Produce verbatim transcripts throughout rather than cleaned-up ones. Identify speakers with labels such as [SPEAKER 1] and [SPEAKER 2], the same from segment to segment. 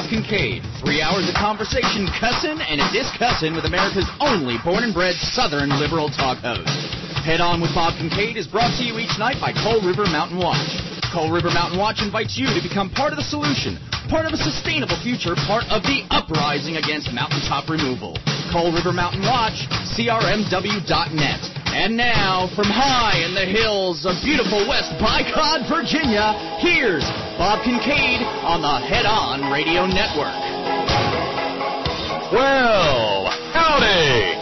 [SPEAKER 1] Bob Kincaid. Three hours of conversation, cussin' and a discussin' with America's only born and bred Southern liberal talk host. Head On with Bob Kincaid is brought to you each night by Coal River Mountain Watch. Coal River Mountain Watch invites you to become part of the solution, part of a sustainable future, part of the uprising against mountaintop removal. Coal River Mountain Watch, C R M W dot net. And now, from high in the hills of beautiful West Bycod, Virginia, here's Bob Kincaid on the Head On Radio Network.
[SPEAKER 2] Well, howdy!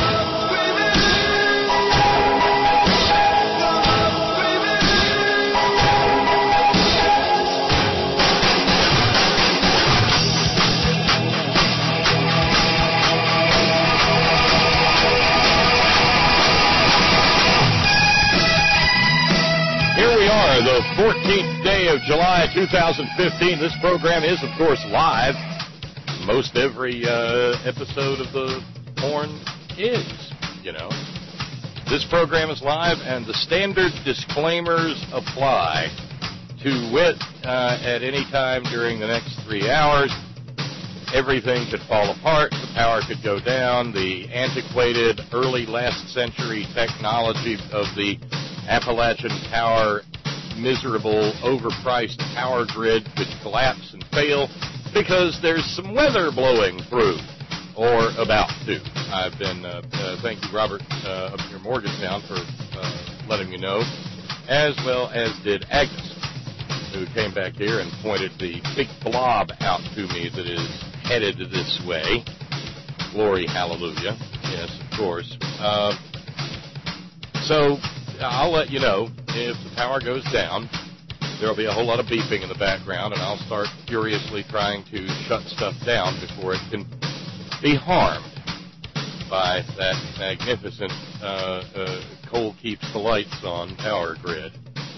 [SPEAKER 2] The fourteenth day of July, two thousand fifteen. This program is, of course, live. Most every uh, episode of the Horn is, you know. This program is live, and the standard disclaimers apply. To wit, uh, at any time during the next three hours, everything could fall apart, the power could go down, the antiquated early last century technology of the Appalachian Power miserable, overpriced power grid could collapse and fail because there's some weather blowing through, or about to. I've been, uh, uh, thank you, Robert, uh, up here in Morgantown, for uh, letting me know, as well as did Agnes, who came back here and pointed the big blob out to me that is headed this way. Glory, hallelujah. Yes, of course. Uh, so, I'll let you know if the power goes down. There will be a whole lot of beeping in the background, and I'll start furiously trying to shut stuff down before it can be harmed by that magnificent uh, uh, coal keeps the lights on power grid.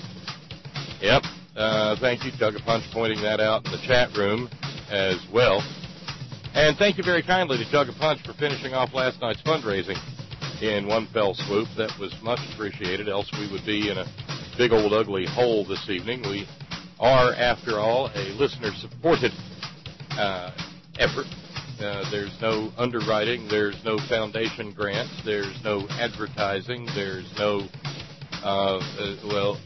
[SPEAKER 2] Yep. Uh, thank you, Chug a Punch, pointing that out in the chat room as well. And thank you very kindly to Chug a Punch for finishing off last night's fundraising in one fell swoop. That was much appreciated, else we would be in a big old ugly hole this evening. We are, after all, a listener-supported uh, effort. Uh, there's no underwriting, there's no foundation grants, there's no advertising, there's no, uh, uh, well,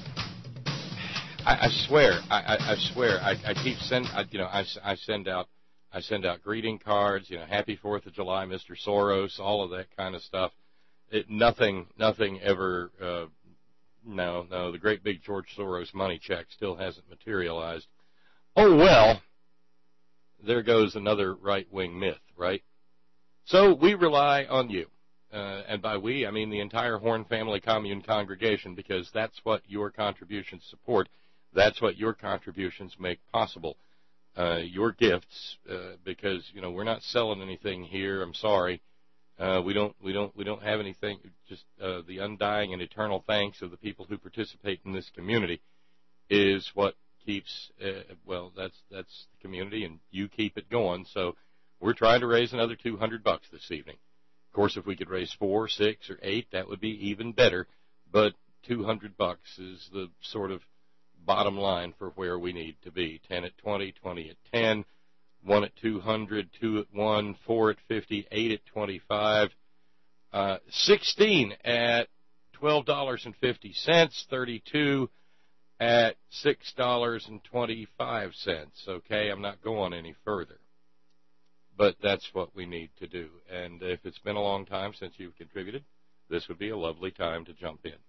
[SPEAKER 2] I, I swear, I, I, I swear, I, I keep send, I, you know, I, I send out I send out greeting cards, you know, Happy Fourth of July, Mister Soros, all of that kind of stuff. It, nothing, nothing ever, uh, no, no, the great big George Soros money check still hasn't materialized. Oh, well, there goes another right-wing myth, right? So we rely on you. Uh, and by we, I mean the entire Horn Family Commune congregation, because that's what your contributions support. That's what your contributions make possible. Uh, your gifts, uh, because, you know, we're not selling anything here. I'm sorry. Uh, we don't, we don't, we don't have anything. Just, uh, the undying and eternal thanks of the people who participate in this community is what keeps, uh, well, that's, that's the community, and you keep it going. So we're trying to raise another two hundred bucks this evening. Of course, if we could raise four, six, or eight, that would be even better. But two hundred bucks is the sort of bottom line for where we need to be. ten at twenty, twenty at ten, one at two hundred, two at one, four at fifty, eight at twenty-five, uh, sixteen at twelve dollars and fifty cents, thirty-two at six dollars and twenty-five cents. Okay, I'm not going any further. But that's what we need to do. And if it's been a long time since you've contributed, this would be a lovely time to jump in.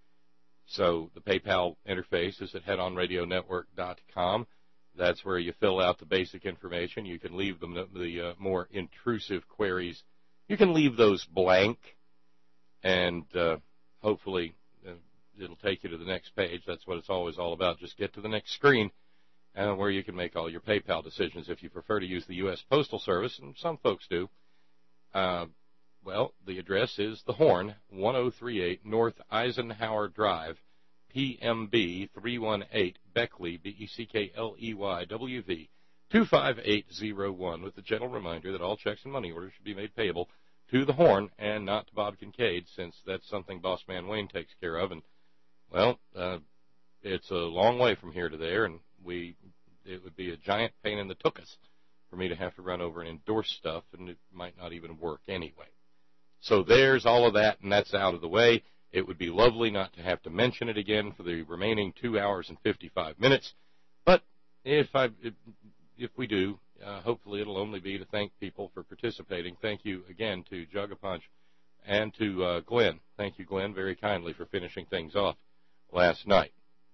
[SPEAKER 2] So the PayPal interface is at head on radio network dot com. That's where you fill out the basic information. You can leave them the, the uh, more intrusive queries. You can leave those blank, and uh, hopefully uh, it'll take you to the next page. That's what it's always all about. Just get to the next screen uh, where you can make all your PayPal decisions. If you prefer to use the U S Postal Service, and some folks do, uh, well, the address is The Horn, ten thirty-eight North Eisenhower Drive, P M B three one eight, Beckley, B E C K L E Y, W V, two five eight zero one, with the gentle reminder that all checks and money orders should be made payable to The Horn and not to Bob Kincaid, since that's something Boss Man Wayne takes care of. And, well, uh, it's a long way from here to there, and we it would be a giant pain in the tuchus for me to have to run over and endorse stuff, and it might not even work anyway. So there's all of that, and that's out of the way. It would be lovely not to have to mention it again for the remaining two hours and fifty-five minutes. But if I, if we do, uh, hopefully it'll only be to thank people for participating. Thank you again to Jug a Punch and to uh, Glenn. Thank you, Glenn, very kindly for finishing things off last night.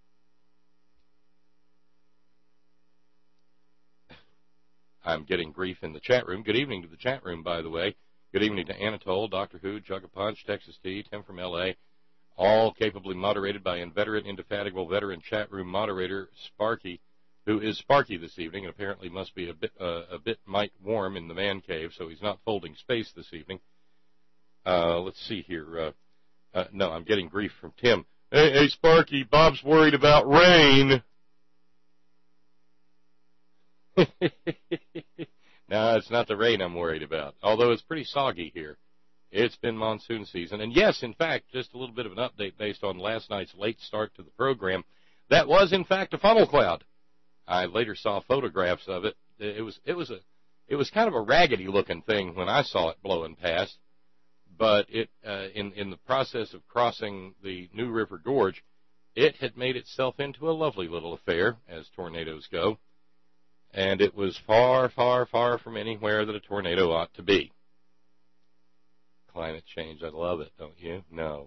[SPEAKER 2] I'm getting grief in the chat room. Good evening to the chat room, by the way. Good evening to Anatole, Doctor Who, Jug a Punch, Texas T, Tim from L A, all capably moderated by inveterate, indefatigable veteran chat room moderator Sparky, who is Sparky this evening, and apparently must be a bit uh, a bit mite warm in the man cave, so he's not folding space this evening. Uh, let's see here. Uh, uh, no, I'm getting grief from Tim. Hey, hey, Sparky, Bob's worried about rain. No, it's not the rain I'm worried about, although it's pretty soggy here. It's been monsoon season. And yes, in fact, just a little bit of an update based on last night's late start to the program. That was, in fact, a funnel cloud. I later saw photographs of it. It was it was a it was kind of a raggedy looking thing when I saw it blowing past, but it uh, in in the process of crossing the New River Gorge, it had made itself into a lovely little affair, as tornadoes go. And it was far, far, far from anywhere that a tornado ought to be. Climate change, I love it, don't you? No.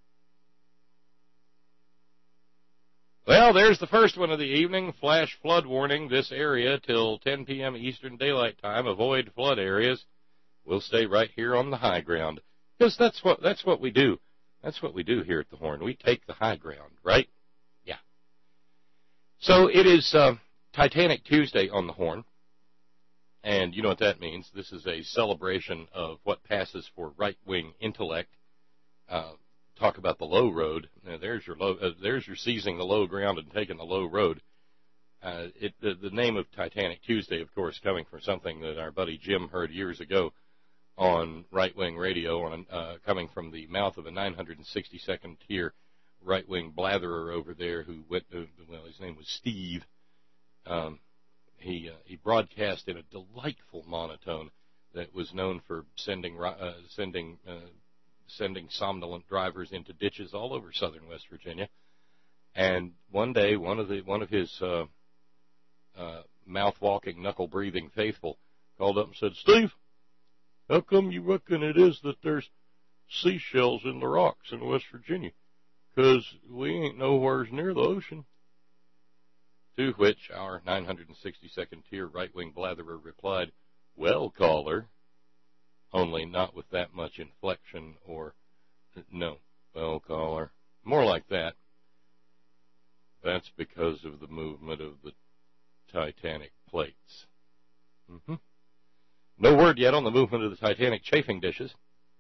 [SPEAKER 2] Well, there's the first one of the evening. Flash flood warning. This area till ten p.m. Eastern Daylight Time. Avoid flood areas. We'll stay right here on the high ground. Because that's what, that's what we do. That's what we do here at the Horn. We take the high ground, right? Yeah. So it is... Uh, Titanic Tuesday on the Horn, and you know what that means. This is a celebration of what passes for right-wing intellect. Uh, talk about the low road. Now, there's your low. Uh, there's your seizing the low ground and taking the low road. Uh, it, the, the name of Titanic Tuesday, of course, coming from something that our buddy Jim heard years ago on right-wing radio, on uh, coming from the mouth of a nine hundred sixty-second tier right-wing blatherer over there who went. Uh, well, his name was Steve. Um, he uh, he broadcast in a delightful monotone that was known for sending uh, sending uh, sending somnolent drivers into ditches all over southern West Virginia. And one day, one of the one of his uh, uh, mouth-walking, knuckle-breathing faithful called up and said, "Steve, how come you reckon it is that there's seashells in the rocks in West Virginia? 'Cause we ain't nowhere near the ocean." To which our nine hundred sixty-second tier right-wing blatherer replied, "Well, caller," only not with that much inflection or, no, "Well, caller," more like that. "That's because of the movement of the Titanic plates." Mm-hmm. No word yet on the movement of the Titanic chafing dishes,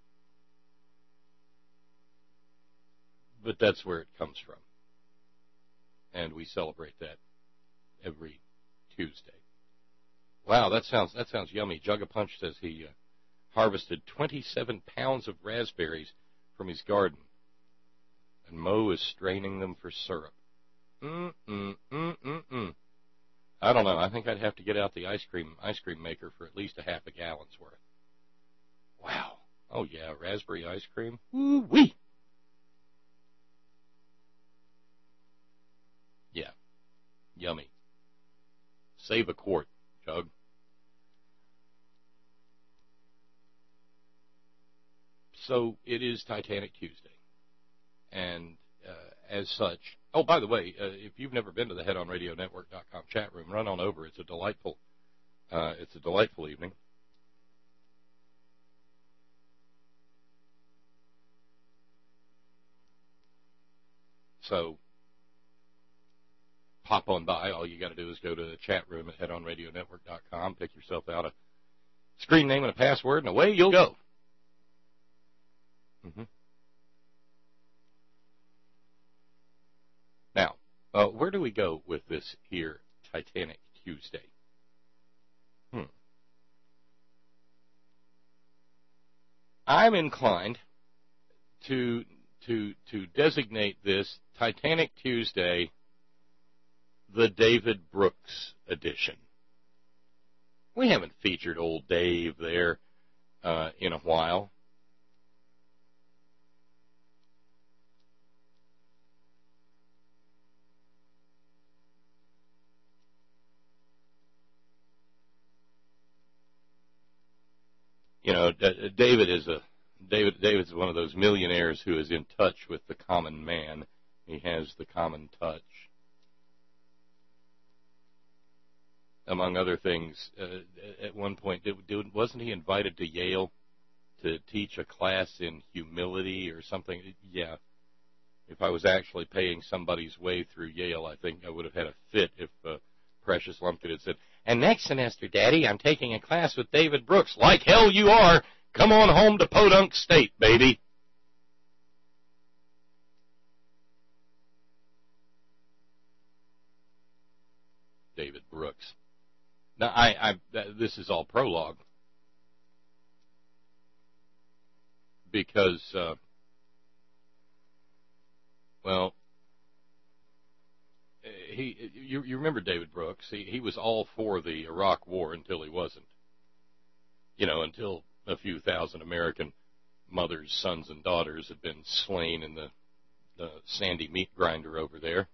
[SPEAKER 2] but that's where it comes from, and we celebrate that every Tuesday. Wow, that sounds that sounds yummy. Jug a Punch says he uh, harvested twenty-seven pounds of raspberries from his garden, and Mo is straining them for syrup. Mm mm mm mm mm. I don't know. I think I'd have to get out the ice cream ice cream maker for at least a half a gallon's worth. Wow. Oh yeah, raspberry ice cream. Woo wee. Yeah. Yummy. Save a quart, Jug. So it is Titanic Tuesday. And uh, as such, oh, by the way, uh, if you've never been to the head on radio network dot com chat room, run on over. It's a delightful, uh, it's a delightful evening. So pop on by. All you got to do is go to the chat room at head on radio network dot com, pick yourself out a screen name and a password, and away you'll go. Mm-hmm. Now, uh, where do we go with this here Titanic Tuesday? Hmm. I'm inclined to to to designate this Titanic Tuesday the David Brooks edition. We haven't featured old Dave there uh, in a while. You know, David is a David. David's one of those millionaires who is in touch with the common man. He has the common touch. Among other things, uh, at one point, did, did, wasn't he invited to Yale to teach a class in humility or something? Yeah. If I was actually paying somebody's way through Yale, I think I would have had a fit if uh, Precious Lumpkin had said, "And next semester, Daddy, I'm taking a class with David Brooks." Like hell you are. Come on home to Podunk State, baby. David Brooks. Now, I, I, this is all prologue. Because, uh, well, he, you, you remember David Brooks. He, he was all for the Iraq War until he wasn't. You know, until a few thousand American mothers, sons, and daughters had been slain in the, the Sandy meat grinder over there.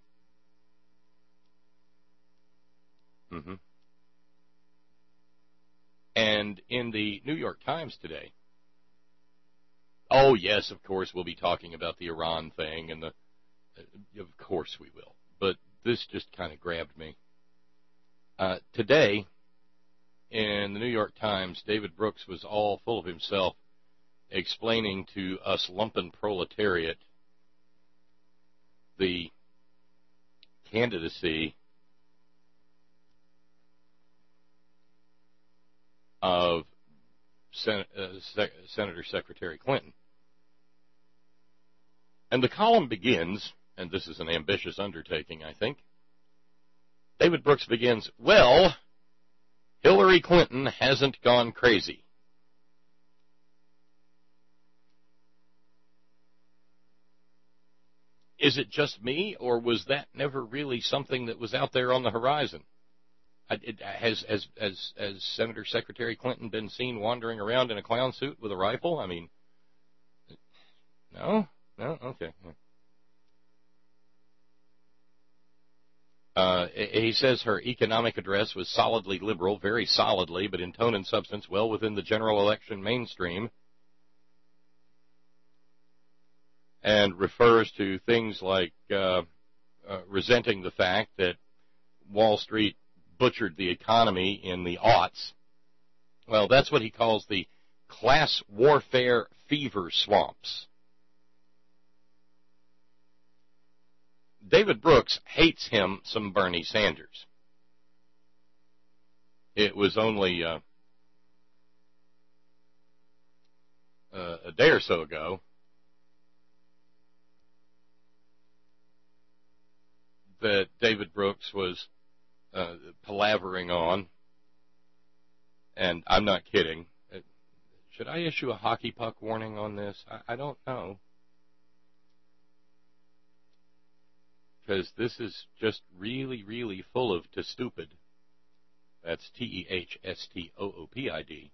[SPEAKER 2] Mm-hmm. And in the New York Times today, oh, yes, of course, we'll be talking about the Iran thing, and the, uh, of course we will. But this just kind of grabbed me. Uh, today, in the New York Times, David Brooks was all full of himself, explaining to us lumpen proletariat the candidacy of Sen- uh, Sec- Senator Secretary Clinton. And the column begins, and this is an ambitious undertaking, I think. David Brooks begins, "Well, Hillary Clinton hasn't gone crazy." Is it just me, or was that never really something that was out there on the horizon? It, has, has, has, has Senator Secretary Clinton been seen wandering around in a clown suit with a rifle? I mean, no? No? Okay. Uh, he says her economic address was solidly liberal, very solidly, but in tone and substance well within the general election mainstream, and refers to things like uh, uh, resenting the fact that Wall Street butchered the economy in the aughts. Well, that's what he calls the class warfare fever swamps. David Brooks hates him some Bernie Sanders. It was only uh, uh, a day or so ago that David Brooks was uh, palavering on, and I'm not kidding. Should I issue a hockey puck warning on this? I, I don't know. Because this is just really, really full of to stupid. That's T E H S T O O P I D.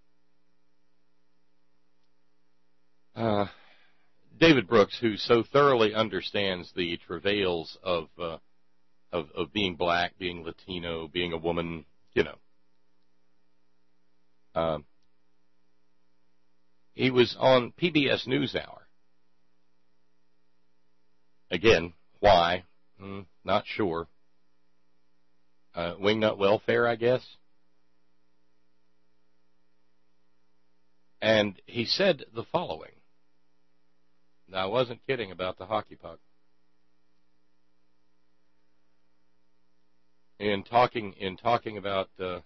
[SPEAKER 2] Uh, David Brooks, who so thoroughly understands the travails of, uh, of of being black, being Latino, being a woman, you know. Um, he was on P B S NewsHour. Again, why? Mm, not sure. Uh, wingnut welfare, I guess. And he said the following. Now, I wasn't kidding about the hockey puck. In talking, in talking about, uh,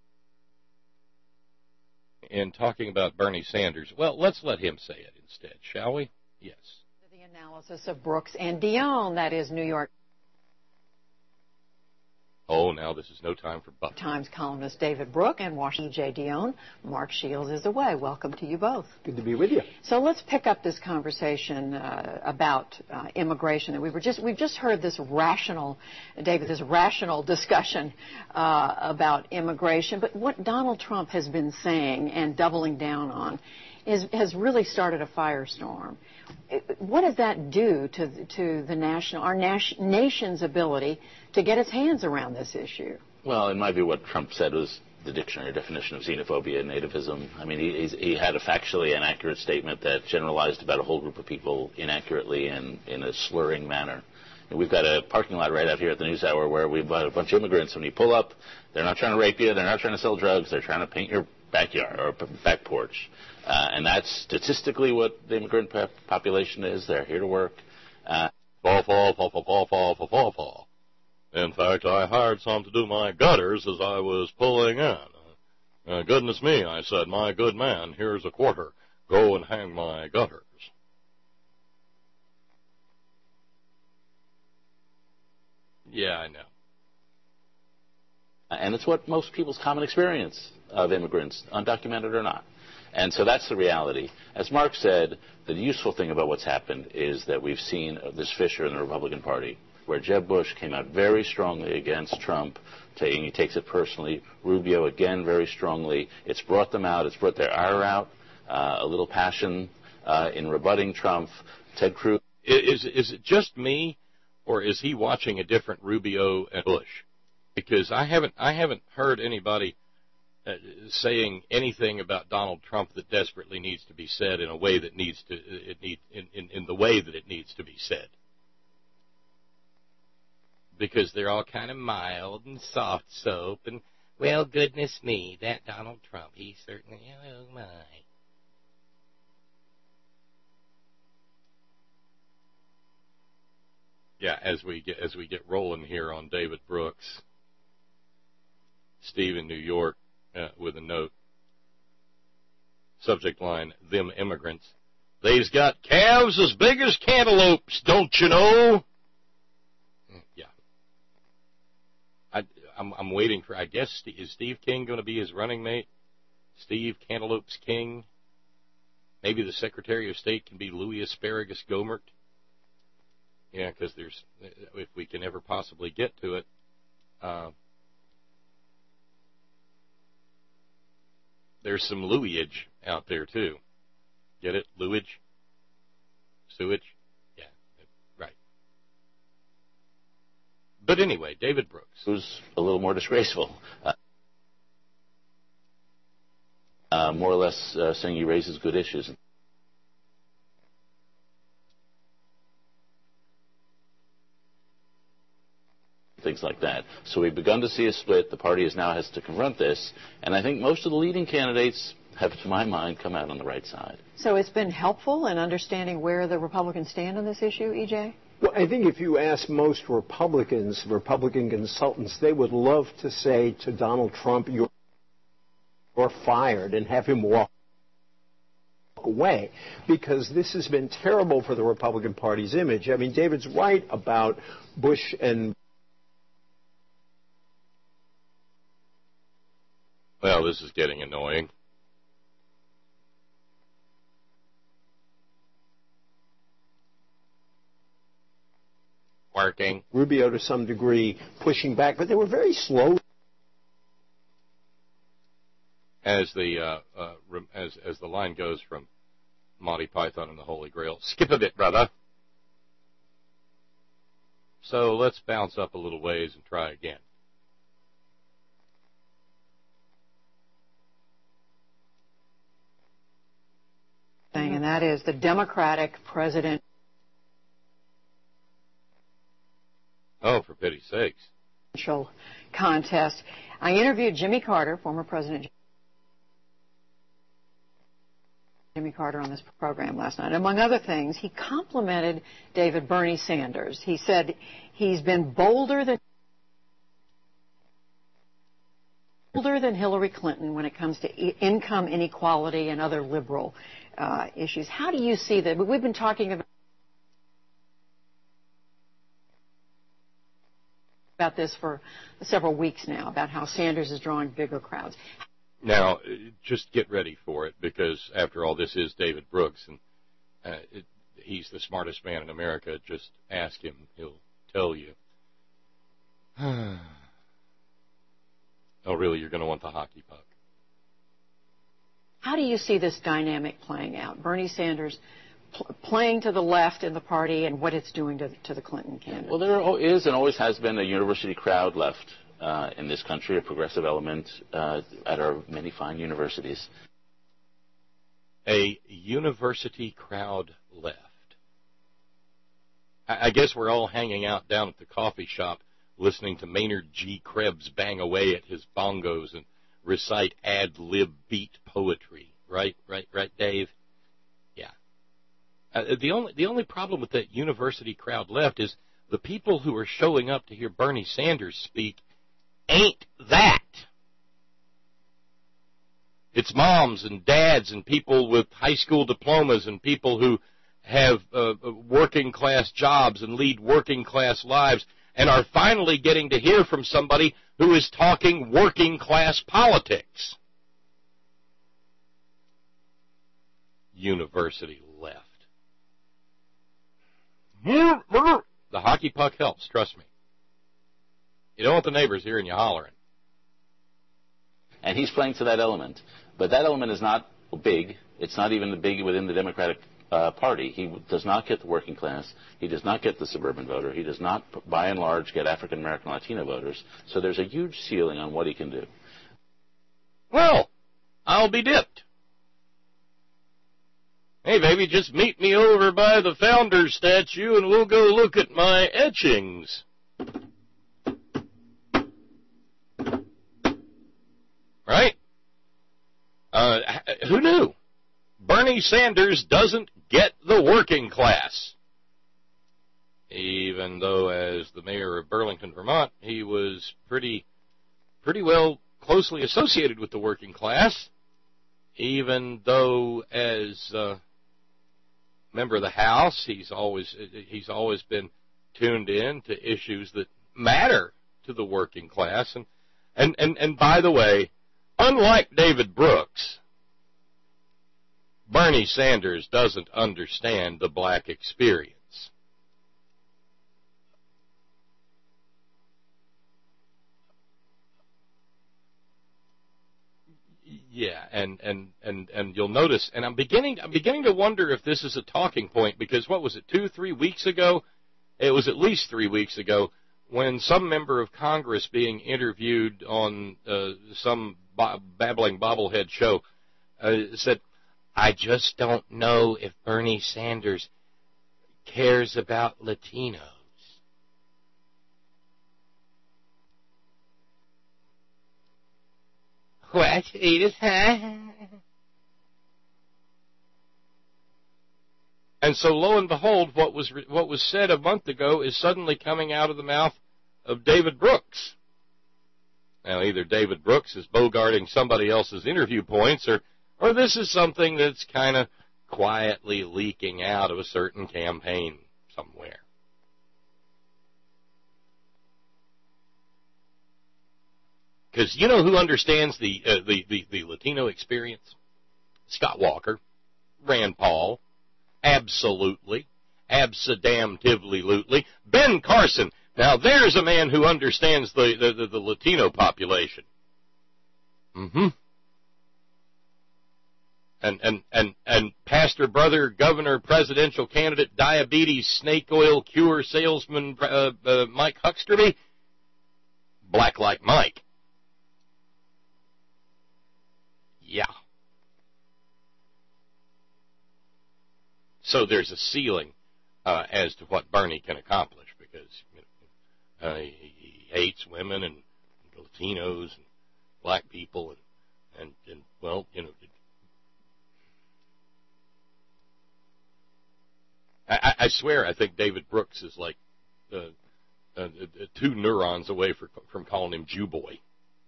[SPEAKER 2] in talking about Bernie Sanders, well, let's let him say it instead, shall we? Yes.
[SPEAKER 3] The analysis of Brooks and Dion, that is New York.
[SPEAKER 2] Oh, now this is no time for buff.
[SPEAKER 3] Times columnist David Brooke and Washington E J Dion. Mark Shields is away. Welcome to you both.
[SPEAKER 4] Good to be with you.
[SPEAKER 3] So let's pick up this conversation uh, about uh, immigration. That we were just we've just heard this rational, David, this rational discussion uh, about immigration. But what Donald Trump has been saying and doubling down on is has really started a firestorm. What does that do to to the national our nas- nation's ability to get its hands around this issue?
[SPEAKER 5] Well, in my view, what Trump said was the dictionary definition of xenophobia and nativism. I mean, he, he had a factually inaccurate statement that generalized about a whole group of people inaccurately and in a slurring manner. And we've got a parking lot right out here at the News Hour where we've got a bunch of immigrants. When you pull up, they're not trying to rape you, they're not trying to sell drugs, they're trying to paint your backyard or back porch. Uh, and that's statistically what the immigrant population is. They're here to work. Uh,
[SPEAKER 2] fall, fall, fall, fall, fall, fall, fall, fall, fall. In fact, I hired some to do my gutters as I was pulling in. Uh, uh, goodness me, I said, my good man, here's a quarter. Go and hang my gutters. Yeah, I know.
[SPEAKER 5] And it's what most people's common experience of immigrants, undocumented or not. And so that's the reality. As Mark said, the useful thing about what's happened is that we've seen this fissure in the Republican Party, where Jeb Bush came out very strongly against Trump, taking, he takes it personally. Rubio, again, very strongly. It's brought them out. It's brought their ire out, uh, a little passion uh, in rebutting Trump. Ted Cruz.
[SPEAKER 2] Is, is it just me, or is he watching a different Rubio and Bush? Because I haven't, I haven't heard anybody uh, saying anything about Donald Trump that desperately needs to be said in a way that needs to, it need, in, in, in the way that it needs to be said. Because they're all kind of mild and soft soap, and, well, goodness me, that Donald Trump, he certainly, oh my. Yeah, as we get as we get rolling here on David Brooks, Steve in New York uh, with a note. Subject line: them immigrants. They's got calves as big as cantaloupes, don't you know? Yeah. I, I'm, I'm waiting for, I guess, is Steve King going to be his running mate? Steve Cantaloupes King? Maybe the Secretary of State can be Louis Asparagus Gohmert? Yeah, because there's, if we can ever possibly get to it, uh, there's some Louisage out there, too. Get it? Louisage? Sewage? Yeah, right. But anyway, David Brooks.
[SPEAKER 5] Who's a little more disgraceful. Uh, uh, more or less uh, saying he raises good issues. Things like that. So we've begun to see a split. The party is now has to confront this. And I think most of the leading candidates have, to my mind, come out on the right side.
[SPEAKER 3] So it's been helpful in understanding where the Republicans stand on this issue, E J?
[SPEAKER 4] Well, I think if you ask most Republicans, Republican consultants, they would love to say to Donald Trump, you're, you're fired, and have him walk away, because this has been terrible for the Republican Party's image. I mean, David's right about Bush and
[SPEAKER 2] Well, this is getting annoying. Working.
[SPEAKER 4] Rubio, to some degree, pushing back, but they were very slow.
[SPEAKER 2] As the uh, uh, as as the line goes from Monty Python and the Holy Grail, skip a bit, brother. So let's bounce up a little ways and try again.
[SPEAKER 3] And that is the Democratic president.
[SPEAKER 2] Oh, for pity's sakes.
[SPEAKER 3] Contest. I interviewed Jimmy Carter, former President Jimmy Carter, on this program last night. Among other things, he complimented David Bernie Sanders. He said he's been bolder than bolder than Hillary Clinton when it comes to e- income inequality and other liberal uh, issues. How do you see that? We've been talking about about this for several weeks now, about how Sanders is drawing bigger crowds.
[SPEAKER 2] Now, just get ready for it, because after all, this is David Brooks, and uh, it, he's the smartest man in America. Just ask him; he'll tell you. Oh, really? You're going to want the hockey puck?
[SPEAKER 3] How do you see this dynamic playing out? Bernie Sanders pl- playing to the left in the party and what it's doing to, to the Clinton candidate.
[SPEAKER 5] Well, there is and always has been a university crowd left uh, in this country, a progressive element uh, at our many fine universities.
[SPEAKER 2] A university crowd left. I, I guess we're all hanging out down at the coffee shop listening to Maynard G. Krebs bang away at his bongos and recite ad-lib beat poetry. Right, right, right, Dave? Yeah. Uh, the only the only problem with that university crowd left is the people who are showing up to hear Bernie Sanders speak ain't that. It's moms and dads and people with high school diplomas and people who have uh, working class jobs and lead working class lives and are finally getting to hear from somebody who is talking working class politics. University left. The hockey puck helps, trust me. You don't want the neighbors hearing you hollering.
[SPEAKER 5] And he's playing to that element. But that element is not big. It's not even big within the Democratic uh, Party. He does not get the working class. He does not get the suburban voter. He does not, by and large, get African American Latino voters. So there's a huge ceiling on what he can do.
[SPEAKER 2] Well, I'll be dipped. Hey, baby, just meet me over by the Founders statue and we'll go look at my etchings. Right? Uh, who knew? Bernie Sanders doesn't get the working class. Even though, as the mayor of Burlington, Vermont, he was pretty, pretty well closely associated with the working class. Even though, as uh, member of the House, he's always he's always been tuned in to issues that matter to the working class. And and and, and by the way, unlike David Brooks, Bernie Sanders doesn't understand the black experience. Yeah, and, and, and, and you'll notice, and I'm beginning I'm beginning to wonder if this is a talking point, because what was it, two, three weeks ago? It was at least three weeks ago when some member of Congress being interviewed on uh, some b- babbling bobblehead show uh, said, I just don't know if Bernie Sanders cares about Latinos. What, Edith? And so, lo and behold, what was what was said a month ago is suddenly coming out of the mouth of David Brooks. Now, either David Brooks is bogarting somebody else's interview points, or, or this is something that's kind of quietly leaking out of a certain campaign somewhere. Because you know who understands the, uh, the, the, the Latino experience? Scott Walker, Rand Paul, absolutely, absadamtively-lutely. Ben Carson. Now there's a man who understands the, the, the, the Latino population. Mm-hmm. And, and, and, and pastor, brother, governor, presidential candidate, diabetes, snake oil cure salesman, uh, uh, Mike Hucksterby, black like Mike. Yeah. So there's a ceiling uh, as to what Bernie can accomplish, because you know, uh, he, he hates women and Latinos and black people, and, and, and well, you know, I, I swear I think David Brooks is like uh, uh, uh, two neurons away for, from calling him Jew boy.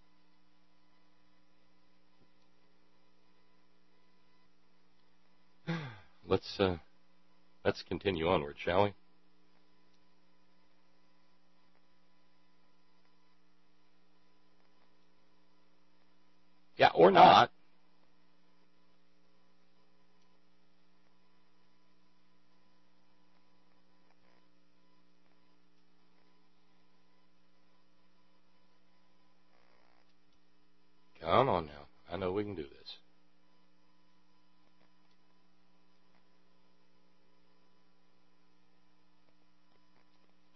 [SPEAKER 2] Let's uh, let's continue onward, shall we?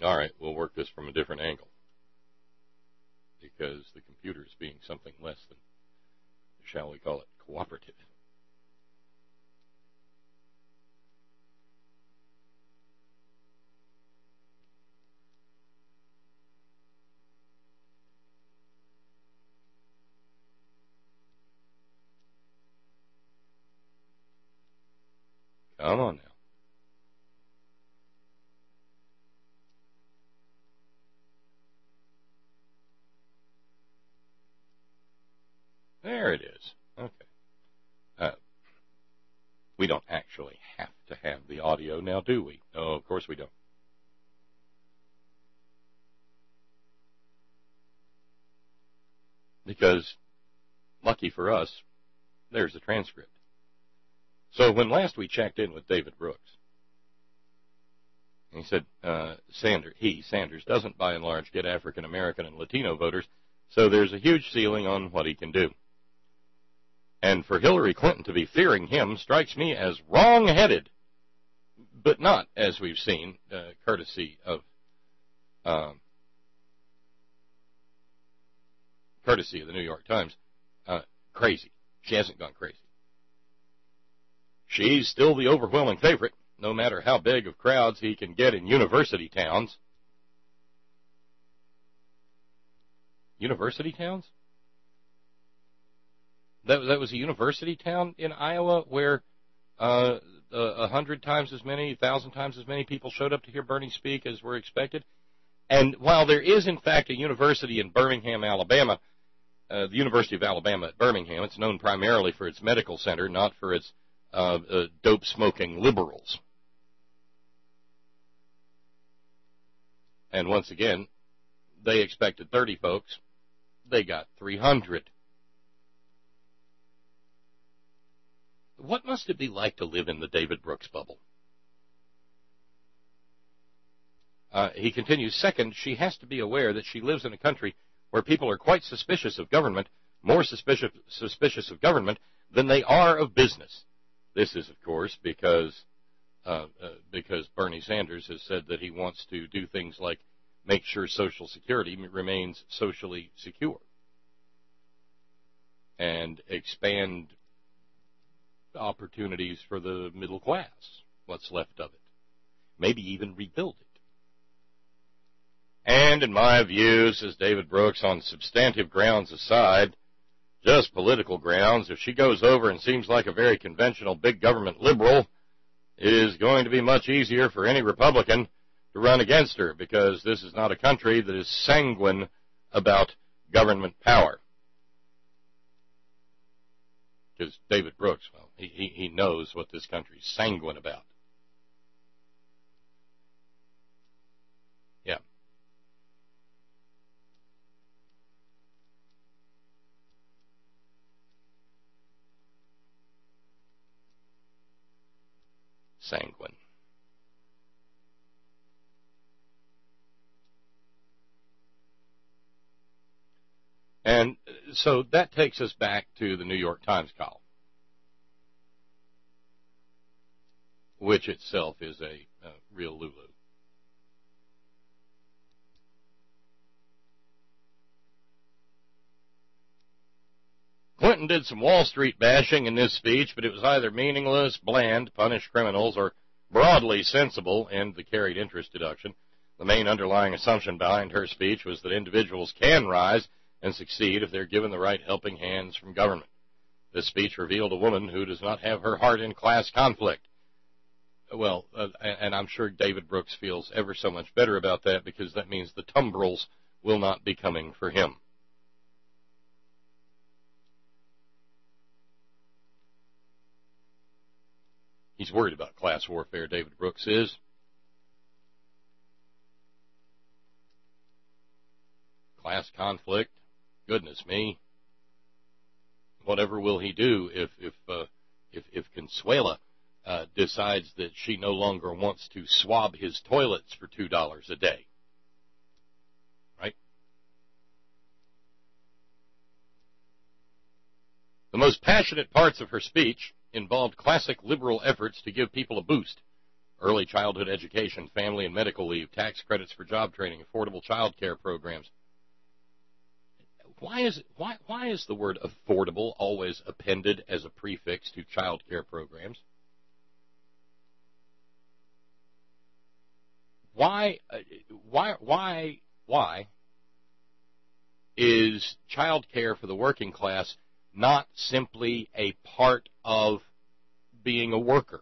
[SPEAKER 2] all right, we'll work this from a different angle, because the computer is being something less than, shall we call it, cooperative. Come on now. There it is. Okay. Uh, we don't actually have to have the audio now, do we? No, of course we don't. Because, lucky for us, there's a transcript. So when last we checked in with David Brooks, he said uh, Sanders, he, Sanders, doesn't by and large get African American and Latino voters, so there's a huge ceiling on what he can do. And for Hillary Clinton to be fearing him strikes me as wrong-headed, but not, as we've seen, uh, courtesy of uh, courtesy of the New York Times, uh, crazy. She hasn't gone crazy. She's still the overwhelming favorite, no matter how big of crowds he can get in university towns. University towns? That, that was a university town in Iowa where uh, a hundred times as many, a thousand times as many people showed up to hear Bernie speak as were expected. And while there is, in fact, a university in Birmingham, Alabama, uh, the University of Alabama at Birmingham, it's known primarily for its medical center, not for its uh, uh, dope-smoking liberals. And once again, they expected thirty folks. They got three hundred. What must it be like to live in the David Brooks bubble? Uh, he continues, second, she has to be aware that she lives in a country where people are quite suspicious of government, more suspicious, suspicious of government than they are of business. This is, of course, because uh, uh, because Bernie Sanders has said that he wants to do things like make sure Social Security remains socially secure and expand opportunities for the middle class, what's left of it. Maybe even rebuild it. And in my view, says David Brooks, on substantive grounds aside, just political grounds, if she goes over and seems like a very conventional big government liberal, it is going to be much easier for any Republican to run against her, because this is not a country that is sanguine about government power. Because David Brooks, well, he, he, he knows what this country is sanguine about. Yeah. Sanguine. And so that takes us back to the New York Times column, which itself is a, a real Lulu. Clinton did some Wall Street bashing in this speech, but it was either meaningless, bland, punish criminals, or broadly sensible, end the carried interest deduction. The main underlying assumption behind her speech was that individuals can rise and succeed if they're given the right helping hands from government. This speech revealed a woman who does not have her heart in class conflict. Well, uh, and I'm sure David Brooks feels ever so much better about that, because that means the tumbrils will not be coming for him. He's worried about class warfare, David Brooks is. Class conflict, goodness me. Whatever will he do if if uh, if, if Consuela uh, decides that she no longer wants to swab his toilets for two dollars a day? Right? The most passionate parts of her speech involved classic liberal efforts to give people a boost, early childhood education, family and medical leave, tax credits for job training, affordable child care programs. Why is, why, why is the word affordable always appended as a prefix to child care programs? Why, why, why, why is child care for the working class not simply a part of being a worker?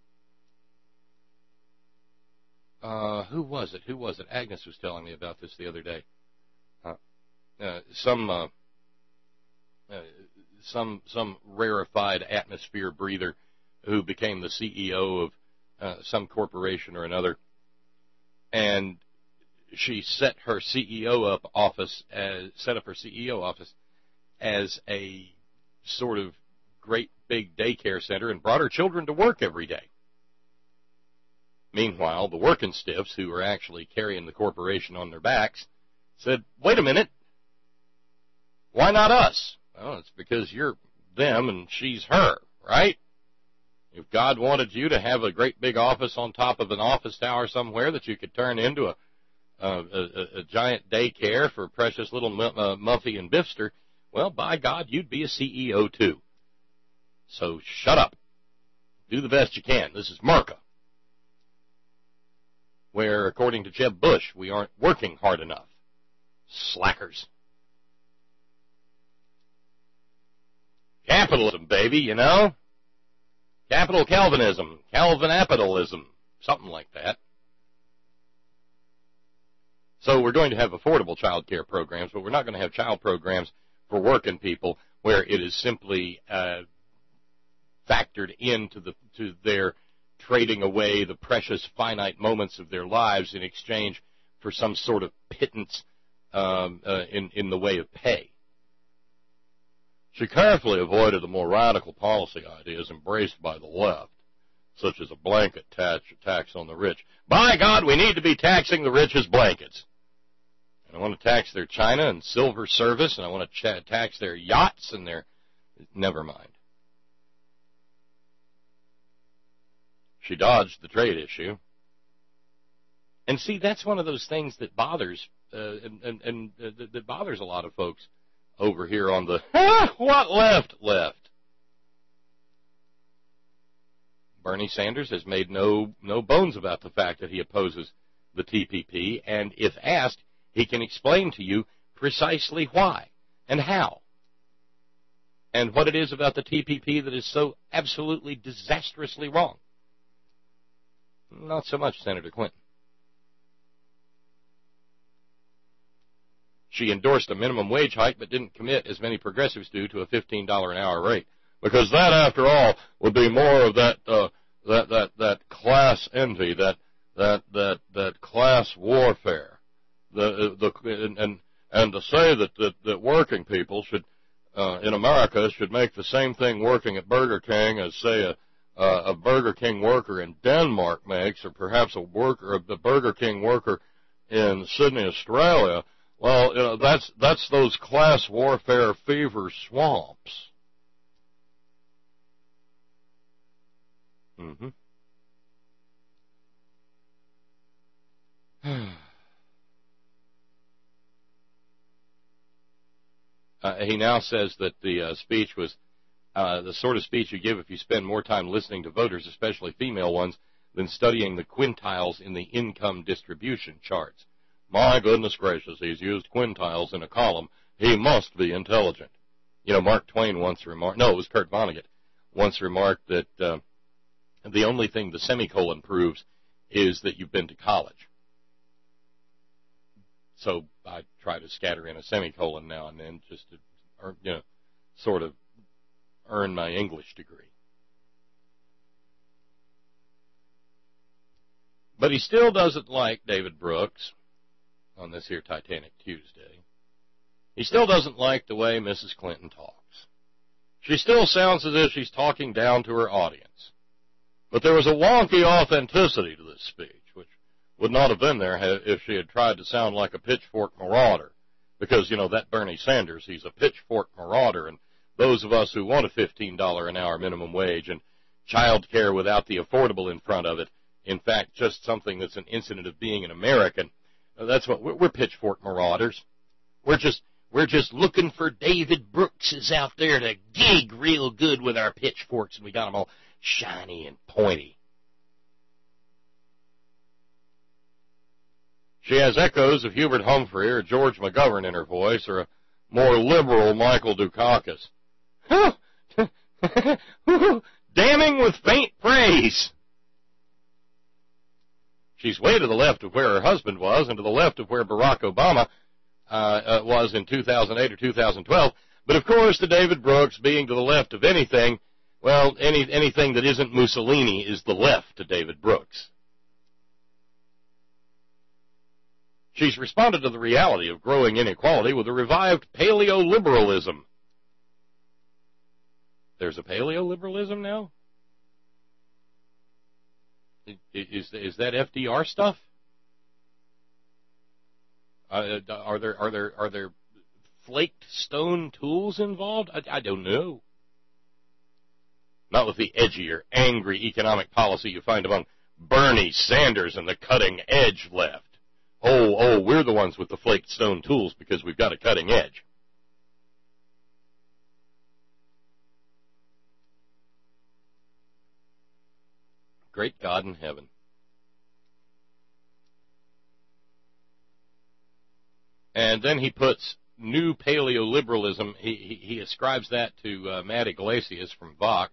[SPEAKER 2] Uh, who was it? Who was it? Agnes was telling me about this the other day. Uh, uh, some, uh, uh, some, some rarefied atmosphere breather who became the C E O of uh, some corporation or another, and she set her C E O up office as set up her C E O office as a sort of great big daycare center and brought her children to work every day. Meanwhile, the working stiffs who were actually carrying the corporation on their backs said, wait a minute, why not us? Well, it's because you're them and she's her, right? If God wanted you to have a great big office on top of an office tower somewhere that you could turn into a, a, a, a giant daycare for precious little uh, Muffy and Biffster, well, by God, you'd be a C E O too. So shut up. Do the best you can. This is America, where, according to Jeb Bush, we aren't working hard enough. Slackers. Capitalism, baby, you know? Capital Calvinism, Calvinapitalism, something like that. So we're going to have affordable child care programs, but we're not going to have child programs for working people where it is simply uh, factored into the to their trading away the precious finite moments of their lives in exchange for some sort of pittance um, uh, in, in the way of pay. She carefully avoided the more radical policy ideas embraced by the left, such as a blanket tax, tax on the rich. By God, we need to be taxing the rich as blankets. And I want to tax their china and silver service, and I want to ch- tax their yachts and their... Never mind. She dodged the trade issue. And see, that's one of those things that bothers, uh, and, and, and uh, that, that bothers a lot of folks over here on the, ah, what left, left. Bernie Sanders has made no, no bones about the fact that he opposes the T P P, and if asked, he can explain to you precisely why and how, and what it is about the T P P that is so absolutely disastrously wrong. Not so much Senator Clinton. She endorsed a minimum wage hike but didn't commit, as many progressives do, to a fifteen dollars an hour rate. Because that, after all, would be more of that uh, that that that class envy, that that that that class warfare. The the and and, and to say that, that that working people should uh, in America should make the same thing working at Burger King as, say, a uh, a Burger King worker in Denmark makes, or perhaps a worker a Burger King worker in Sydney, Australia. Well, you know, that's that's those class warfare fever swamps. Mm-hmm. uh, he now says that the uh, speech was uh, the sort of speech you give if you spend more time listening to voters, especially female ones, than studying the quintiles in the income distribution charts. My goodness gracious, he's used quintiles in a column. He must be intelligent. You know, Mark Twain once remarked, no, it was Kurt Vonnegut, once remarked that uh, the only thing the semicolon proves is that you've been to college. So I try to scatter in a semicolon now and then just to, or, you know, sort of earn my English degree. But he still doesn't like David Brooks on this here Titanic Tuesday. He still doesn't like the way Missus Clinton talks. She still sounds as if she's talking down to her audience. But there was a wonky authenticity to this speech, which would not have been there if she had tried to sound like a pitchfork marauder. Because, you know, that Bernie Sanders, he's a pitchfork marauder, and those of us who want a fifteen dollars an hour minimum wage and child care without the affordable in front of it, in fact, just something that's an incident of being an American. Uh, that's what we're, we're pitchfork marauders. We're just we're just looking for David Brookses out there to gig real good with our pitchforks, and we got them all shiny and pointy. She has echoes of Hubert Humphrey or George McGovern in her voice, or a more liberal Michael Dukakis. Damning with faint praise. She's way to the left of where her husband was and to the left of where Barack Obama uh, uh, was in two thousand eight or two thousand twelve. But, of course, to David Brooks, being to the left of anything, well, any, anything that isn't Mussolini is the left to David Brooks. She's responded to the reality of growing inequality with a revived paleoliberalism. There's a paleoliberalism now? Is, is that F D R stuff? Uh, are there are there are there flaked stone tools involved? I, I don't know. Not with the edgier, angry economic policy you find among Bernie Sanders and the cutting edge left. Oh, oh, we're the ones with the flaked stone tools because we've got a cutting edge. Great God in heaven. And then he puts new paleoliberalism, he, he, he ascribes that to uh, Matt Iglesias from Vox.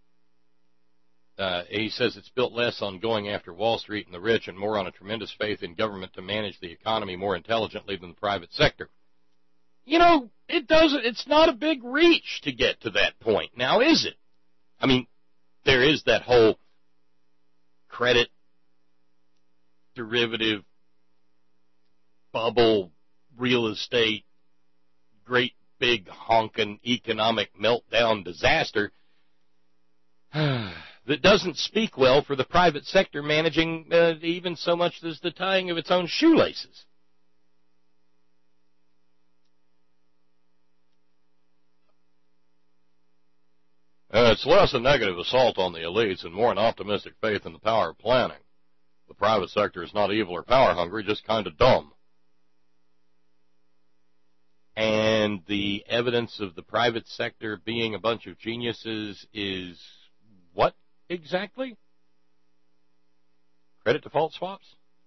[SPEAKER 2] Uh, he says it's built less on going after Wall Street and the rich and more on a tremendous faith in government to manage the economy more intelligently than the private sector. You know, it doesn't, it's not a big reach to get to that point. Now, is it? I mean, there is that whole credit derivative bubble real estate great big honkin' economic meltdown disaster that doesn't speak well for the private sector managing uh, even so much as the tying of its own shoelaces. Uh, it's less a negative assault on the elites and more an optimistic faith in the power of planning. The private sector is not evil or power hungry, just kind of dumb. And the evidence of the private sector being a bunch of geniuses is what exactly? Credit default swaps?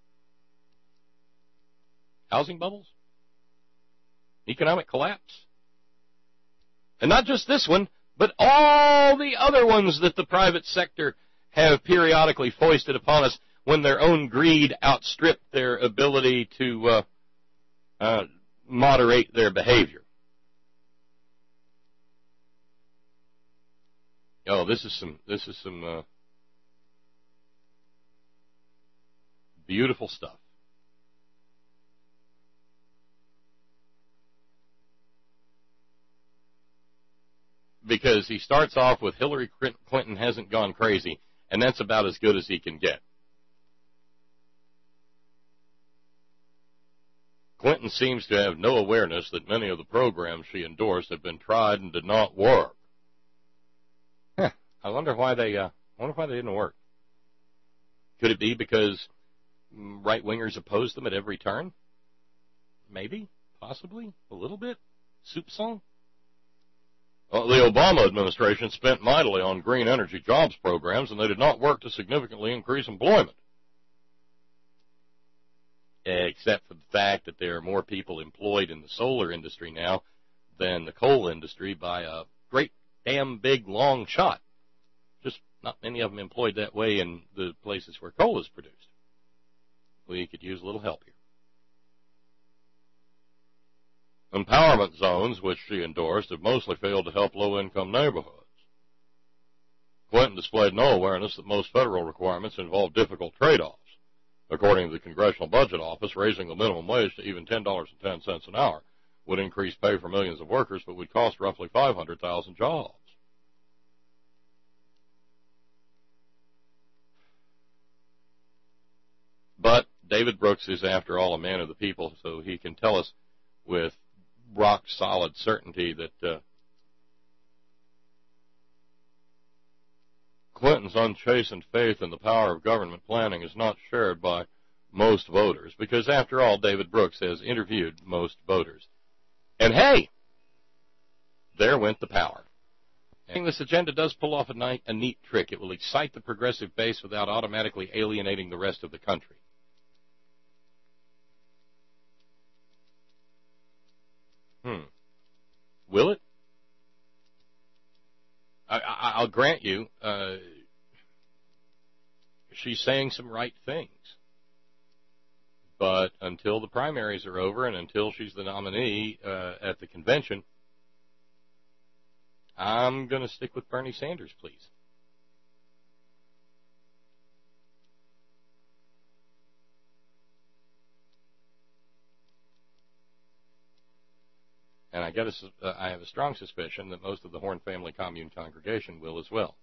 [SPEAKER 2] Housing bubbles? Economic collapse? And not just this one, but all the other ones that the private sector have periodically foisted upon us when their own greed outstripped their ability to uh, uh, moderate their behavior. Oh, this is some this is some uh, beautiful stuff. Because he starts off with Hillary Clinton hasn't gone crazy, and that's about as good as he can get. Clinton seems to have no awareness that many of the programs she endorsed have been tried and did not work. Huh. I wonder why they. Uh, I wonder why they didn't work. Could it be because right-wingers opposed them at every turn? Maybe, possibly, a little bit. Soupçon. Well, the Obama administration spent mightily on green energy jobs programs, and they did not work to significantly increase employment. Except for the fact that there are more people employed in the solar industry now than the coal industry by a great damn big long shot. Just not many of them employed that way in the places where coal is produced. We could use a little help here. Empowerment zones, which she endorsed, have mostly failed to help low-income neighborhoods. Clinton displayed no awareness that most federal requirements involve difficult trade-offs. According to the Congressional Budget Office, raising the minimum wage to even ten dollars and ten cents an hour would increase pay for millions of workers, but would cost roughly five hundred thousand jobs. But David Brooks is, after all, a man of the people, so he can tell us with rock-solid certainty that uh, Clinton's unchastened faith in the power of government planning is not shared by most voters, because after all, David Brooks has interviewed most voters. And hey, there went the power. And this agenda does pull off a, night, a neat trick. It will excite the progressive base without automatically alienating the rest of the country. Hmm. Will it? I, I, I'll grant you, uh, she's saying some right things. But until the primaries are over and until she's the nominee uh, at the convention, I'm going to stick with Bernie Sanders, please. And I, get a, uh, I have a strong suspicion that most of the Horn Family Commune congregation will as well.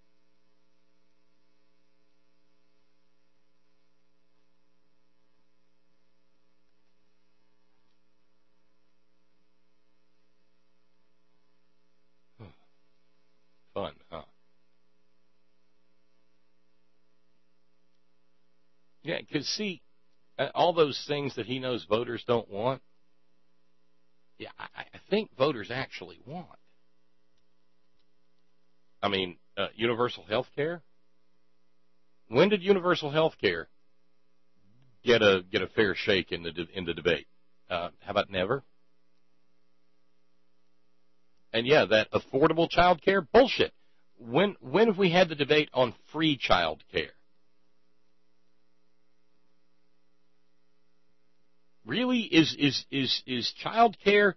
[SPEAKER 2] Fun, huh? Yeah, because, see, all those things that he knows voters don't want, yeah, I, I think voters actually want. I mean, uh, universal health care? When did universal health care get a get a fair shake in the in the debate? Uh, how about never? And yeah, that affordable child care? Bullshit. When when have we had the debate on free child care? Really, is is is is child care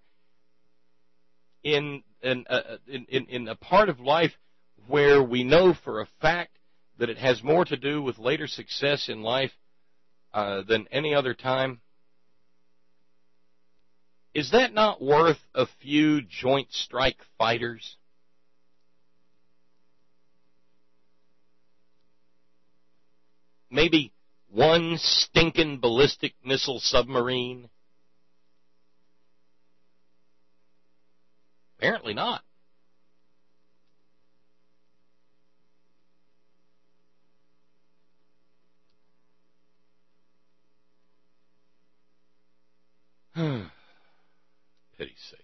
[SPEAKER 2] in in, uh, in in in a part of life where we know for a fact that it has more to do with later success in life uh, than any other time? Is that not worth a few joint strike fighters? Maybe one stinking ballistic missile submarine? Apparently not. Pity's sakes.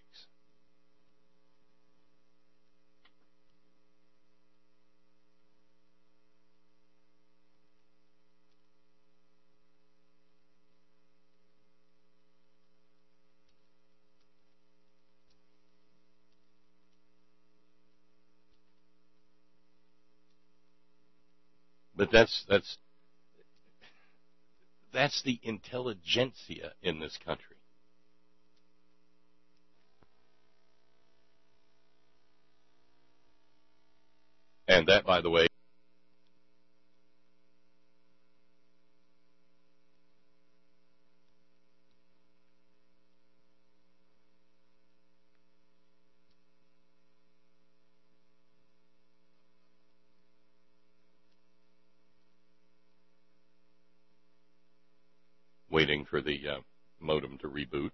[SPEAKER 2] But that's that's that's the intelligentsia in this country. And that, by the way, waiting for the uh, modem to reboot.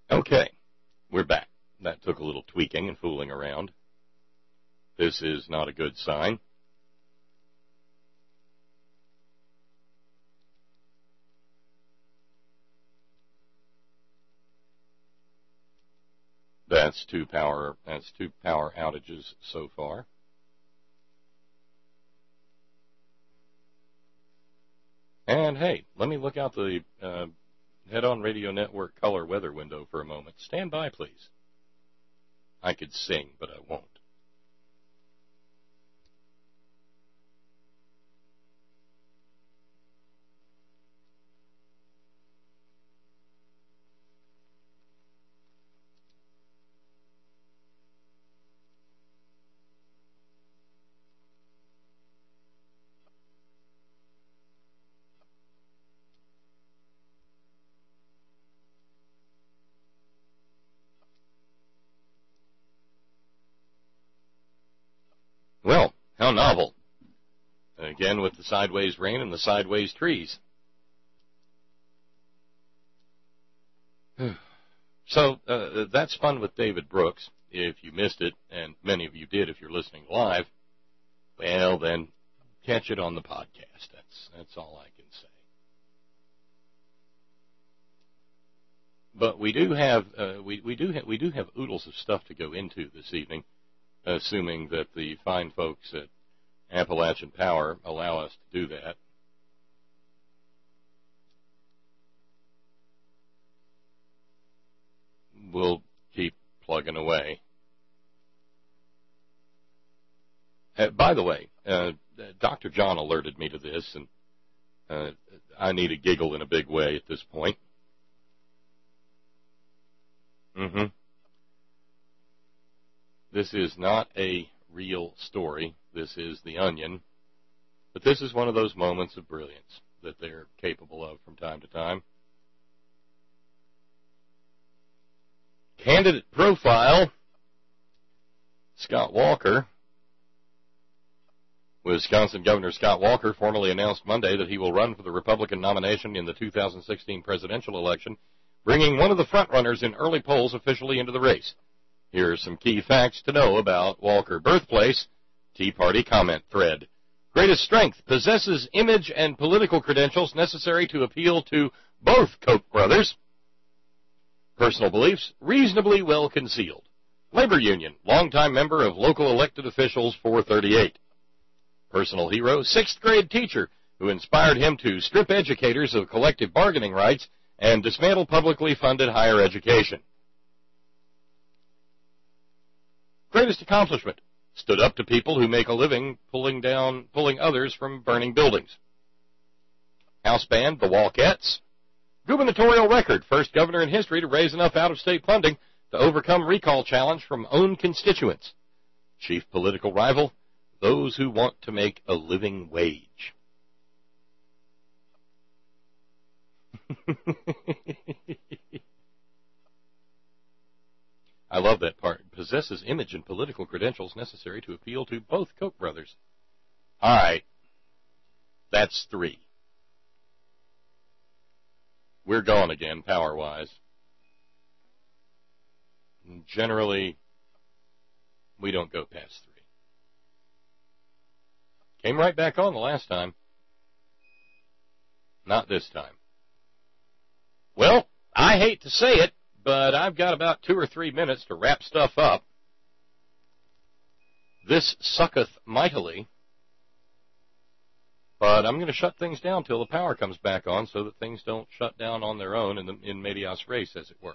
[SPEAKER 2] Okay, we're back. That took a little tweaking and fooling around. This is not a good sign. That's two power, that's two power outages so far. And hey, let me look out the uh, Head-On Radio Network color weather window for a moment. Stand by, please. I could sing, but I won't. Well, how novel. Again with the sideways rain and the sideways trees. So uh, that's fun with David Brooks. If you missed it, and many of you did if you're listening live, well, then catch it on the podcast. That's that's all I can say. But we do have uh, we we do ha- we do have oodles of stuff to go into this evening, assuming that the fine folks at Appalachian Power allow us to do that. We'll keep plugging away. Uh, by the way, uh, Doctor John alerted me to this, and uh, I need a giggle in a big way at this point. Mm-hmm. This is not a real story. This is The Onion. But this is one of those moments of brilliance that they're capable of from time to time. Candidate profile, Scott Walker. Wisconsin Governor Scott Walker formally announced Monday that he will run for the Republican nomination in the two thousand sixteen presidential election, bringing one of the frontrunners in early polls officially into the race. Here are some key facts to know about Walker. Birthplace, Tea Party comment thread. Greatest strength, possesses image and political credentials necessary to appeal to both Koch brothers. Personal beliefs, reasonably well concealed. Labor union, longtime member of local elected officials four thirty-eight. Personal hero, sixth grade teacher who inspired him to strip educators of collective bargaining rights and dismantle publicly funded higher education. Greatest accomplishment, stood up to people who make a living pulling down, pulling others from burning buildings. House band, the Walkettes. Gubernatorial record, first governor in history to raise enough out-of-state funding to overcome recall challenge from own constituents. Chief political rival, those who want to make a living wage. I love that part. Possesses image and political credentials necessary to appeal to both Koch brothers. All right. That's three. We're going again, power-wise. Generally, we don't go past three. Came right back on the last time. Not this time. Well, I hate to say it, but I've got about two or three minutes to wrap stuff up. This sucketh mightily, but I'm going to shut things down till the power comes back on so that things don't shut down on their own in, the, in medias res, as it were.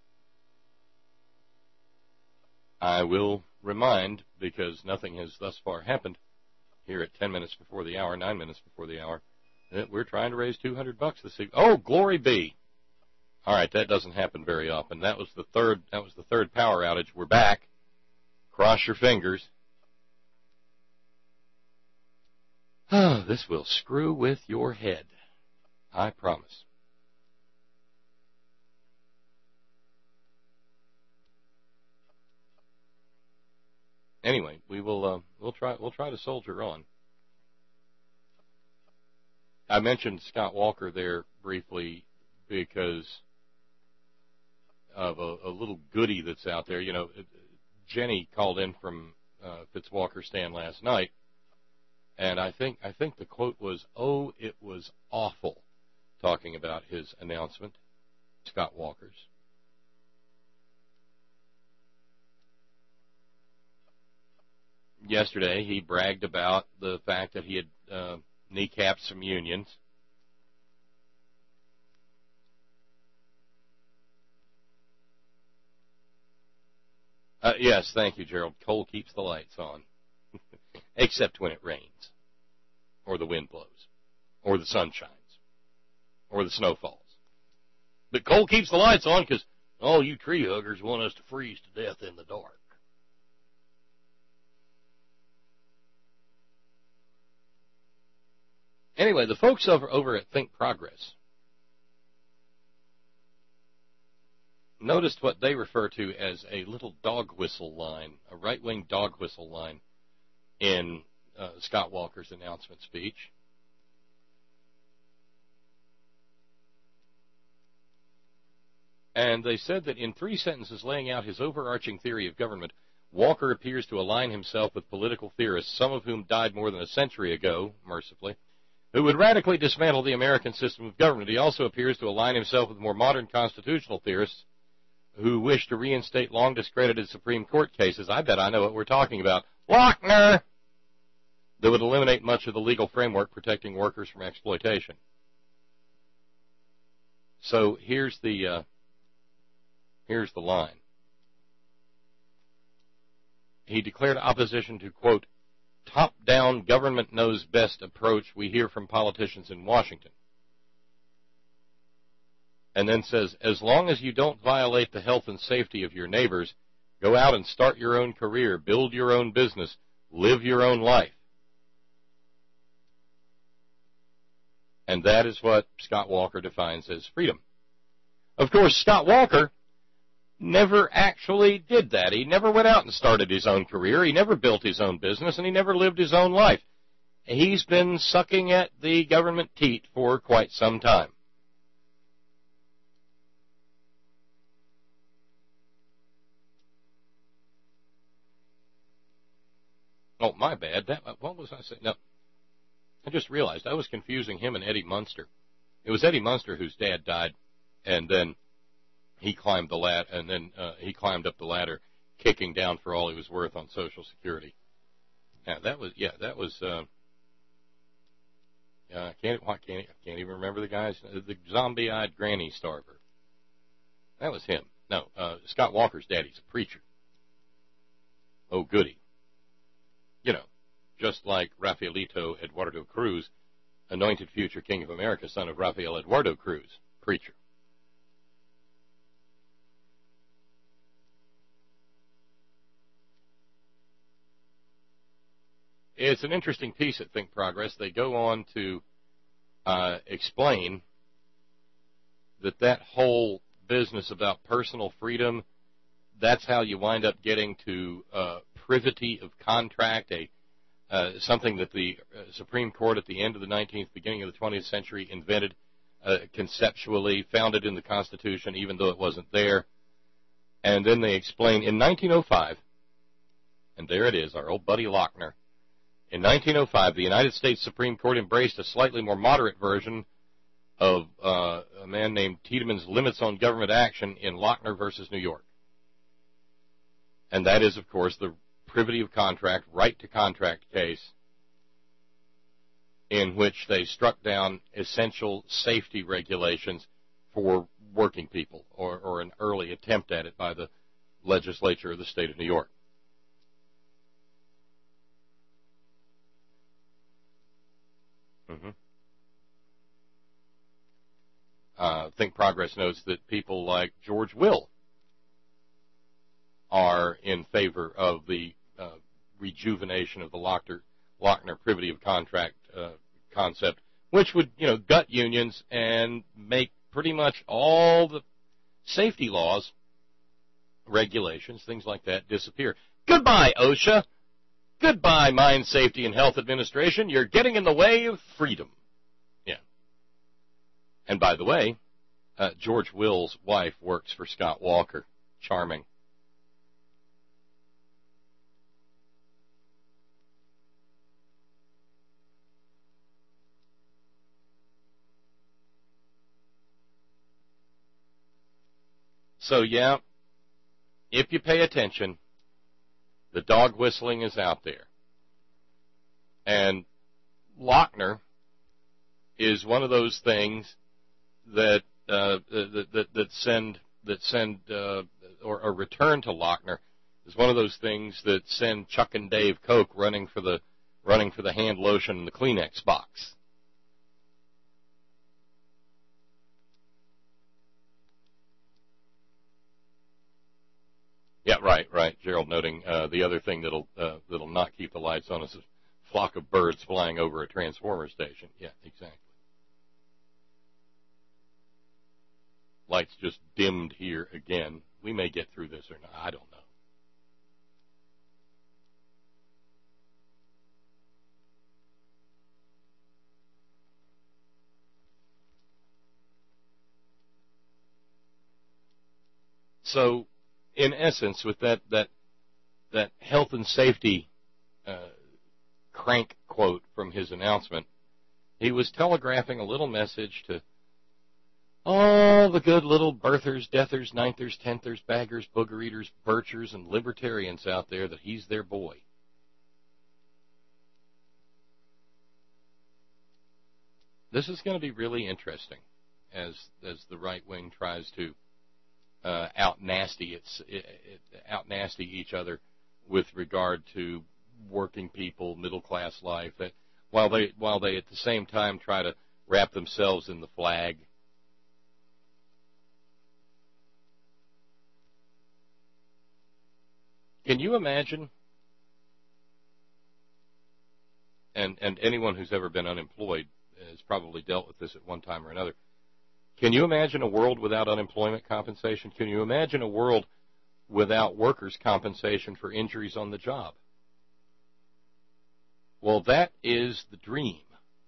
[SPEAKER 2] I will remind, because nothing has thus far happened, here at ten minutes before the hour, nine minutes before the hour, that we're trying to raise two hundred bucks this evening. Oh, glory be. All right, that doesn't happen very often. That was the third, that was the third power outage. We're back. Cross your fingers. Oh, this will screw with your head. I promise. Anyway, we will uh, we'll try we'll try to soldier on. I mentioned Scott Walker there briefly because of a, a little goodie that's out there. You know, Jenny called in from uh, Fitzwalker Stand last night, and I think I think the quote was, "Oh, it was awful," talking about his announcement, Scott Walker's. Yesterday, he bragged about the fact that he had uh, kneecapped some unions. Uh, yes, thank you, Gerald. Coal keeps the lights on, except when it rains, or the wind blows, or the sun shines, or the snow falls. But coal keeps the lights on because all you tree huggers want us to freeze to death in the dark. Anyway, the folks over, over at Think Progress noticed what they refer to as a little dog whistle line, a right-wing dog whistle line in uh, Scott Walker's announcement speech. And they said that in three sentences laying out his overarching theory of government, Walker appears to align himself with political theorists, some of whom died more than a century ago, mercifully, who would radically dismantle the American system of government. He also appears to align himself with more modern constitutional theorists who wish to reinstate long discredited Supreme Court cases. I bet I know what we're talking about. Lochner! That would eliminate much of the legal framework protecting workers from exploitation. So here's the uh, here's the line. He declared opposition to, quote, top-down government knows best approach we hear from politicians in Washington. And then says, as long as you don't violate the health and safety of your neighbors, go out and start your own career, build your own business, live your own life. And that is what Scott Walker defines as freedom. Of course, Scott Walker never actually did that. He never went out and started his own career. He never built his own business, and he never lived his own life. He's been sucking at the government teat for quite some time. Oh, my bad. That, what was I saying? No, I just realized I was confusing him and Eddie Munster. It was Eddie Munster whose dad died, and then he climbed the ladder, and then uh, he climbed up the ladder, kicking down for all he was worth on Social Security. Yeah, that was yeah, that was. Uh, uh, I can't I can't I can't even remember the guy's the zombie-eyed granny starver. That was him. No, uh, Scott Walker's daddy's a preacher. Oh, goody. You know, just like Rafaelito Eduardo Cruz, anointed future king of America, son of Rafael Eduardo Cruz, preacher. It's an interesting piece at Think Progress. They go on to uh, explain that that whole business about personal freedom, that's how you wind up getting to uh, privity of contract, a uh, something that the uh, Supreme Court at the end of the nineteenth, beginning of the twentieth century invented uh, conceptually, founded in the Constitution, even though it wasn't there. And then they explain in nineteen oh five, and there it is, our old buddy Lochner. In nineteen oh five, the United States Supreme Court embraced a slightly more moderate version of uh, a man named Tiedemann's Limits on Government Action in Lochner versus New York. And that is, of course, the privity of contract, right to contract case in which they struck down essential safety regulations for working people, or, or an early attempt at it by the legislature of the state of New York. Mm-hmm. Uh, Think Progress notes that people like George Will are in favor of the uh, rejuvenation of the Lochner, Lochner privity of contract uh, concept, which would, you know, gut unions and make pretty much all the safety laws, regulations, things like that disappear. Goodbye, OSHA. Goodbye, Mine Safety and Health Administration. You're getting in the way of freedom. Yeah. And by the way, Uh, George Will's wife works for Scott Walker. Charming. So, yeah, if you pay attention, the dog whistling is out there. And Lochner is one of those things that uh, that, that, that send that send uh, or, or return to Lochner is one of those things that send Chuck and Dave Koch running for the running for the hand lotion in the Kleenex box. Yeah, right, right. Gerald noting uh, the other thing that'll uh, that'll not keep the lights on is a flock of birds flying over a transformer station. Yeah, exactly. Lights just dimmed here again. We may get through this or not. I don't know. So, in essence, with that that that health and safety uh, crank quote from his announcement, he was telegraphing a little message to all the good little birthers, deathers, ninthers, tenthers, baggers, booger eaters, birchers, and libertarians out there that he's their boy. This is going to be really interesting as as the right wing tries to uh, out nasty it's it, it, out nasty each other with regard to working people, middle class life. That while they while they at the same time try to wrap themselves in the flag. Can you imagine, and, and anyone who's ever been unemployed has probably dealt with this at one time or another, can you imagine a world without unemployment compensation? Can you imagine a world without workers' compensation for injuries on the job? Well, that is the dream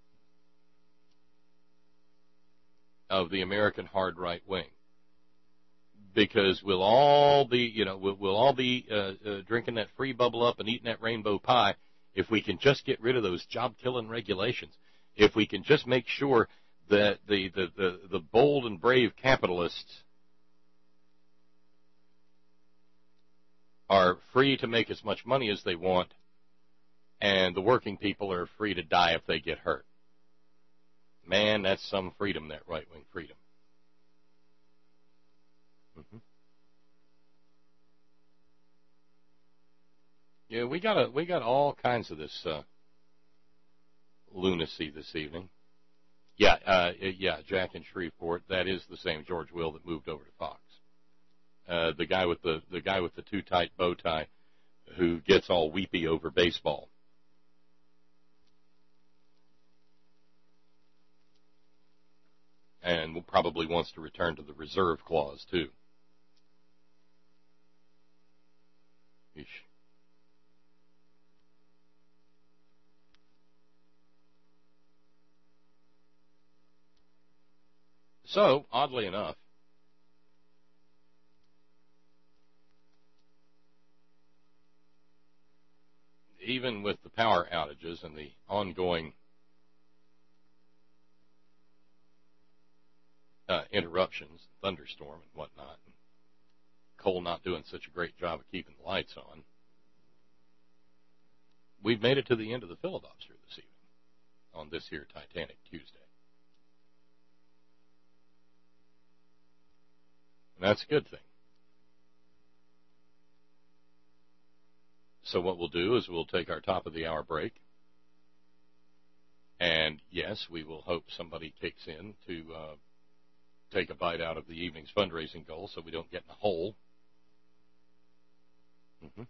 [SPEAKER 2] of the American hard right wing. Because we'll all be, you know, we'll, we'll all be uh, uh, drinking that free bubble up and eating that rainbow pie if we can just get rid of those job-killing regulations. If we can just make sure that the, the, the, the bold and brave capitalists are free to make as much money as they want, and the working people are free to die if they get hurt. Man, that's some freedom, that right-wing freedom. Mm-hmm. Yeah, we got a, we got all kinds of this uh, lunacy this evening. Yeah, uh, yeah, Jack in Shreveport. That is the same George Will that moved over to Fox. Uh, the guy with the the guy with the too tight bow tie, who gets all weepy over baseball. And probably wants to return to the reserve clause too. Eesh. So, oddly enough, even with the power outages and the ongoing uh, interruptions, thunderstorm and whatnot, and Cole not doing such a great job of keeping the lights on, we've made it to the end of the filibuster this evening on this here Titanic Tuesday. And that's a good thing. So what we'll do is we'll take our top of the hour break. And yes, we will hope somebody kicks in to uh, take a bite out of the evening's fundraising goal so we don't get in a hole. Mm-hmm.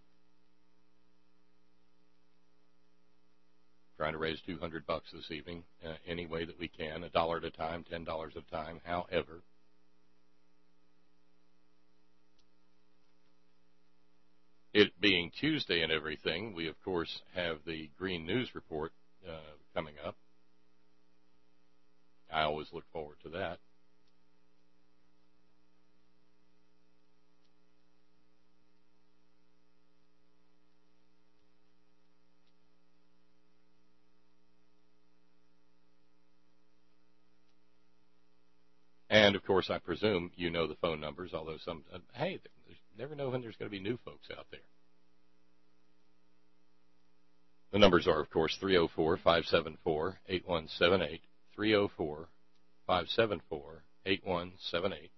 [SPEAKER 2] Trying to raise two hundred bucks this evening, uh, any way that we can, a dollar at a time, ten dollars at a time, however. It being Tuesday and everything, we of course have the Green News Report uh, coming up. I always look forward to that. And, of course, I presume you know the phone numbers, although some, uh, hey, you never know when there's going to be new folks out there. The numbers are, of course, three oh four, five seven four, eight one seven eight, three oh four, five seven four, eight one seven eight,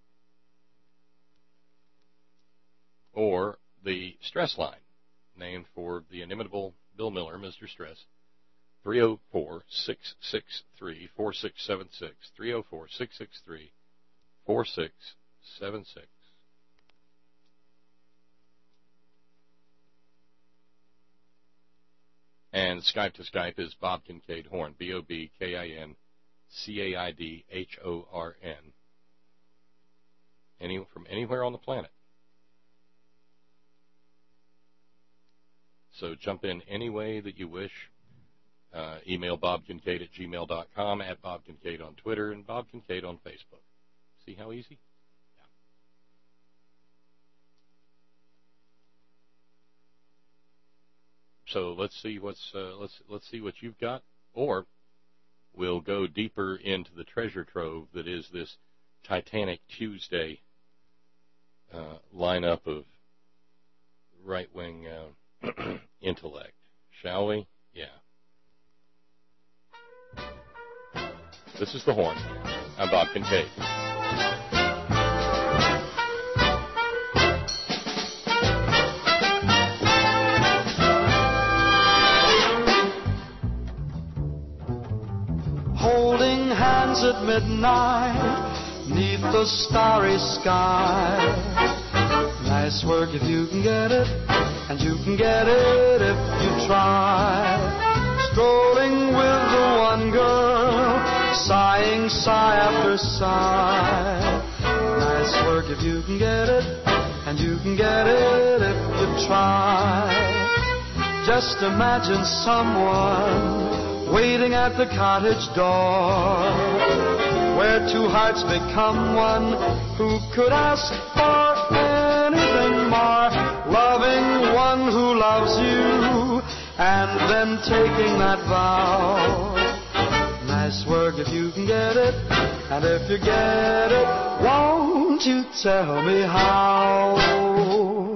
[SPEAKER 2] or the Stress line, named for the inimitable Bill Miller, Mister Stress, three oh four, six six three, four six seven six, three oh four, six six three, four six seven six. And Skype to Skype is Bob Kincaid Horn, B O B K I N C A I D H O R N. Any, from anywhere on the planet. So jump in any way that you wish. Uh, email Bob Kincaid at gmail dot com, at Bob Kincaid on Twitter, and Bob Kincaid on Facebook. See how easy? So let's see what's uh, let's let's see what you've got, or we'll go deeper into the treasure trove that is this Titanic Tuesday uh, lineup of right-wing uh, intellect, shall we? Yeah. This is the Horn. I'm Bob Kincaid.
[SPEAKER 6] Holding hands at midnight, neath the starry sky. Nice work if you can get it, and you can get it if you try. Strolling with the one girl, sighing sigh after sigh. Nice work if you can get it, and you can get it if you try. Just imagine someone waiting at the cottage door, where two hearts become one. Who could ask for anything more? Loving one who loves you, and then taking that vow. Nice work if you can get it, and if you get it, won't you tell me how?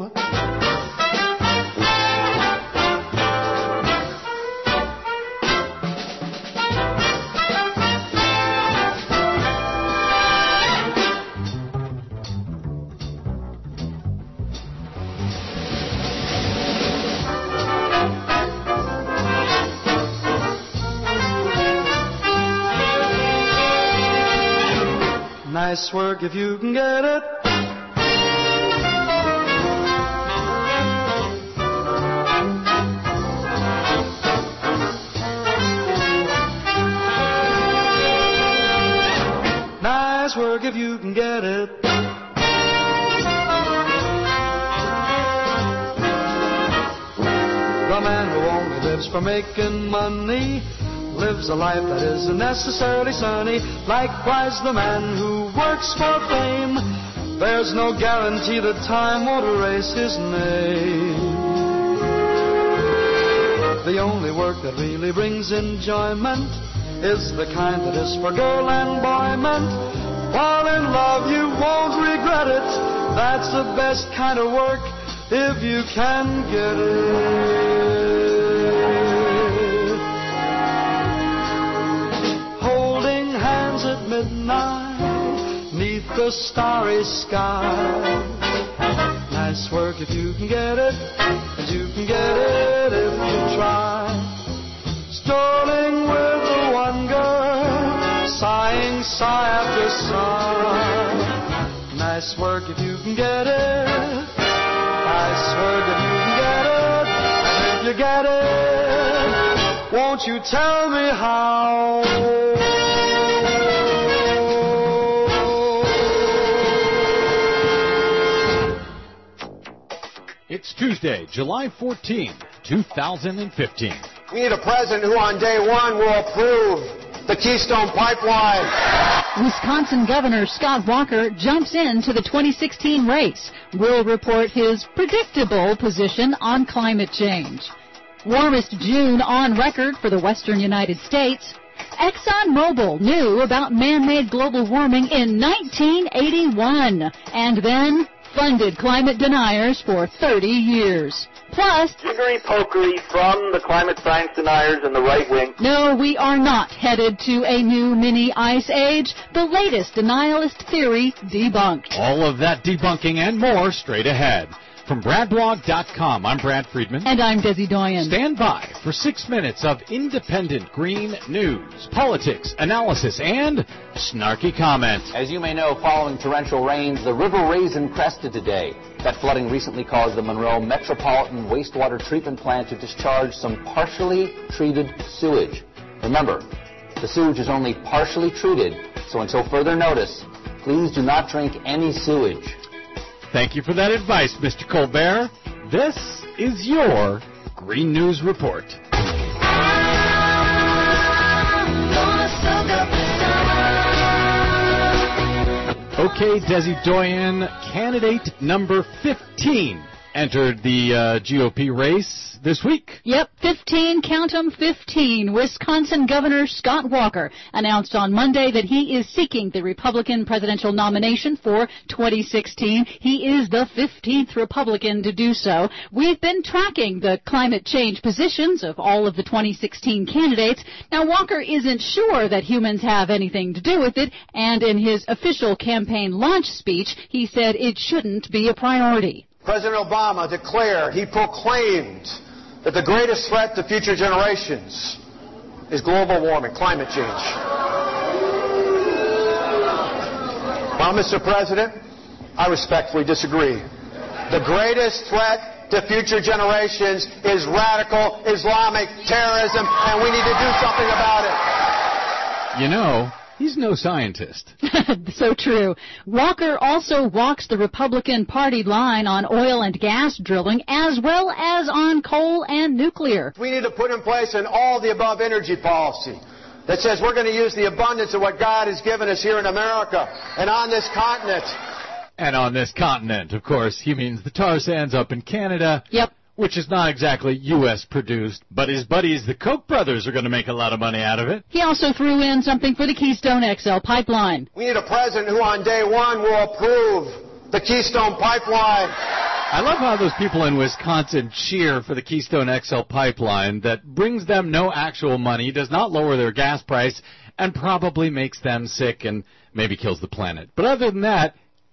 [SPEAKER 6] Nice work if you can get it. Nice work if you can get it. The man who only lives for making money lives a life that isn't necessarily sunny. Likewise, the man who works for fame, there's no guarantee that time won't erase his name. The only work that really brings enjoyment is the kind that is for girl and boy meant. While in love, you won't regret it. That's the best kind of work if you can get it. At midnight, neath the starry sky. Nice work if you can get it, and you can get it if you try. Strolling with the one girl, sighing sigh after sigh. Nice work if you can get it. Nice work if you can get it, and if you get it, won't you tell me how?
[SPEAKER 7] It's Tuesday, July fourteenth, two thousand fifteen.
[SPEAKER 8] We need a president who on day one will approve the Keystone Pipeline.
[SPEAKER 9] Wisconsin Governor Scott Walker jumps into the twenty sixteen race. We'll report his predictable position on climate change. Warmest June on record for the western United States. ExxonMobil knew about man-made global warming in nineteen eighty-one and then funded climate deniers for thirty years. Plus,
[SPEAKER 10] jiggery-pokery from the climate science deniers and the right wing.
[SPEAKER 9] No, we are not headed to a new mini ice age. The latest denialist theory debunked.
[SPEAKER 7] All of that debunking and more straight ahead. From Brad Blog dot com, I'm Brad Friedman.
[SPEAKER 9] And I'm Desi Doyen.
[SPEAKER 7] Stand by for six minutes of independent green news, politics, analysis, and snarky comment.
[SPEAKER 11] As you may know, following torrential rains, the River Raisin crested today. That flooding recently caused the Monroe Metropolitan Wastewater Treatment Plant to discharge some partially treated sewage. Remember, the sewage is only partially treated, so until further notice, please do not drink any sewage.
[SPEAKER 7] Thank you for that advice, Mister Colbert. This is your Green News Report. Okay, Desi Doyen, candidate number fifteen entered the uh, G O P race this week.
[SPEAKER 9] Yep, fifteen, count 'em, fifteen. Wisconsin Governor Scott Walker announced on Monday that he is seeking the Republican presidential nomination for twenty sixteen. He is the fifteenth Republican to do so. We've been tracking the climate change positions of all of the twenty sixteen candidates. Now, Walker isn't sure that humans have anything to do with it, and in his official campaign launch speech, he said it shouldn't be a priority.
[SPEAKER 8] President Obama declared, he proclaimed that the greatest threat to future generations is global warming, climate change. Well, Mister President, I respectfully disagree. The greatest threat to future generations is radical Islamic terrorism, and we need to do something about it.
[SPEAKER 7] You know, he's no scientist.
[SPEAKER 9] So true. Walker also walks the Republican Party line on oil and gas drilling as well as on coal and nuclear.
[SPEAKER 8] We need to put in place an all-the-above energy policy that says we're going to use the abundance of what God has given us here in America and on this continent.
[SPEAKER 7] And on this continent, of course, he means the tar sands up in Canada.
[SPEAKER 9] Yep.
[SPEAKER 7] Which is not exactly U S produced, but his buddies, the Koch brothers, are going to make a lot of money out of it.
[SPEAKER 9] He also threw in something for the Keystone X L pipeline.
[SPEAKER 8] We need a president who on day one will approve the Keystone pipeline.
[SPEAKER 7] I love how those people in Wisconsin cheer for the Keystone X L pipeline that brings them no actual money, does not lower their gas price, and probably makes them sick and maybe kills the planet. But other than that,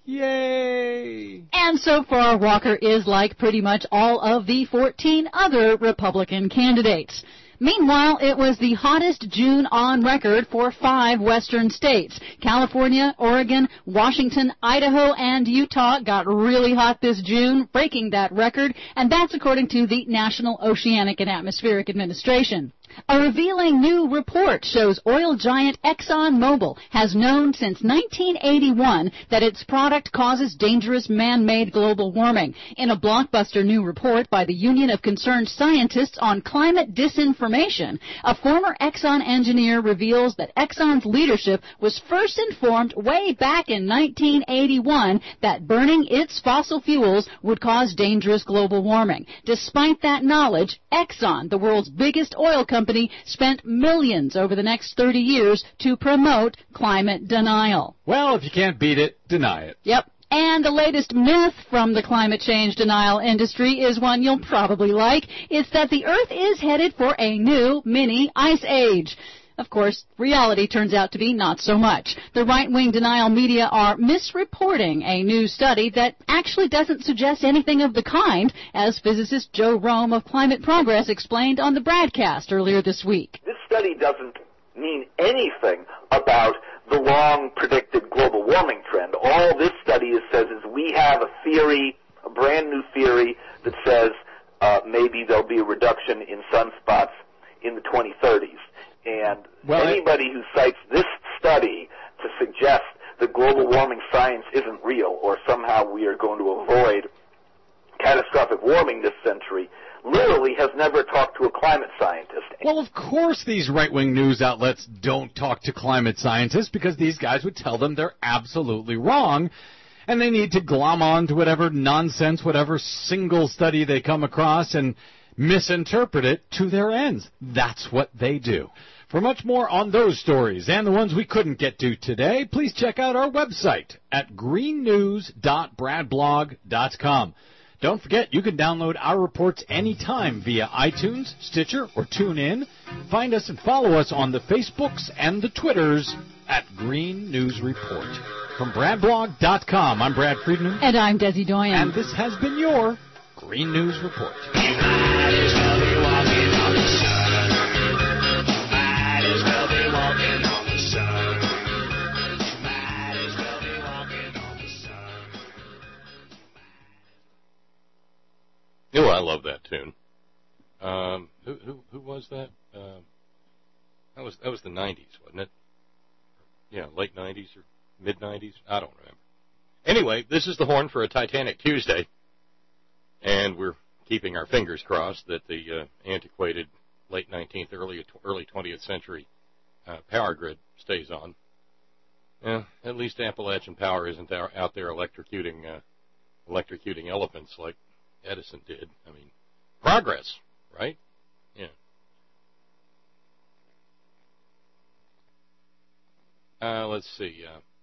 [SPEAKER 7] yay!
[SPEAKER 9] And so far, Walker is like pretty much all of the fourteen other Republican candidates. Meanwhile, it was the hottest June on record for five western states. California, Oregon, Washington, Idaho, and Utah got really hot this June, breaking that record, and that's according to the National Oceanic and Atmospheric Administration. A revealing new report shows oil giant ExxonMobil has known since nineteen eighty-one that its product causes dangerous man-made global warming. In a blockbuster new report by the Union of Concerned Scientists on Climate Disinformation, a former Exxon engineer reveals that Exxon's leadership was first informed way back in nineteen eighty-one that burning its fossil fuels would cause dangerous global warming. Despite that knowledge, Exxon, the world's biggest oil company, spent millions over the next thirty years to promote climate denial.
[SPEAKER 7] Well, if you can't beat it, deny it.
[SPEAKER 9] Yep. And the latest myth from the climate change denial industry is one you'll probably like. It's that the Earth is headed for a new mini ice age. Of course, reality turns out to be not so much. The right-wing denial media are misreporting a new study that actually doesn't suggest anything of the kind, as physicist Joe Rome of Climate Progress explained on the broadcast earlier this week.
[SPEAKER 10] This study doesn't mean anything about the long predicted global warming trend. All this study is, says is we have a theory, a brand new theory that says uh, maybe there'll be a reduction in sunspots in the twenty thirties. And well, anybody who cites this study to suggest that global warming science isn't real or somehow we are going to avoid catastrophic warming this century literally has never talked to a climate scientist.
[SPEAKER 7] Well, of course these right-wing news outlets don't talk to climate scientists because these guys would tell them they're absolutely wrong. And they need to glom on to whatever nonsense, whatever single study they come across and misinterpret it to their ends. That's what they do. For much more on those stories and the ones we couldn't get to today, please check out our website at green news dot brad blog dot com. Don't forget, you can download our reports anytime via iTunes, Stitcher, or TuneIn. Find us and follow us on the Facebooks and the Twitters at Green News Report. From brad blog dot com, I'm Brad Friedman.
[SPEAKER 9] And I'm Desi Doyen.
[SPEAKER 7] And this has been your Green News Report.
[SPEAKER 2] Oh, I love that tune. Um, who who who was that? Um, that was that was the nineties, wasn't it? Yeah, late nineties or mid nineties. I don't remember. Anyway, this is the horn for a Titanic Tuesday, and we're keeping our fingers crossed that the uh, antiquated late nineteenth, early early twentieth century uh, power grid stays on. Yeah, at least Appalachian Power isn't out there electrocuting uh, electrocuting elephants like Edison did. I mean, progress, right? Yeah. Uh, let's see.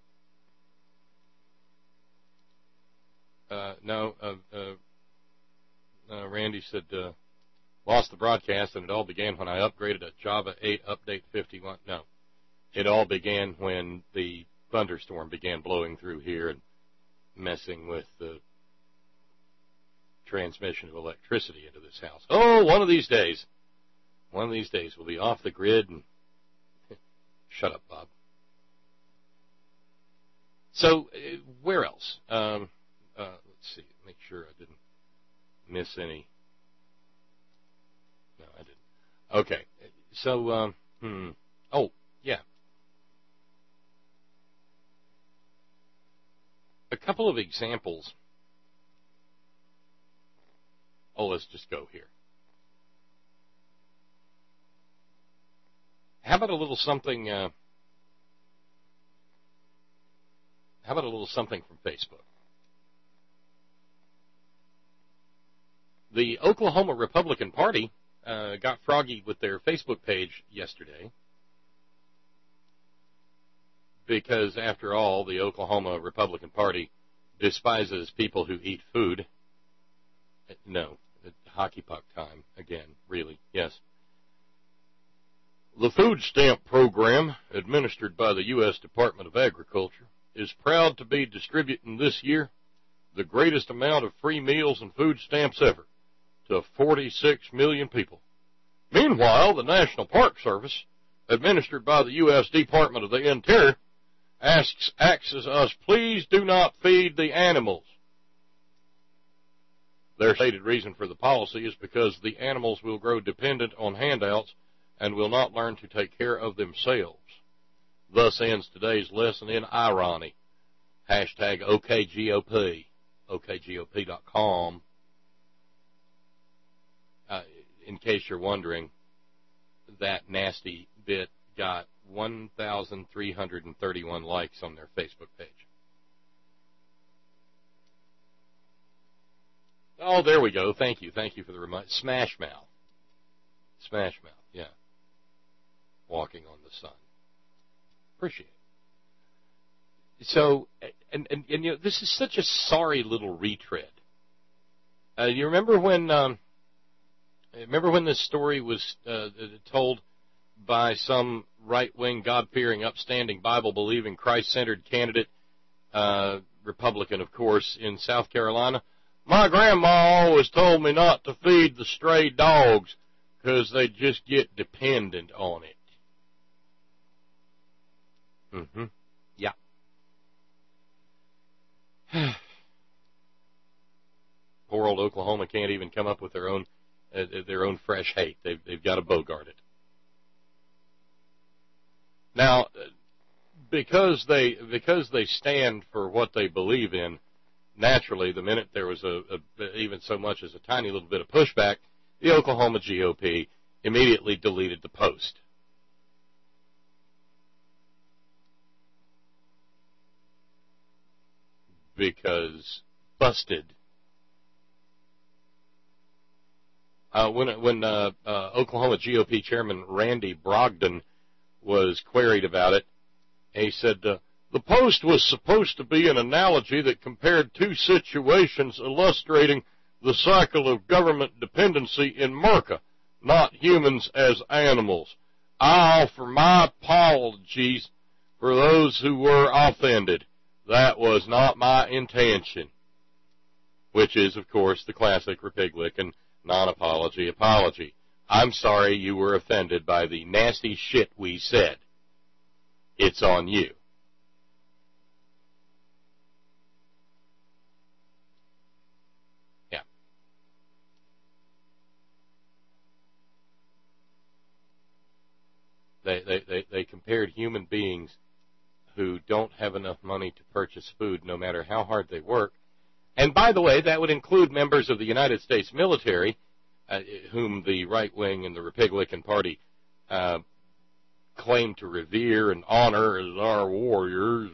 [SPEAKER 2] Uh, uh, no, uh, uh, uh, Randy said, uh, lost the broadcast, and it all began when I upgraded a Java eight Update fifty-one. No, it all began when the thunderstorm began blowing through here and messing with the transmission of electricity into this house. Oh, one of these days, one of these days we'll be off the grid and shut up, Bob. So, uh, where else? Um, uh, let's see, make sure I didn't miss any. No, I didn't. Okay, so, um, hmm. Oh, yeah. A couple of examples. Oh, let's just go here. How about a little something, uh, how about a little something from Facebook? The Oklahoma Republican Party uh, got froggy with their Facebook page yesterday because, after all, the Oklahoma Republican Party despises people who eat food. No. Hockey puck time again, really, yes. The food stamp program, administered by the U S Department of Agriculture, is proud to be distributing this year the greatest amount of free meals and food stamps ever to forty-six million people. Meanwhile, the National Park Service, administered by the U S Department of the Interior, asks, asks us, please do not feed the animals. Their stated reason for the policy is because the animals will grow dependent on handouts and will not learn to take care of themselves. Thus ends today's lesson in irony. Hashtag O K G O P, O K G O P dot com. Uh, in case you're wondering, that nasty bit got one thousand three hundred thirty-one likes on their Facebook page. Oh, there we go. Thank you. Thank you for the reminder. Smash Mouth. Smash Mouth, yeah. Walking on the sun. Appreciate it. So, and, and, and you know, this is such a sorry little retread. Uh, you remember when, um, remember when this story was uh, told by some right-wing, God-fearing, upstanding, Bible-believing, Christ-centered candidate, uh, Republican, of course, in South Carolina? My grandma always told me not to feed the stray dogs because they just get dependent on it. Mm-hmm. Yeah. Poor old Oklahoma can't even come up with their own uh, their own fresh hate. They've they've got to bogart it. Now, because they because they stand for what they believe in. Naturally, the minute there was a, a even so much as a tiny little bit of pushback, the Oklahoma G O P immediately deleted the post. Because busted. Uh, when when uh, uh, Oklahoma G O P Chairman Randy Brogdon was queried about it. And he said, uh, the post was supposed to be an analogy that compared two situations illustrating the cycle of government dependency in America, not humans as animals. I offer my apologies for those who were offended. That was not my intention. Which is, of course, the classic Republican non-apology apology. I'm sorry you were offended by the nasty shit we said. It's on you. Yeah. They, they, they, they compared human beings who don't have enough money to purchase food no matter how hard they work. And by the way, that would include members of the United States military, uh, whom the right wing and the Republican Party uh, claim to revere and honor as our warriors.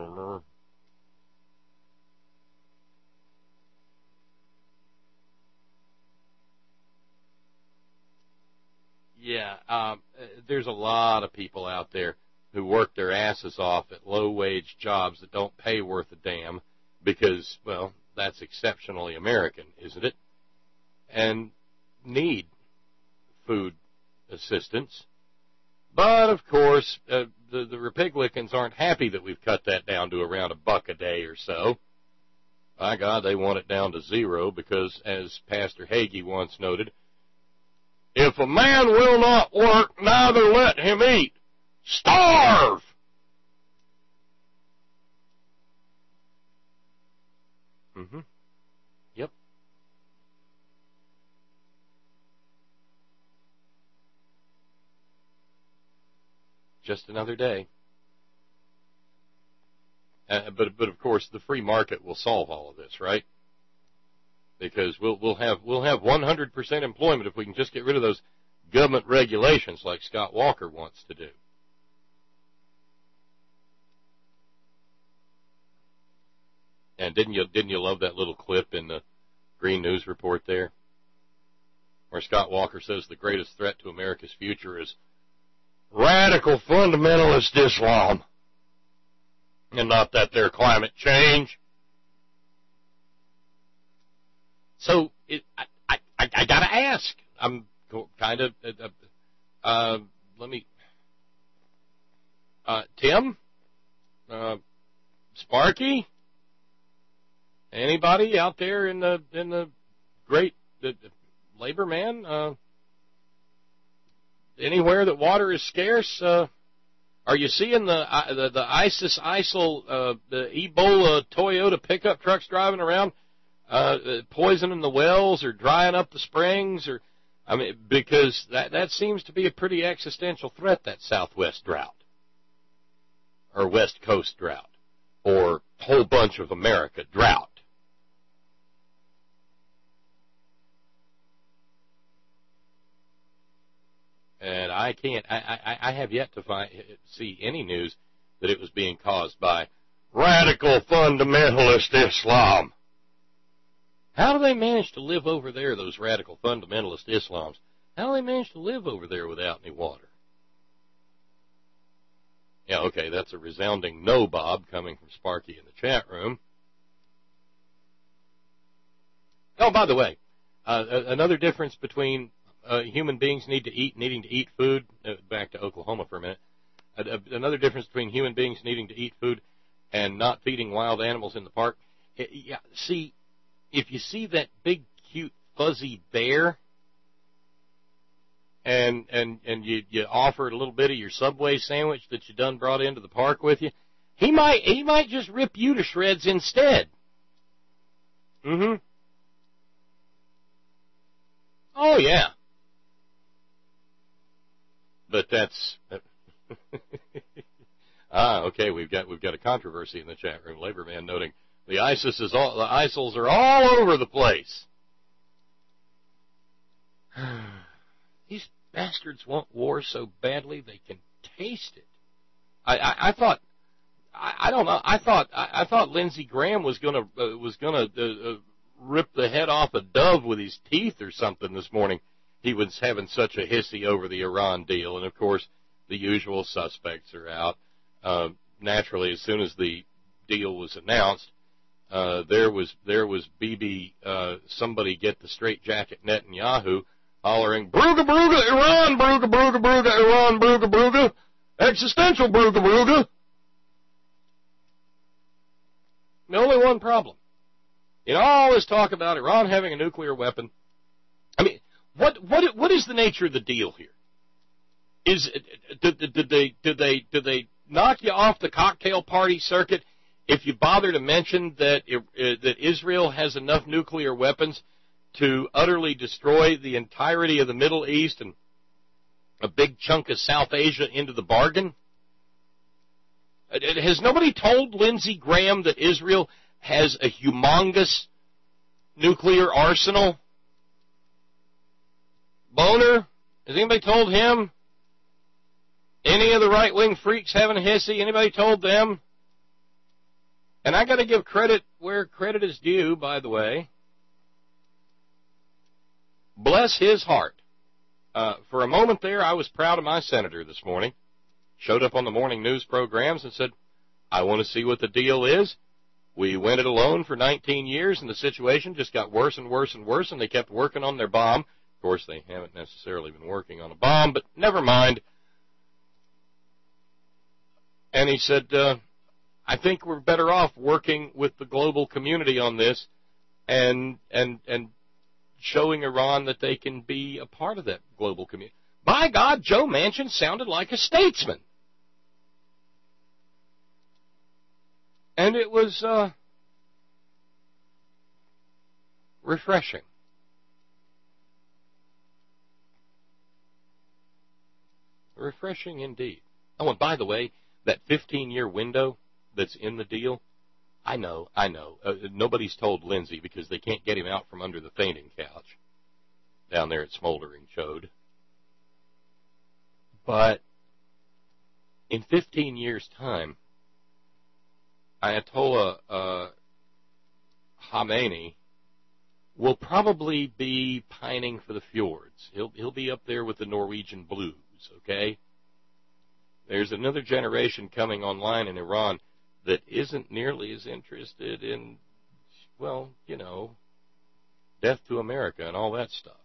[SPEAKER 2] Yeah, um, there's a lot of people out there who work their asses off at low-wage jobs that don't pay worth a damn because, well, that's exceptionally American, isn't it? And need food assistance. But, of course, uh, the, the Republicans aren't happy that we've cut that down to around a buck a day or so. By God, they want it down to zero because, as Pastor Hagee once noted, if a man will not work, neither let him eat. Starve! Mm-hmm. Yep. Just another day. Uh, but but of course the free market will solve all of this, right? Because we'll we'll have we'll have one hundred percent employment if we can just get rid of those government regulations like Scott Walker wants to do. And didn't you didn't you love that little clip in the Green News report there, where Scott Walker says the greatest threat to America's future is radical fundamentalist Islam, and not that they're climate change. So it, I, I, I, I got to ask. I'm kind of uh, uh, let me uh, Tim, uh, Sparky. Anybody out there in the in the great the, the labor man? Uh, anywhere that water is scarce? Uh, are you seeing the uh, the, the ISIS ISIL uh, the Ebola Toyota pickup trucks driving around, uh, poisoning the wells or drying up the springs? Or I mean, because that that seems to be a pretty existential threat. That Southwest drought or West Coast drought or whole bunch of America drought. And I can't, I, I, I have yet to find, see any news that it was being caused by radical fundamentalist Islam. How do they manage to live over there, those radical fundamentalist Islams? How do they manage to live over there without any water? Yeah, okay, that's a resounding no, Bob, coming from Sparky in the chat room. Oh, by the way, uh, another difference between Uh, human beings need to eat, needing to eat food. Uh, back to Oklahoma for a minute. Uh, another difference between human beings needing to eat food and not feeding wild animals in the park. It, yeah, see, if you see that big, cute, fuzzy bear, and and and you you offer a little bit of your Subway sandwich that you done brought into the park with you, he might he might just rip you to shreds instead. Mm-hmm. Oh yeah. But that's ah okay. We've got we've got a controversy in the chat room. Labor man noting the ISIS is all the ISILs are all over the place. These bastards want war so badly they can taste it. I I, I thought I, I don't know. I thought I, I thought Lindsey Graham was gonna uh, was gonna uh, uh, rip the head off a dove with his teeth or something this morning. He was having such a hissy over the Iran deal, and of course, the usual suspects are out. Uh, naturally, as soon as the deal was announced, uh, there was there was Bibi, uh, somebody get the straitjacket Netanyahu, hollering, Bruga Bruga, Iran, Bruga Bruga Bruga, Iran, Bruga Bruga, existential Bruga Bruga. The only one problem. In all this talk about Iran having a nuclear weapon, I mean, what what what is the nature of the deal here? Is did, did they did they did they knock you off the cocktail party circuit if you bother to mention that uh, that Israel has enough nuclear weapons to utterly destroy the entirety of the Middle East and a big chunk of South Asia into the bargain? Has nobody told Lindsey Graham that Israel has a humongous nuclear arsenal? Boner? Has anybody told him? Any of the right-wing freaks having a hissy? Anybody told them? And I got to give credit where credit is due, by the way. Bless his heart. Uh, for a moment there, I was proud of my senator this morning. Showed up on the morning news programs and said, I want to see what the deal is. We went it alone for nineteen years, and the situation just got worse and worse and worse, and they kept working on their bomb. Of course, they haven't necessarily been working on a bomb, but never mind. And he said, uh, I think we're better off working with the global community on this and and and showing Iran that they can be a part of that global community. By God, Joe Manchin sounded like a statesman. And it was uh, refreshing. Refreshing indeed. Oh, and by the way, that fifteen-year window that's in the deal, I know, I know. Uh, nobody's told Lindsey because they can't get him out from under the fainting couch down there at Smoldering Chode. But in fifteen years' time, Ayatollah uh, Khamenei will probably be pining for the fjords. He'll he'll be up there with the Norwegian blues, okay? There's another generation coming online in Iran that isn't nearly as interested in, well, you know, death to America and all that stuff.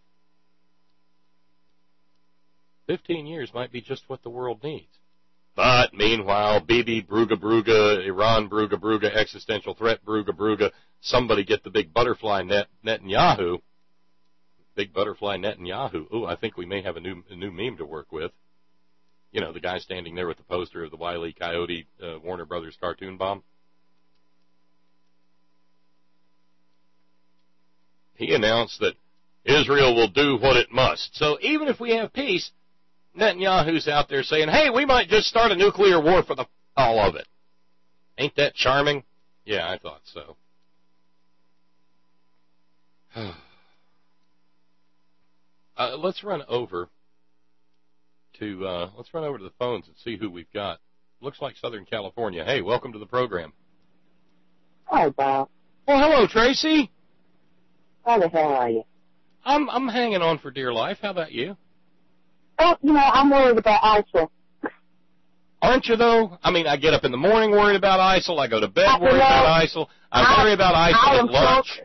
[SPEAKER 2] Fifteen years might be just what the world needs. But meanwhile, Bibi, Bruga Bruga, Iran, Bruga Bruga, existential threat, Bruga Bruga, somebody get the big butterfly net, Netanyahu. Big butterfly Netanyahu. Ooh, I think we may have a new a new meme to work with. You know, the guy standing there with the poster of the Wile E. Coyote uh, Warner Brothers cartoon bomb. He announced that Israel will do what it must. So even if we have peace, Netanyahu's out there saying, hey, we might just start a nuclear war for the all of it. Ain't that charming? Yeah, I thought so. uh, let's run over to uh, let's run over to the phones and see who we've got. Looks like Southern California. Hey, welcome to the program.
[SPEAKER 12] Hi, Bob.
[SPEAKER 2] Well, hello, Tracy.
[SPEAKER 12] How the hell are you?
[SPEAKER 2] I'm I'm hanging on for dear life. How about you?
[SPEAKER 12] Oh, you know, I'm worried about ISIL.
[SPEAKER 2] Aren't you, though? I mean, I get up in the morning worried about ISIL. I go to bed worried about ISIL. I, I worry about ISIL at lunch.
[SPEAKER 12] So,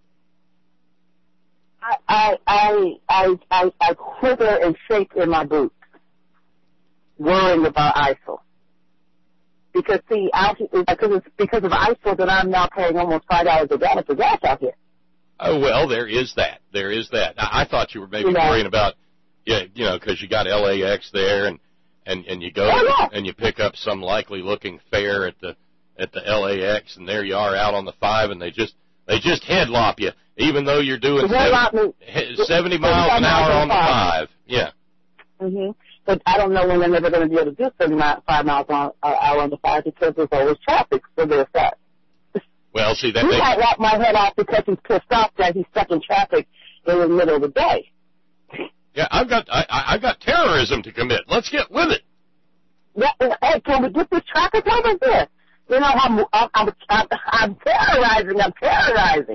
[SPEAKER 12] I, I, I, I, I quiver and shake in my boots, worrying about ISIL. Because, see, I, because it's because of ISIL that I'm now paying almost five dollars a gallon for gas out here.
[SPEAKER 2] Oh, well, there is that. There is that. I, I thought you were maybe
[SPEAKER 12] you know,
[SPEAKER 2] worrying about, yeah, you know, because you got L A X there, and, and, and you go
[SPEAKER 12] oh, yeah.
[SPEAKER 2] and you pick up some likely-looking fare at the at the L A X, and there you are out on the five, and they just they just headlop you, even though you're doing seventy, seventy miles an hour on the five. Yeah.
[SPEAKER 12] Mhm. But I don't know when they're never going to be able to do seventy-five miles an hour on the five because there's always traffic, so there's that.
[SPEAKER 2] Well, see, that
[SPEAKER 12] he
[SPEAKER 2] makes...
[SPEAKER 12] might lock my head off because he's pissed off that he's stuck in traffic in the middle of the day.
[SPEAKER 2] Yeah, I've got I, I've got terrorism to commit. Let's get with it.
[SPEAKER 12] Yeah, hey, can we get this traffic over here? You know, I'm I'm I'm, I'm, I'm terrorizing. I'm terrorizing.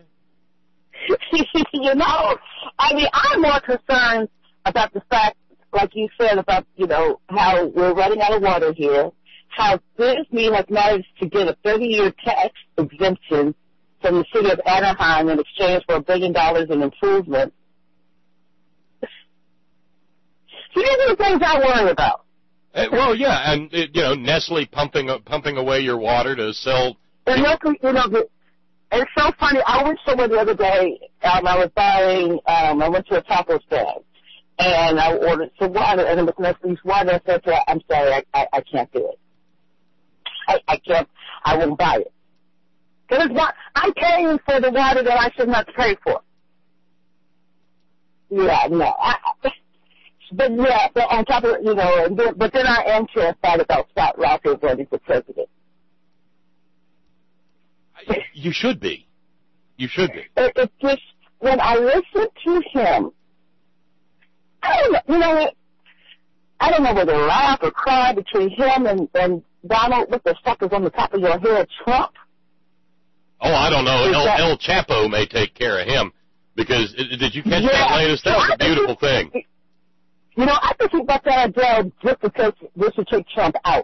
[SPEAKER 12] You know, I mean, I'm more concerned about the fact, like you said about, you know, how we're running out of water here, how Disney has managed to get a thirty-year tax exemption from the city of Anaheim in exchange for a billion dollars in improvement. These are the things I worry about.
[SPEAKER 2] Uh, well, yeah, and, uh, you know, Nestle pumping uh, pumping away your water to sell.
[SPEAKER 12] And look, you know, the, it's so funny. I went somewhere the other day. Um, I was buying, um, I went to a taco stand, and I ordered some water, and it was Nestle's water. I said to her, I'm sorry, I, I, I can't do it. I, I can't, I won't buy it. Because it's not, I'm paying for the water that I should not pay for. Yeah, no. I, I, but yeah, but on top of it, you know, and then, but then I am terrified about Scott Rocker running for president.
[SPEAKER 2] You should be. You should be.
[SPEAKER 12] It, it just, when I listen to him, I don't know, you know what? I don't know whether to laugh or cry between him and, and Donald. What the fuck is on the top of your head, Trump?
[SPEAKER 2] Oh, I don't know. El,
[SPEAKER 12] that,
[SPEAKER 2] El Chapo may take care of him because did you catch
[SPEAKER 12] yeah,
[SPEAKER 2] that latest? That was a beautiful
[SPEAKER 12] he,
[SPEAKER 2] thing.
[SPEAKER 12] You know, I think he got that idea just because this would take Trump out.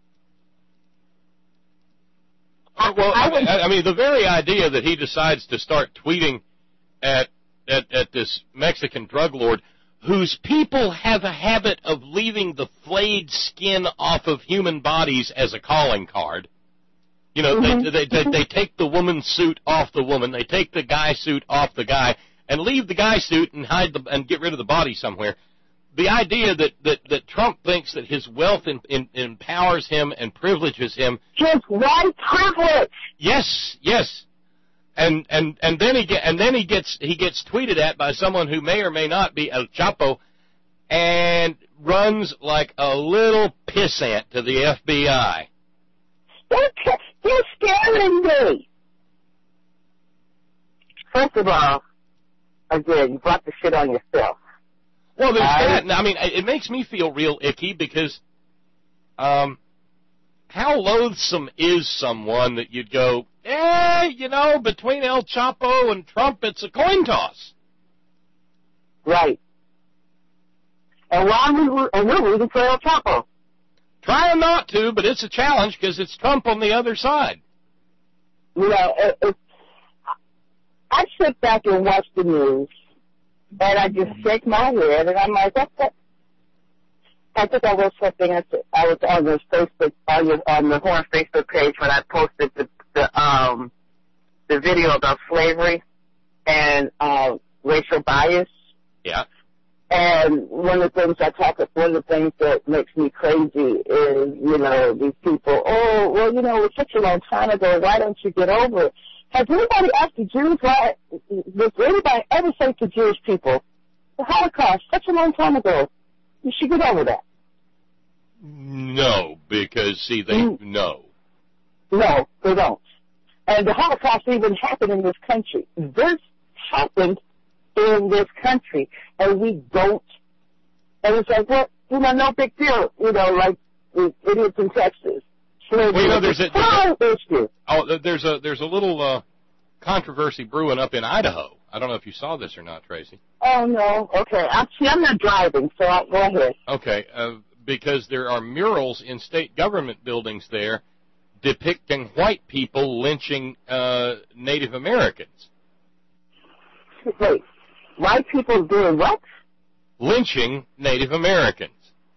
[SPEAKER 2] I, well, I, I, I mean, the very idea that he decides to start tweeting at, at at this Mexican drug lord, whose people have a habit of leaving the flayed skin off of human bodies as a calling card. You know, mm-hmm. they, they, they they take the woman's suit off the woman, they take the guy suit off the guy, and leave the guy suit and hide the and get rid of the body somewhere. The idea that, that, that Trump thinks that his wealth in, in, empowers him and privileges him.
[SPEAKER 12] His white privilege.
[SPEAKER 2] Yes, yes. And and and then he get and then he gets he gets tweeted at by someone who may or may not be El Chapo, and runs like a little pissant to the F B I.
[SPEAKER 12] You're, you're scaring me. First of all, again, you brought the shit on yourself.
[SPEAKER 2] Well, there's I, that. I mean, it makes me feel real icky because, um, how loathsome is someone that you'd go, eh, you know, between El Chapo and Trump, it's a coin toss.
[SPEAKER 12] Right. And why we and we're rooting for El Chapo.
[SPEAKER 2] Trying not to, but it's a challenge because it's Trump on the other side.
[SPEAKER 12] You know, it, it, I sit back and watch the news. And I just shake my head, and I'm like, that's that. I think I wrote something. I was on the Facebook, on the, on the Horn Facebook page when I posted the, the um the video about slavery and uh, racial bias.
[SPEAKER 2] Yeah.
[SPEAKER 12] And one of the things I talk about, one of the things that makes me crazy is, you know, these people. Oh, well, you know, it's such a long time ago. Why don't you get over it? Has anybody asked the Jews why, does anybody ever say to Jewish people, the Holocaust, such a long time ago, you should get over that?
[SPEAKER 2] No, because, see, they, mm. no.
[SPEAKER 12] No, they don't. And the Holocaust even happened in this country. This happened in this country, and we don't, and it's like, well, you know, no big deal, you know, like the idiots in Texas.
[SPEAKER 2] Well, you know, there's a, there's
[SPEAKER 12] a,
[SPEAKER 2] oh, there's a there's a little uh, controversy brewing up in Idaho. I don't know if you saw this or not, Tracy.
[SPEAKER 12] Oh no, okay. I'm, see, I'm not driving, so I'll go ahead.
[SPEAKER 2] Okay, uh, because there are murals in state government buildings there depicting white people lynching uh, Native Americans.
[SPEAKER 12] Wait, white people doing what?
[SPEAKER 2] Lynching Native Americans.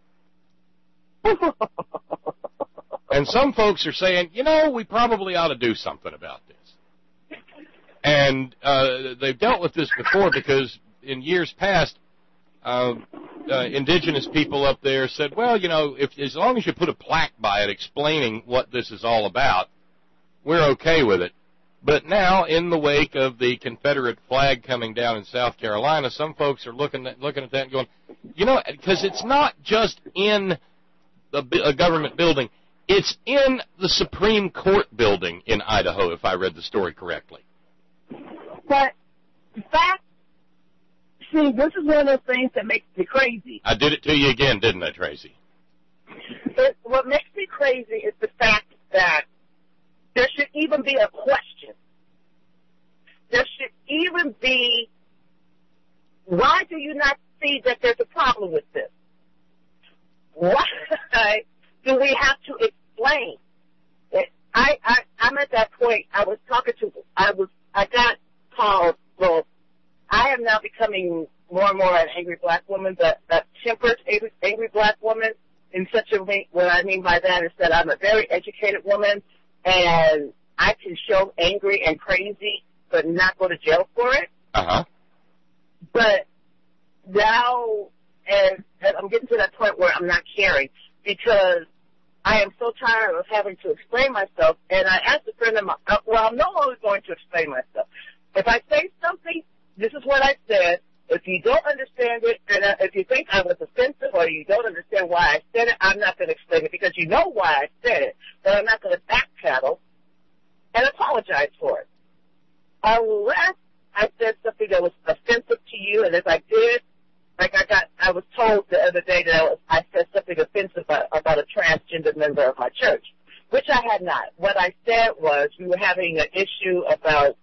[SPEAKER 2] And some folks are saying, you know, we probably ought to do something about this. And uh, they've dealt with this before because in years past, uh, uh, indigenous people up there said, well, you know, if as long as you put a plaque by it explaining what this is all about, we're okay with it. But now, in the wake of the Confederate flag coming down in South Carolina, some folks are looking at, looking at that and going, you know, because it's not just in the, a government building. It's in the Supreme Court building in Idaho, if I read the story correctly.
[SPEAKER 12] But that, see, this is one of those things that makes me crazy.
[SPEAKER 2] I did it to you again, didn't I, Tracy?
[SPEAKER 12] It, what makes me crazy is the fact that there should even be a question. There should even be, why do you not see that there's a problem with this? why do we have to explain? I, I, I'm at that point. I was talking to, I was, I got called, well, I am now becoming more and more an angry black woman, but a tempered angry, angry black woman in such a way, what I mean by that is that I'm a very educated woman and I can show angry and crazy, but not go to jail for it.
[SPEAKER 2] Uh-huh.
[SPEAKER 12] But now, and, and I'm getting to that point where I'm not caring because I am so tired of having to explain myself, and I asked a friend of mine, uh, well, I'm no longer going to explain myself. If I say something, this is what I said. If you don't understand it, and uh, if you think I was offensive or you don't understand why I said it, I'm not going to explain it because you know why I said it, but I'm not going to backpedal and apologize for it. Unless I said something that was offensive to you, and if I did, like I got, I was told the other day that I, was, I said something offensive about, about a transgender member of my church, which I had not. What I said was we were having an issue about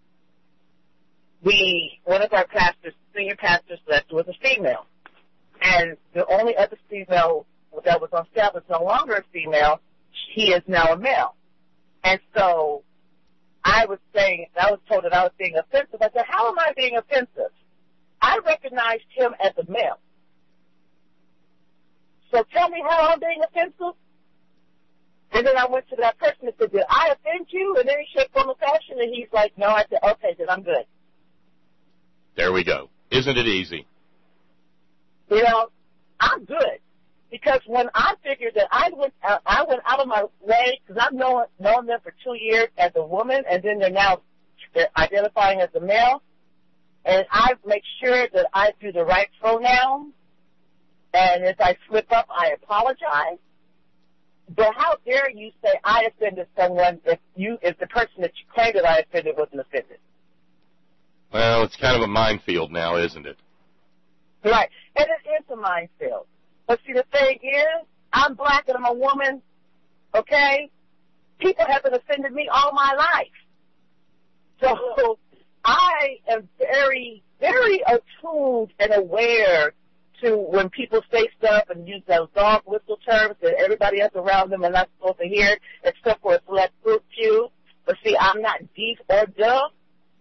[SPEAKER 12] we, one of our pastors, senior pastors left was a female, and the only other female that was on staff was no longer a female. He is now a male, and so I was saying, I was told that I was being offensive. I said, how am I being offensive? I recognized him as a male. So tell me how I'm being offensive. And then I went to that person and said, did I offend you? And then he shook on the fashion, and he's like, no. I said, okay, then I'm good.
[SPEAKER 2] There we go. Isn't it easy?
[SPEAKER 12] You know, I'm good. Because when I figured that I went, uh, I went out of my way, because I've known, known them for two years as a woman, and then they're now they're identifying as a male. And I make sure that I do the right pronoun. And if I slip up, I apologize. But how dare you say I offended someone if you, if the person that you claimed that I offended wasn't offended?
[SPEAKER 2] Well, it's kind of a minefield now, isn't it?
[SPEAKER 12] Right. And it is a minefield. But see, the thing is, I'm black and I'm a woman, okay? People have been offended me all my life. So I am very, very attuned and aware to when people say stuff and use those dog whistle terms that everybody else around them are not supposed to hear, except for a select group few. But see, I'm not deep or dumb.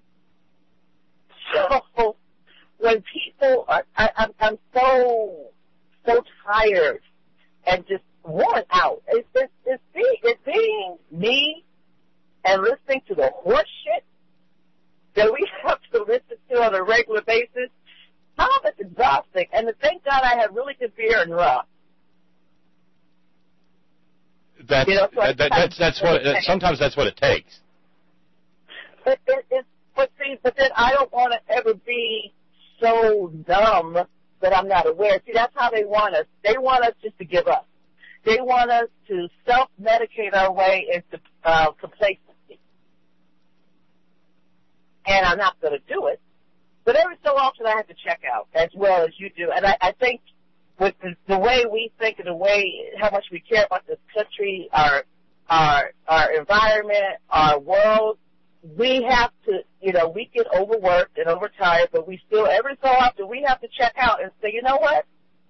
[SPEAKER 12] So when people are, I, I'm, I'm so, so tired and just worn out. It's, it's, it's, being, it's being me and listening to the horse shit that we have to listen to on a regular basis. Some of it's exhausting. And thank God I have really good beer and rum.
[SPEAKER 2] That's, you know, so that, that, that's, that's what, it, sometimes that's what it takes.
[SPEAKER 12] But it, it's, but see, but then I don't want to ever be so dumb that I'm not aware. See, that's how they want us. They want us just to give up. They want us to self-medicate our way into uh, complacency. And I'm not going to do it. But every so often I have to check out, as well as you do. And I, I think with the, the way we think and the way, how much we care about this country, our, our, our environment, our world, we have to, you know, we get overworked and overtired, but we still, every so often, we have to check out and say, you know what?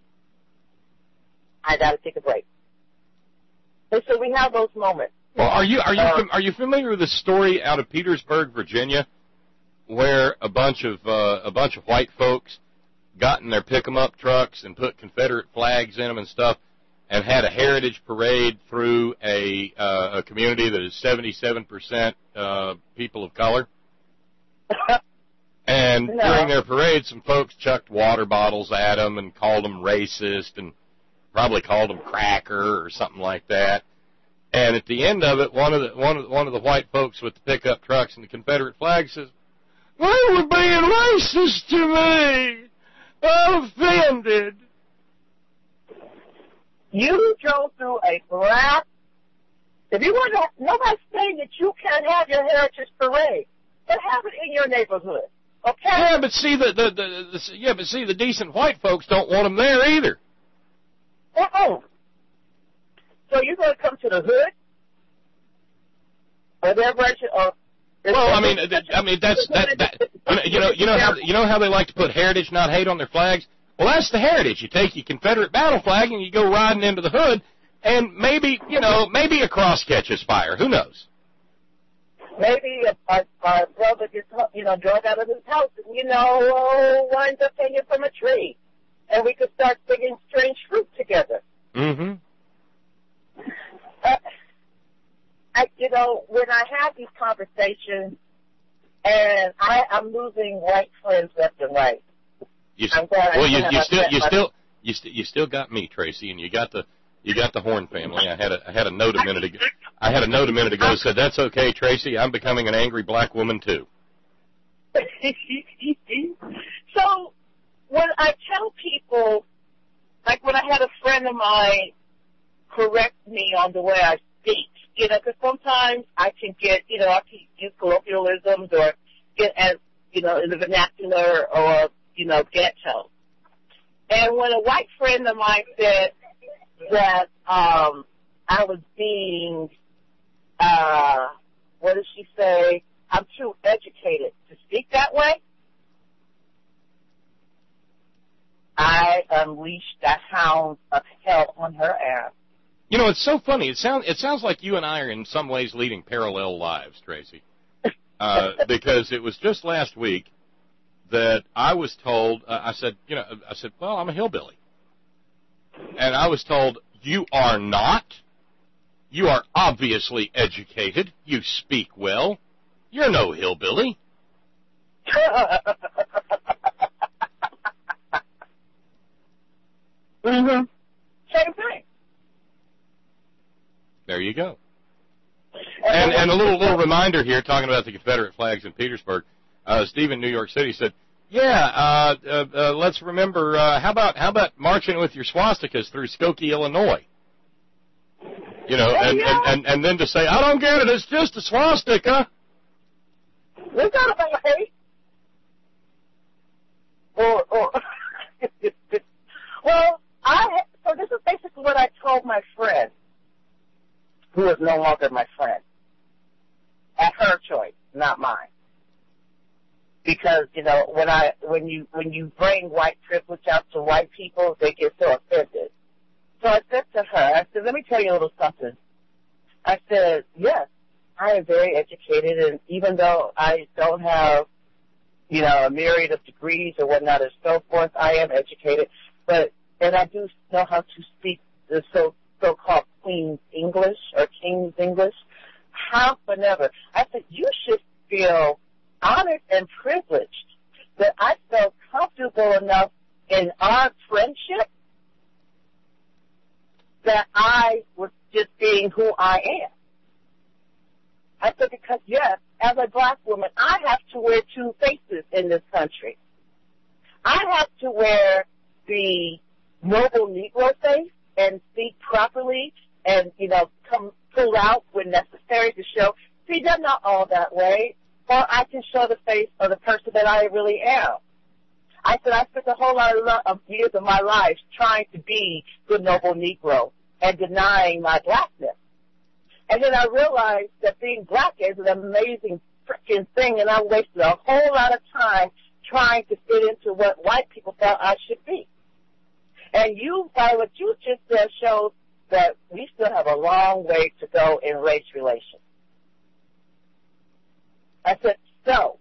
[SPEAKER 12] I got to take a break. And so we have those moments.
[SPEAKER 2] Well, are you are you
[SPEAKER 12] uh,
[SPEAKER 2] are you familiar with the story out of Petersburg, Virginia, where a bunch of uh, a bunch of white folks got in their pick-em-up trucks and put Confederate flags in them and stuff, and had a heritage parade through a uh, a community that is seventy-seven percent uh, people of color. And
[SPEAKER 12] no.
[SPEAKER 2] during their parade, some folks chucked water bottles at them and called them racist and probably called them cracker or something like that. And at the end of it, one of the one of the, one of the white folks with the pickup trucks and the Confederate flag says, "They were being racist to me. I'm offended."
[SPEAKER 12] You drove through a black. If you want to, nobody's saying that you can't have your heritage parade, but have it in your neighborhood, okay?
[SPEAKER 2] Yeah, but see the the, the, the yeah, but see the decent white folks don't want them there either.
[SPEAKER 12] Uh-oh. So you're going to come to the hood, or their version of.
[SPEAKER 2] Well, I mean, I mean that's that that you know you know how you know how they like to put heritage, not hate, on their flags. Well, that's the heritage. You take your Confederate battle flag and you go riding into the hood, and maybe, you know, maybe a cross catches fire. Who knows?
[SPEAKER 12] Maybe a, a, a brother gets, you know, drug out of his house and, you know, winds up hanging from a tree. And we could start singing strange fruit together.
[SPEAKER 2] Mm-hmm.
[SPEAKER 12] Uh, I, you know, when I have these conversations, and I, I'm losing white friends left and right.
[SPEAKER 2] You,
[SPEAKER 12] I'm glad
[SPEAKER 2] well,
[SPEAKER 12] I
[SPEAKER 2] you, you still, you
[SPEAKER 12] my,
[SPEAKER 2] still, you, st- you still got me, Tracy, and you got the, you got the Horn family. I had a, I had a note a minute ago. I had a note a minute ago that said, "That's okay, Tracy. I'm becoming an angry black woman too."
[SPEAKER 12] So when I tell people, like when I had a friend of mine correct me on the way I speak, you know, because sometimes I can get, you know, I can use colloquialisms or get as, you know, in the vernacular or, you know, ghetto. And when a white friend of mine said that um, I was being, uh, what did she say? I'm too educated to speak that way. I unleashed the hounds of hell on her ass.
[SPEAKER 2] You know, it's so funny. It sounds it sounds like you and I are in some ways leading parallel lives, Tracy. Uh, because it was just last week that I was told, uh, I said, you know, I said, well, I'm a hillbilly. And I was told, you are not. You are obviously educated. You speak well. You're no hillbilly.
[SPEAKER 12] Mm-hmm. Same thing.
[SPEAKER 2] There you go. And and a little little reminder here, talking about the Confederate flags in Petersburg. Uh, Steve in New York City said, "Yeah, uh, uh, uh, let's remember. Uh, how about how about marching with your swastikas through Skokie, Illinois? You know, and, and, and, and then to say, I don't get it. It's just a swastika.
[SPEAKER 12] What's that about hate? Or or well, I so this is basically what I told my friend, who is no longer my friend, at her choice, not mine. Because, you know, when I when you when you bring white privilege out to white people, they get so offended. So I said to her, I said, let me tell you a little something. I said, yes, I am very educated, and even though I don't have, you know, a myriad of degrees or whatnot and so forth, I am educated, but and I do know how to speak the so so-called Queen's English or King's English. How but never. I said, you should feel honored and privileged that I felt comfortable enough in our friendship that I was just being who I am. I said, because yes, as a black woman, I have to wear two faces in this country. I have to wear the noble Negro face and speak properly and, you know, come pull out when necessary to show, see, they're not all that way. Or I can show the face of the person that I really am. I said I spent a whole lot of, lo- of years of my life trying to be the noble Negro and denying my blackness. And then I realized that being black is an amazing freaking thing, and I wasted a whole lot of time trying to fit into what white people thought I should be. And you, by what you just said, shows that we still have a long way to go in race relations. I said, so,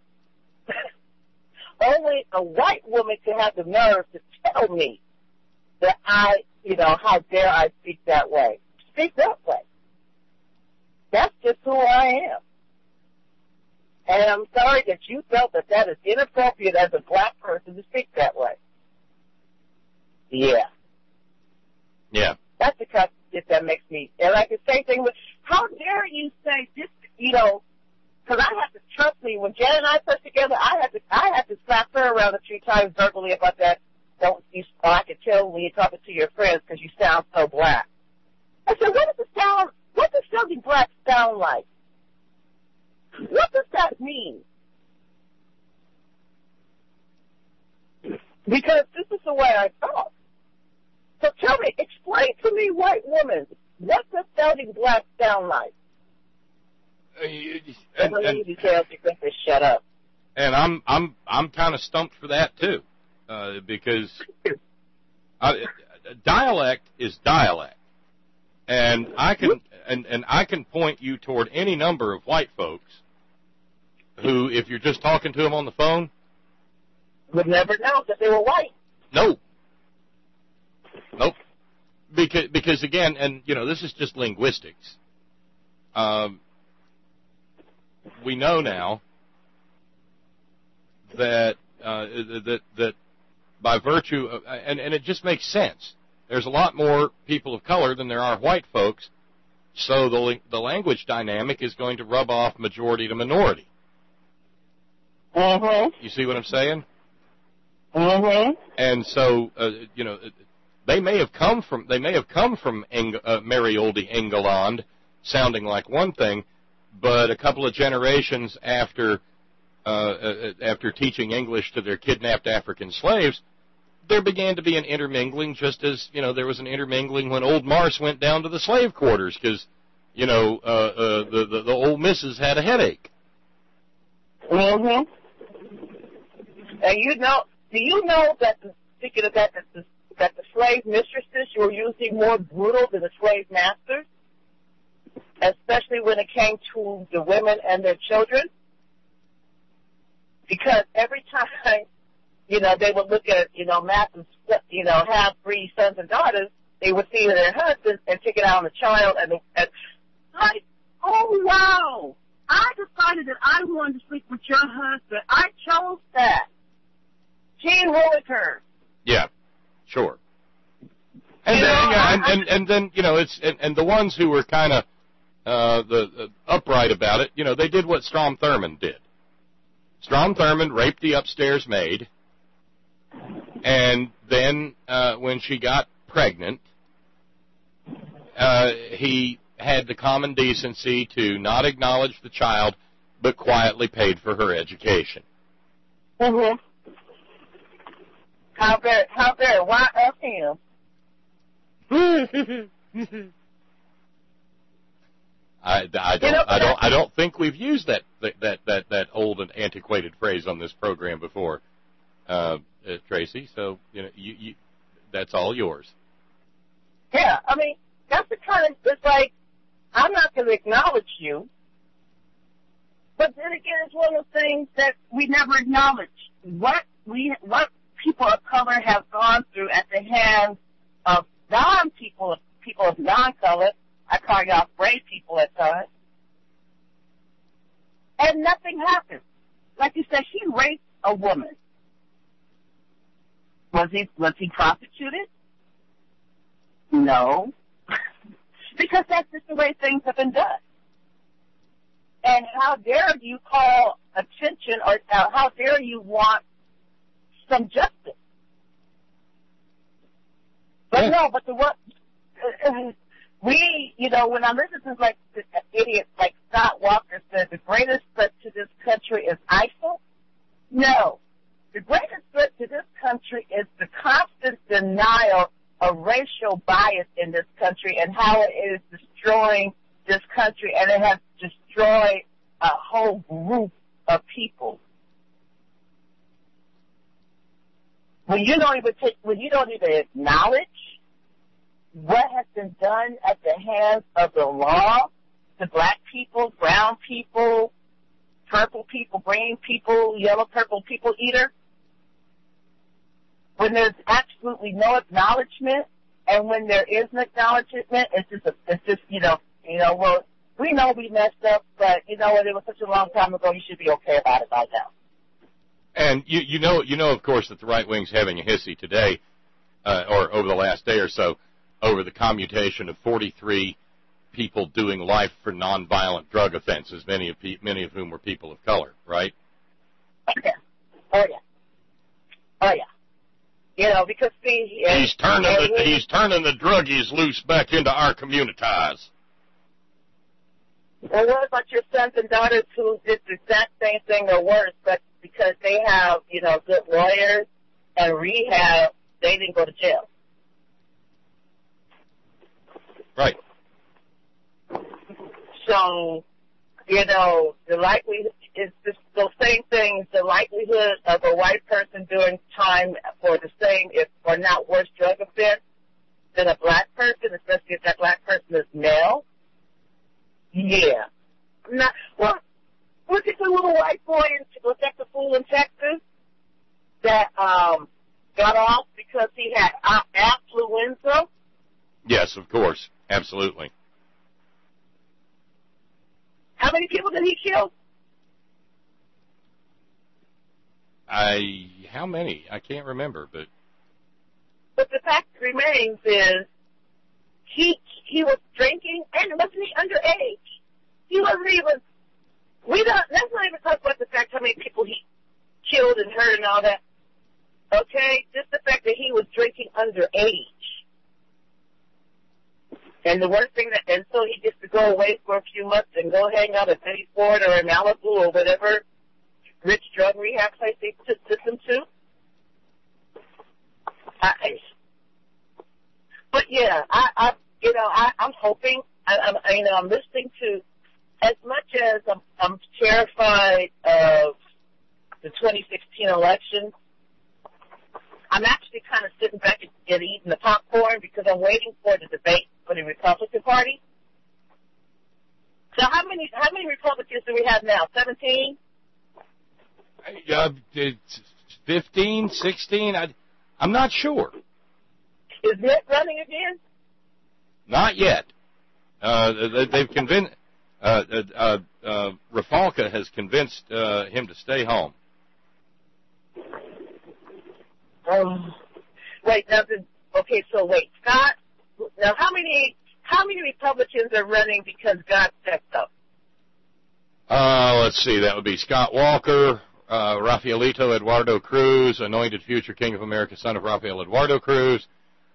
[SPEAKER 12] only a white woman can have the nerve to tell me that I, you know, how dare I speak that way. Speak that way. That's just who I am. And I'm sorry that you felt that that is inappropriate as a black person to speak that way. Yeah.
[SPEAKER 2] Yeah.
[SPEAKER 12] That's the kind of shit that makes me, and like the same thing with, how dare you say this, you know, because I have to, trust me, when Jen and I put together, I have to I have to slap her around a few times verbally about that. Don't you, oh, I can tell when you're talking to your friends because you sound so black. I said, what does it sound, what does sounding black sound like? What does that mean? Because this is the way I talk. So tell me, explain to me, white woman, what does sounding black sound like?
[SPEAKER 2] Uh, and, and,
[SPEAKER 12] you tell you to shut up.
[SPEAKER 2] And I'm I'm I'm kind of stumped for that too, uh, because Uh, dialect is dialect, and I can and, and I can point you toward any number of white folks who, if you're just talking to them on the phone,
[SPEAKER 12] would never know that they were white.
[SPEAKER 2] No. Nope. Because because again, and you know, this is just linguistics. Um, we know now that uh, that that by virtue of, and and it just makes sense. There's a lot more people of color than there are white folks, so the the language dynamic is going to rub off majority to minority.
[SPEAKER 12] Mm-hmm.
[SPEAKER 2] You see what I'm saying?
[SPEAKER 12] Mm-hmm.
[SPEAKER 2] And so, uh, you know, they may have come from they may have come from Eng- uh, merry old England, sounding like one thing, but a couple of generations after uh, uh, after teaching English to their kidnapped African slaves, there began to be an intermingling, just as you know there was an intermingling when Old Marse went down to the slave quarters because you know uh, uh, the, the the old missus had a headache.
[SPEAKER 12] Mm-hmm. And you know, do you know that the, speaking of that, that the, that the slave mistresses were usually more brutal than the slave masters, especially when it came to the women and their children? Because every time, you know, they would look at, you know, Matthew's, you know, have three sons and daughters, they would see their husbands and take it out on the child, and, and like, oh wow, I decided that I wanted to sleep with your husband. I chose that. Gene Willikers.
[SPEAKER 2] Yeah, sure. And then, yeah, and, and and then you know it's and, and the ones who were kind of uh, the, the upright about it, you know, they did what Strom Thurmond did. Strom Thurmond raped the upstairs maid, and then uh, when she got pregnant, uh, he had the common decency to not acknowledge the child, but quietly paid for her education.
[SPEAKER 12] Mm-hmm. How very, how very, why of him?
[SPEAKER 2] I, I don't, you know, I don't, I don't think we've used that that that that old and antiquated phrase on this program before, uh, uh, Tracy. So you know, you, you, that's all yours.
[SPEAKER 12] Yeah, I mean, that's the kind of, it's like, I'm not going to acknowledge you, but then again, it's one of those things that we never acknowledge. What we, what people of color have gone through at the hands of non-people, people of non-color, I call y'all brave people at times, and nothing happened. Like you said, he raped a woman. Was he, was he prostituted? No. Because that's just the way things have been done. And how dare you call attention, or uh, how dare you want some justice? But yeah. no, but the what uh, we, you know, when I listen to like this idiot like Scott Walker said, the greatest threat to this country is ISIL. No, the greatest threat to this country is the constant denial of racial bias in this country and how it is destroying this country, and it has destroyed a whole group of people. When you don't even take, when you don't even acknowledge what has been done at the hands of the law to black people, brown people, purple people, green people, yellow, purple people either, when there's absolutely no acknowledgement, and when there is an acknowledgement, it's just, a, it's just, you know, you know, well, we know we messed up, but you know what? It was such a long time ago. You should be okay about it by now.
[SPEAKER 2] And you, you know, you know, of course, that the right wing's having a hissy today, uh, or over the last day or so, over the commutation of forty-three people doing life for nonviolent drug offenses, many of pe- many of whom were people of color, right?
[SPEAKER 12] Oh yeah, oh yeah, oh yeah. You know, because see,
[SPEAKER 2] he's turning the, he's turning the druggies loose back into our communities.
[SPEAKER 12] And what about your sons and daughters who did the exact same thing or worse, but because they have, you know, good lawyers and rehab, they didn't go to jail?
[SPEAKER 2] Right.
[SPEAKER 12] So, you know, the likelihood is just those same things, the likelihood of a white person doing time for the same, if or not worse, drug offense than a black person, especially if that black person is male? Yeah. Not, well, look at the little white boy, in, look at the fool in Texas that um, got off because he had uh, affluenza.
[SPEAKER 2] Yes, of course. Absolutely.
[SPEAKER 12] How many people did he kill?
[SPEAKER 2] I, how many? I can't remember, but.
[SPEAKER 12] But the fact remains is he he was drinking, and wasn't he underage? He wasn't even, we don't, let's not even talk about the fact how many people he killed and hurt and all that. Okay? Just the fact that he was drinking underage. And the worst thing that, and so he gets to go away for a few months and go hang out at Betty Ford or in Malibu or whatever rich drug rehab place they took, took him to. I, but yeah, I, I, you know, I, I'm hoping, I, I'm, I, you know, I'm listening to, as much as I'm, I'm terrified of the twenty sixteen election, I'm actually kind of sitting back and, and eating the popcorn because I'm waiting for the debate for the Republican Party. So how many how many Republicans do we have now? seventeen?
[SPEAKER 2] Uh, fifteen, sixteen? I, I'm not sure.
[SPEAKER 12] Is Mitt running again?
[SPEAKER 2] Not yet. Uh, they, they've convinced. Uh, uh, uh, Rafalka has convinced uh, him to stay home.
[SPEAKER 12] Um, wait, now, the, okay, so wait, Scott. Now, how many how many Republicans are running because God stepped up?
[SPEAKER 2] Uh, let's see. That would be Scott Walker, uh, Rafaelito Eduardo Cruz, anointed future King of America, son of Rafael Eduardo Cruz,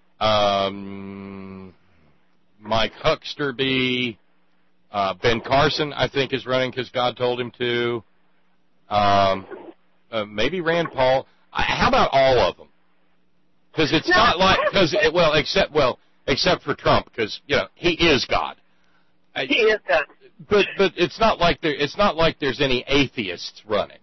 [SPEAKER 2] um, Mike Hucksterby, uh, Ben Carson, I think, is running because God told him to. Um, uh, maybe Rand Paul. I, how about all of them? Because it's no, not like because well, except well, except for Trump, because you know he is God. I,
[SPEAKER 12] he is God.
[SPEAKER 2] But but it's not like there it's not like there's any atheists running.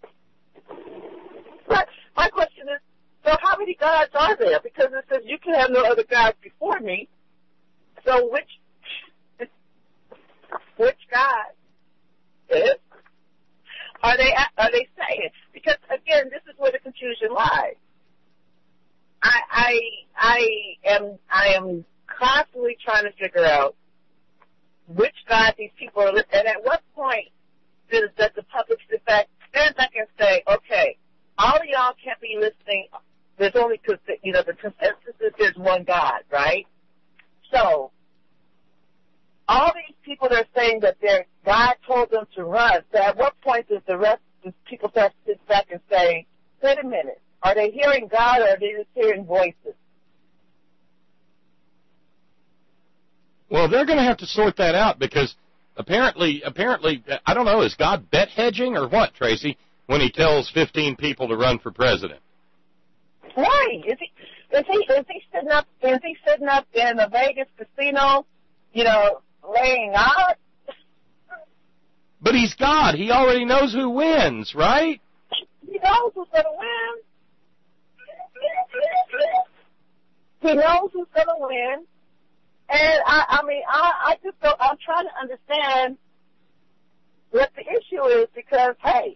[SPEAKER 12] But my question is, so how many gods are there? Because it says you can have no other gods before me. So which which God is? Are they are they saying? Because again, this is where the confusion lies. I I I am I am constantly trying to figure out which God these people are, and at what point does, does the public sit back, stand back and say, okay, all of y'all can't be listening. There's only because you know the consensus is there's one God, right? So all these people are saying that their God told them to run. So at what point does the rest of people start to sit back and say, wait a minute, are they hearing God or are they just hearing voices?
[SPEAKER 2] Well, they're going to have to sort that out because apparently, apparently, I don't know, is God bet hedging or what, Tracy, when he tells fifteen people to run for president?
[SPEAKER 12] Right. Is he, is he, is he sitting up, is he sitting up in a Vegas casino, you know, laying out?
[SPEAKER 2] But he's God. He already knows who wins, right?
[SPEAKER 12] He knows who's going to win. He knows who's going to win. And I, I mean, I, I just don't, I'm trying to understand what the issue is because, hey,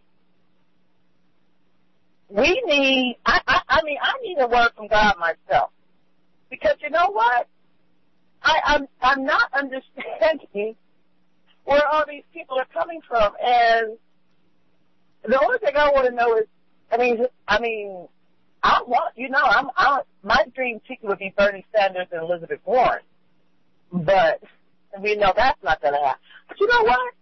[SPEAKER 12] we need, I, I, I mean, I need a word from God myself. Because you know what? I, I'm, I'm not understanding where all these people are coming from. And the only thing I want to know is, I mean, I mean, I want, you know, I'm, I, my dream ticket would be Bernie Sanders and Elizabeth Warren. But we know that's not going to happen. But you know what?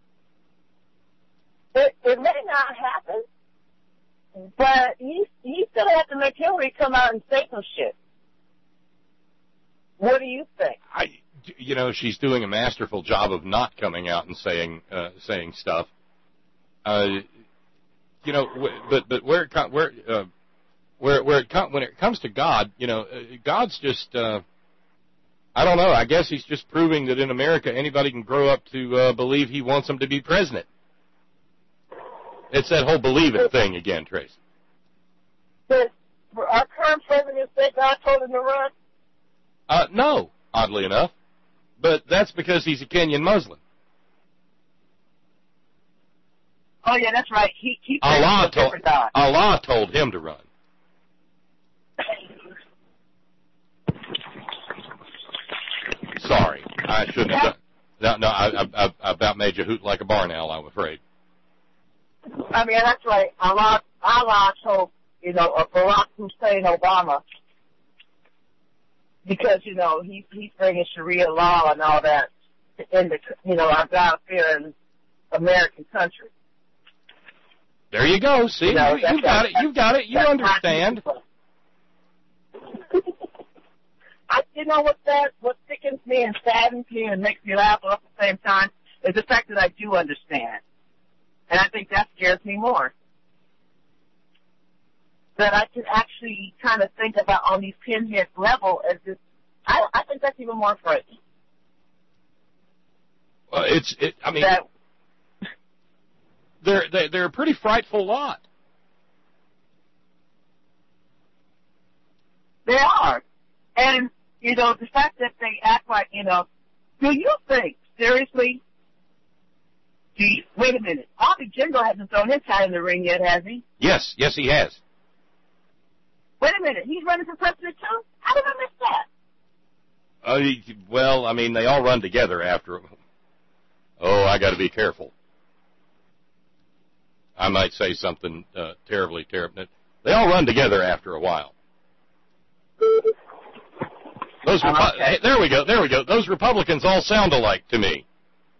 [SPEAKER 12] It, it may not happen, but you, you still have to make Hillary come out and say some shit. What do you think?
[SPEAKER 2] I, you know, she's doing a masterful job of not coming out and saying uh, saying stuff. Uh, you know, but but where it where uh, where where it when it comes to God, you know, God's just. Uh, I don't know. I guess he's just proving that in America anybody can grow up to uh, believe he wants him to be president. It's that whole believing thing again, Tracy.
[SPEAKER 12] But for our current president say God told him to run?
[SPEAKER 2] Uh, no, oddly enough. But that's because he's a Kenyan Muslim.
[SPEAKER 12] Oh, yeah, that's right. He, he
[SPEAKER 2] Allah, told,
[SPEAKER 12] God.
[SPEAKER 2] Allah told him to run. Sorry, I shouldn't have done. No, no, I, I, I about made you hoot like a barn owl, I'm afraid.
[SPEAKER 12] I mean, that's right. Allah, Allah told, you know, uh, Barack Hussein Obama, because, you know, he, he's bringing Sharia law and all that in the, you know, our God-fearing American country.
[SPEAKER 2] There you go. See, you, know, you, you got it. You got it. You understand.
[SPEAKER 12] I, you know what that what sickens me and saddens me and makes me laugh all at the same time is the fact that I do understand, and I think that scares me more. That I can actually kind of think about on these pinhead level as this. I, I think that's even more frightening.
[SPEAKER 2] Well, it's. It, I mean.
[SPEAKER 12] That,
[SPEAKER 2] They're, they're, they're a pretty frightful lot.
[SPEAKER 12] They are. And, you know, the fact that they act like, you know, do you think, seriously, do you, wait a minute, Bobby Jindal hasn't thrown his hat in the ring yet, has he?
[SPEAKER 2] Yes, yes he has.
[SPEAKER 12] Wait a minute, he's running for president too? How did I miss that?
[SPEAKER 2] Uh, he, well, I mean, they all run together after. Oh, I got to be careful. I might say something uh, terribly terrible. They all run together after a while. Those Repu- okay. Hey, there we go. There we go. Those Republicans all sound alike to me.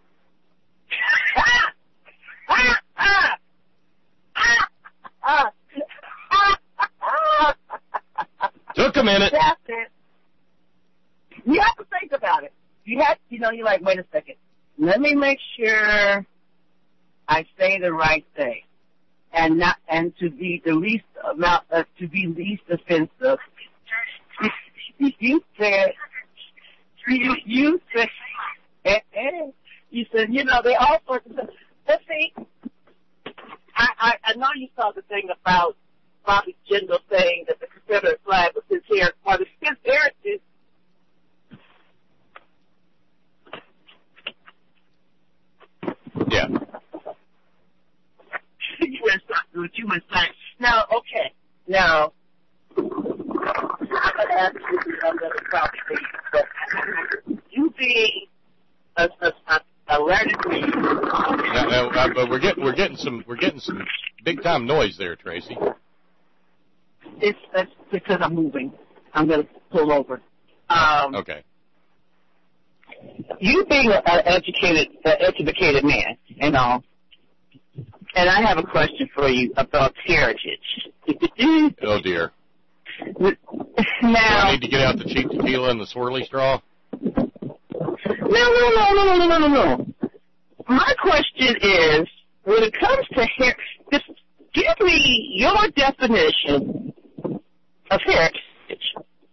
[SPEAKER 2] Took a minute.
[SPEAKER 12] That's it. You have to think about it. You have, you know, you're like, wait a second. Let me make sure I say the right thing, and not and to be the least amount uh, to be least offensive. you said you you said you said you know they all sorts of stuff. But see, I, I I know you saw the thing about Bobby Jindal saying that the Confederate flag was his hair, or the his heritage.
[SPEAKER 2] Yeah.
[SPEAKER 12] you went what you went saying. Now, okay. Now, I'm going to ask you another topic, but you being a, a, a, a learned reader.
[SPEAKER 2] Now, now, uh, but we're getting we're getting some we're getting some big time noise there, Tracy.
[SPEAKER 12] It's that's because I'm moving. I'm going to pull over. Um,
[SPEAKER 2] okay.
[SPEAKER 12] You being an educated, uh, educated man, and all, and I have a question for you about heritage.
[SPEAKER 2] Oh dear.
[SPEAKER 12] Now,
[SPEAKER 2] do I need to get out the cheap tequila and the swirly straw?
[SPEAKER 12] No, no, no, no, no, no, no, no. My question is, when it comes to heritage, just give me your definition of heritage.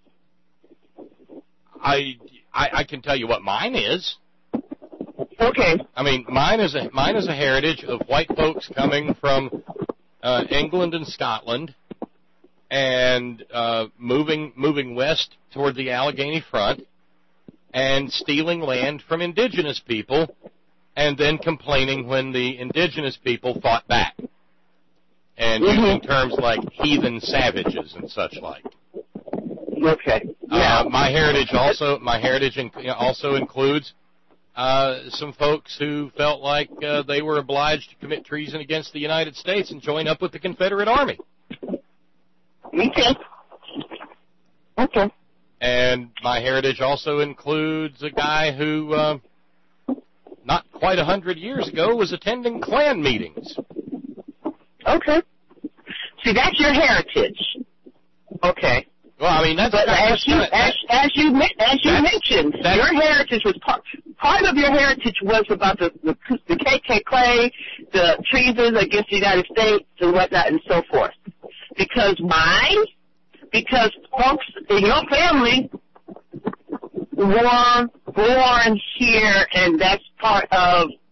[SPEAKER 2] I. I, I can tell you what mine is.
[SPEAKER 12] Okay.
[SPEAKER 2] I mean, mine is a mine is a heritage of white folks coming from uh, England and Scotland, and uh, moving moving west toward the Allegheny Front, and stealing land from indigenous people, and then complaining when the indigenous people fought back, and mm-hmm. using terms like heathen savages and such like.
[SPEAKER 12] Okay.
[SPEAKER 2] Yeah. Uh, my heritage also my heritage in, also includes uh, some folks who felt like uh, they were obliged to commit treason against the United States and join up with the Confederate Army.
[SPEAKER 12] Okay. Okay.
[SPEAKER 2] And my heritage also includes a guy who, uh, not quite a hundred years ago, was attending Klan meetings.
[SPEAKER 12] Okay. See, that's your heritage. Okay.
[SPEAKER 2] Well, I mean, that's...
[SPEAKER 12] But
[SPEAKER 2] that's
[SPEAKER 12] as, you,
[SPEAKER 2] kinda,
[SPEAKER 12] as, as you as you mentioned, your heritage was part, part of your heritage was about the, the, the K K K, the treason against the United States and whatnot and so forth. Because why? Because folks in your family were born here, and that's part of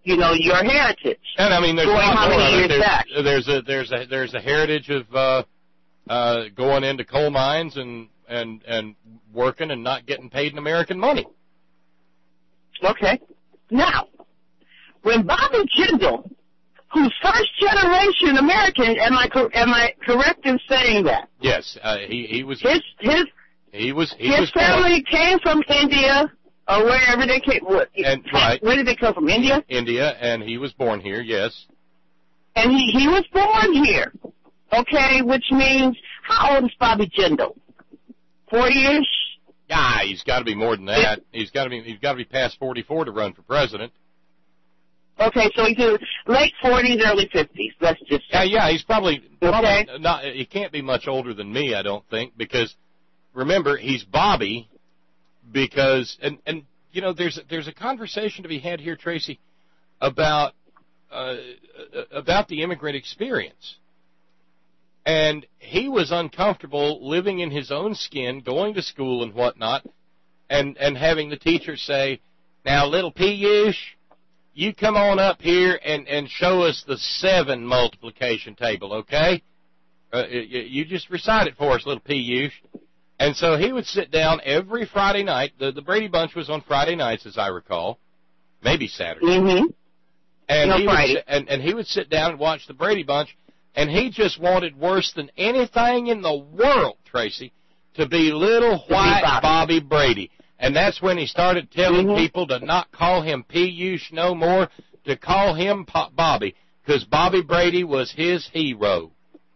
[SPEAKER 12] you know, your heritage.
[SPEAKER 2] And I mean, there's
[SPEAKER 12] going
[SPEAKER 2] a lot
[SPEAKER 12] how
[SPEAKER 2] more
[SPEAKER 12] many
[SPEAKER 2] of
[SPEAKER 12] years
[SPEAKER 2] it.
[SPEAKER 12] back.
[SPEAKER 2] There's, there's a there's a there's a heritage of uh, uh, going into coal mines and and and working and not getting paid in American money.
[SPEAKER 12] Okay. Now, when Bobby Jindal, who's first generation American, am I cor- am I correct in saying that?
[SPEAKER 2] Yes, uh, he he was
[SPEAKER 12] his his
[SPEAKER 2] he was he
[SPEAKER 12] his
[SPEAKER 2] was
[SPEAKER 12] family born. came from India or wherever they came. What,
[SPEAKER 2] and, right.
[SPEAKER 12] Where did they come from? India.
[SPEAKER 2] India, and he was born here. Yes.
[SPEAKER 12] And he he was born here. Okay, which means how old is Bobby Jindal? Forty-ish.
[SPEAKER 2] Ah, he's got to be more than that. He's got to be he's got to be past forty-four to run for president.
[SPEAKER 12] Okay, so he's in late forties, early fifties. Let's just say.
[SPEAKER 2] Yeah, yeah, he's probably, probably
[SPEAKER 12] okay.
[SPEAKER 2] not. He can't be much older than me, I don't think, because remember he's Bobby. Because and and you know there's there's a conversation to be had here, Tracy, about uh, about the immigrant experience. And he was uncomfortable living in his own skin, going to school and whatnot, and, and having the teacher say, now, little Piyush, you come on up here and, and show us the seven multiplication table, okay? Uh, you just recite it for us, little Piyush. And so he would sit down every Friday night. The, the Brady Bunch was on Friday nights, as I recall. Maybe Saturday.
[SPEAKER 12] Mm-hmm.
[SPEAKER 2] And,
[SPEAKER 12] no
[SPEAKER 2] he
[SPEAKER 12] Friday.
[SPEAKER 2] would, and, and he would sit down and watch the Brady Bunch. And he just wanted worse than anything in the world, Tracy, to be little white Bobby. Bobby Brady. And that's when he started telling mm-hmm. people to not call him Piyush no more, to call him Pop Bobby, because Bobby Brady was his hero.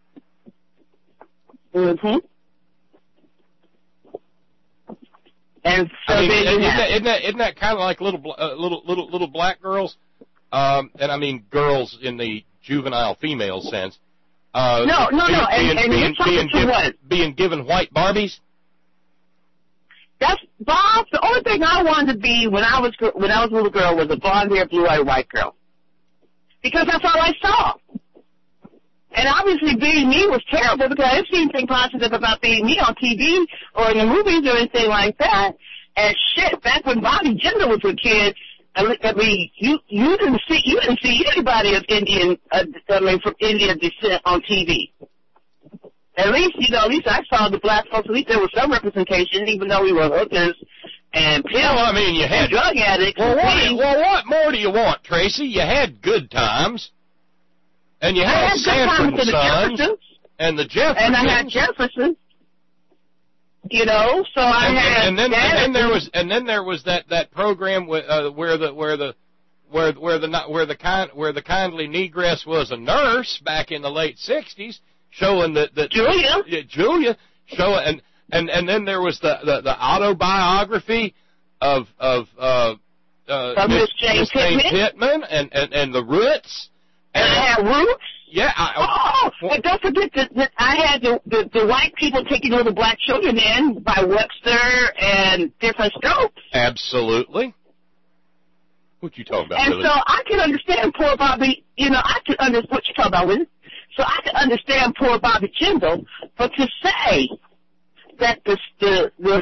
[SPEAKER 12] Mm-hmm. And so
[SPEAKER 2] I mean,
[SPEAKER 12] then
[SPEAKER 2] isn't,
[SPEAKER 12] you
[SPEAKER 2] that, isn't that isn't that kind of like little uh, little little little black girls? Um, and I mean girls in the juvenile female sense. Uh,
[SPEAKER 12] no, no,
[SPEAKER 2] being,
[SPEAKER 12] no. And,
[SPEAKER 2] being,
[SPEAKER 12] and
[SPEAKER 2] being,
[SPEAKER 12] you're talking
[SPEAKER 2] being,
[SPEAKER 12] to
[SPEAKER 2] given,
[SPEAKER 12] what?
[SPEAKER 2] being given white Barbies.
[SPEAKER 12] That's Bob. The only thing I wanted to be when I was when I was a little girl was a blonde-haired, blue-eyed white girl, because that's all I saw. And obviously, being me was terrible because I didn't see anything positive about being me on T V or in the movies or anything like that. And shit, back when Bobby Jindal was a kid, I mean, you you didn't see you didn't see anybody of Indian, uh, I mean, from Indian descent on T V. At least, you know, at least I saw the black folks. At least there was some representation, even though we were hookers and pimps
[SPEAKER 2] well, I mean, you had
[SPEAKER 12] and drug addicts.
[SPEAKER 2] Well,
[SPEAKER 12] what,
[SPEAKER 2] well, what more do you want, Tracy? You had good times, and you had,
[SPEAKER 12] had
[SPEAKER 2] Sanford and Sons, and the Jeffersons,
[SPEAKER 12] and I had Jefferson. You know, so I
[SPEAKER 2] and,
[SPEAKER 12] had.
[SPEAKER 2] And, and then, and then there was, and then there was that that program with, uh, where the where the where where the where the kind where the kindly negress was a nurse back in the late sixties, showing that that
[SPEAKER 12] Julia,
[SPEAKER 2] uh, Julia, showing, and and and then there was the the, the autobiography of of uh, uh,
[SPEAKER 12] Miss Jane Pittman.
[SPEAKER 2] Pittman and, and and the Roots.
[SPEAKER 12] And, and I had Roots.
[SPEAKER 2] Yeah. I,
[SPEAKER 12] oh, well, and don't forget that, that I had the, the the white people taking little black children in by Webster and different Strokes.
[SPEAKER 2] Absolutely. What you talking about,
[SPEAKER 12] And
[SPEAKER 2] Willie?
[SPEAKER 12] so I can understand poor Bobby. You know, I can understand what you talking about, Willie. So I can understand poor Bobby Jindal, but to say that the the, the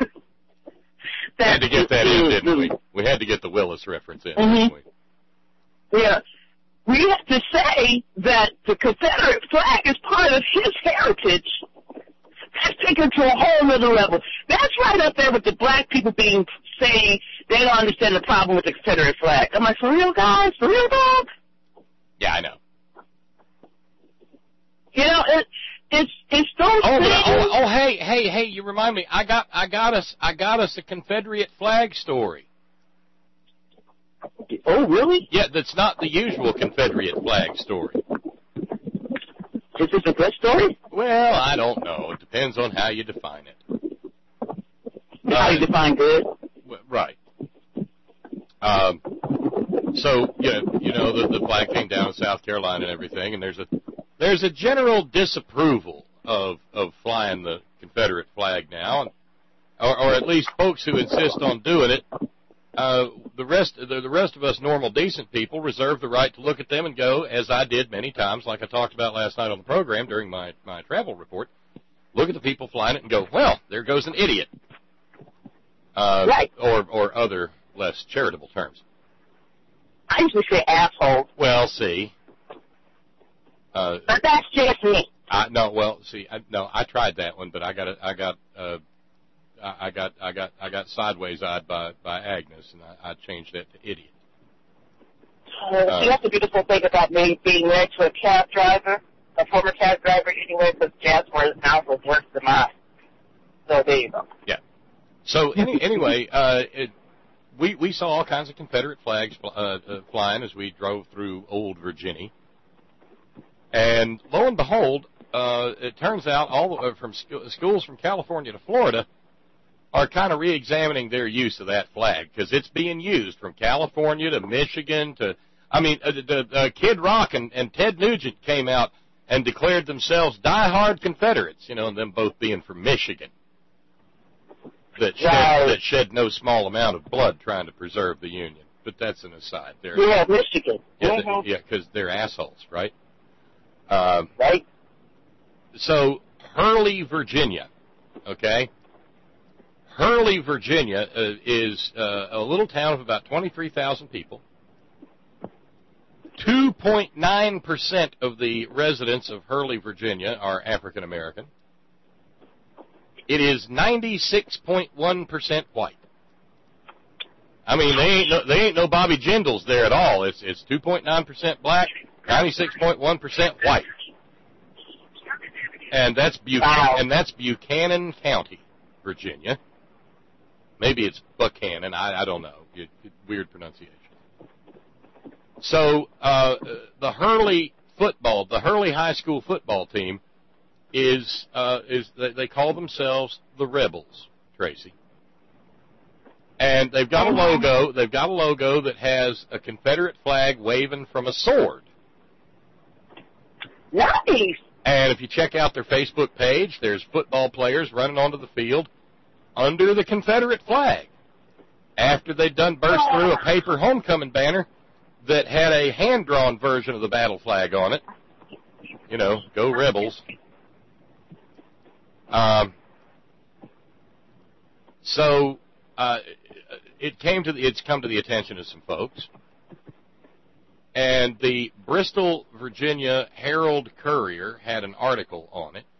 [SPEAKER 2] we had to get that
[SPEAKER 12] the,
[SPEAKER 2] in, didn't
[SPEAKER 12] the,
[SPEAKER 2] we? We had to get the Willis reference in,
[SPEAKER 12] mm-hmm.
[SPEAKER 2] didn't we?
[SPEAKER 12] Yeah. We have to say that the Confederate flag is part of his heritage. That's taken to a whole other level. That's right up there with the black people being saying they don't understand the problem with the Confederate flag. I'm like, for real, guys? For real, dog?
[SPEAKER 2] Yeah, I know.
[SPEAKER 12] You know, it, it's it's those
[SPEAKER 2] oh,
[SPEAKER 12] things.
[SPEAKER 2] Oh, oh, hey, hey, hey! You remind me. I got, I got us, I got us a Confederate flag story.
[SPEAKER 12] Oh, really?
[SPEAKER 2] Yeah, that's not the usual Confederate flag story.
[SPEAKER 12] Is this a good story?
[SPEAKER 2] Well, I don't know. It depends on how you define it.
[SPEAKER 12] How uh, you define good?
[SPEAKER 2] Right. Um. So, you know, you know the, the flag came down in South Carolina and everything, and there's a there's a general disapproval of of flying the Confederate flag now, and, or, or at least folks who insist on doing it. Uh, the rest, the, the rest of us normal, decent people reserve the right to look at them and go, as I did many times, like I talked about last night on the program during my, my travel report, look at the people flying it and go, well, there goes an idiot. Uh,
[SPEAKER 12] right.
[SPEAKER 2] Or, or other less charitable terms.
[SPEAKER 12] I usually say asshole.
[SPEAKER 2] Well, see. Uh,
[SPEAKER 12] but that's just me.
[SPEAKER 2] I, no, well, see, I, no, I tried that one, but I got, I got, uh, I got, I got, I got sideways eyed by by Agnes, and I, I changed that to idiot.
[SPEAKER 12] Uh, uh, see, that's the beautiful thing about me being married to a cab driver, a former cab driver. Anyway, because Jazz house was worse than mine. So there you go.
[SPEAKER 2] Yeah. So any, anyway, uh, it, we we saw all kinds of Confederate flags uh, uh, flying as we drove through Old Virginia, and lo and behold, uh, it turns out all uh, from sc- schools from California to Florida are kind of re-examining their use of that flag because it's being used from California to Michigan to, I mean, uh, the, uh, Kid Rock and, and Ted Nugent came out and declared themselves diehard Confederates, you know, and them both being from Michigan. That shed,
[SPEAKER 12] right.
[SPEAKER 2] that shed no small amount of blood trying to preserve the Union. But that's an aside. They're,
[SPEAKER 12] yeah, Michigan.
[SPEAKER 2] Yeah,
[SPEAKER 12] mm-hmm.
[SPEAKER 2] they, yeah, because they're assholes, right? Uh,
[SPEAKER 12] right.
[SPEAKER 2] So, Hurley, Virginia, okay? Hurley, Virginia uh, is uh, a little town of about twenty-three thousand people. two point nine percent of the residents of Hurley, Virginia are African American. It is ninety-six point one percent white. I mean, they ain't no, they ain't no Bobby Jindals there at all. It's it's two point nine percent black, ninety-six point one percent white. And that's Buchanan,
[SPEAKER 12] wow.
[SPEAKER 2] and that's Buchanan County, Virginia. Maybe it's Buchanan. I, I don't know. It, it, weird pronunciation. So uh, the Hurley football, the Hurley High School football team, is uh, is they call themselves the Rebels, Tracy. And they've got a logo. They've got a logo that has a Confederate flag waving from a sword.
[SPEAKER 12] Nice.
[SPEAKER 2] And if you check out their Facebook page, there's football players running onto the field under the Confederate flag after they'd done burst through a paper homecoming banner that had a hand-drawn version of the battle flag on it. You know, go Rebels. Um, so uh, it came to the, it's come to the attention of some folks, and the Bristol, Virginia Herald Courier had an article on it.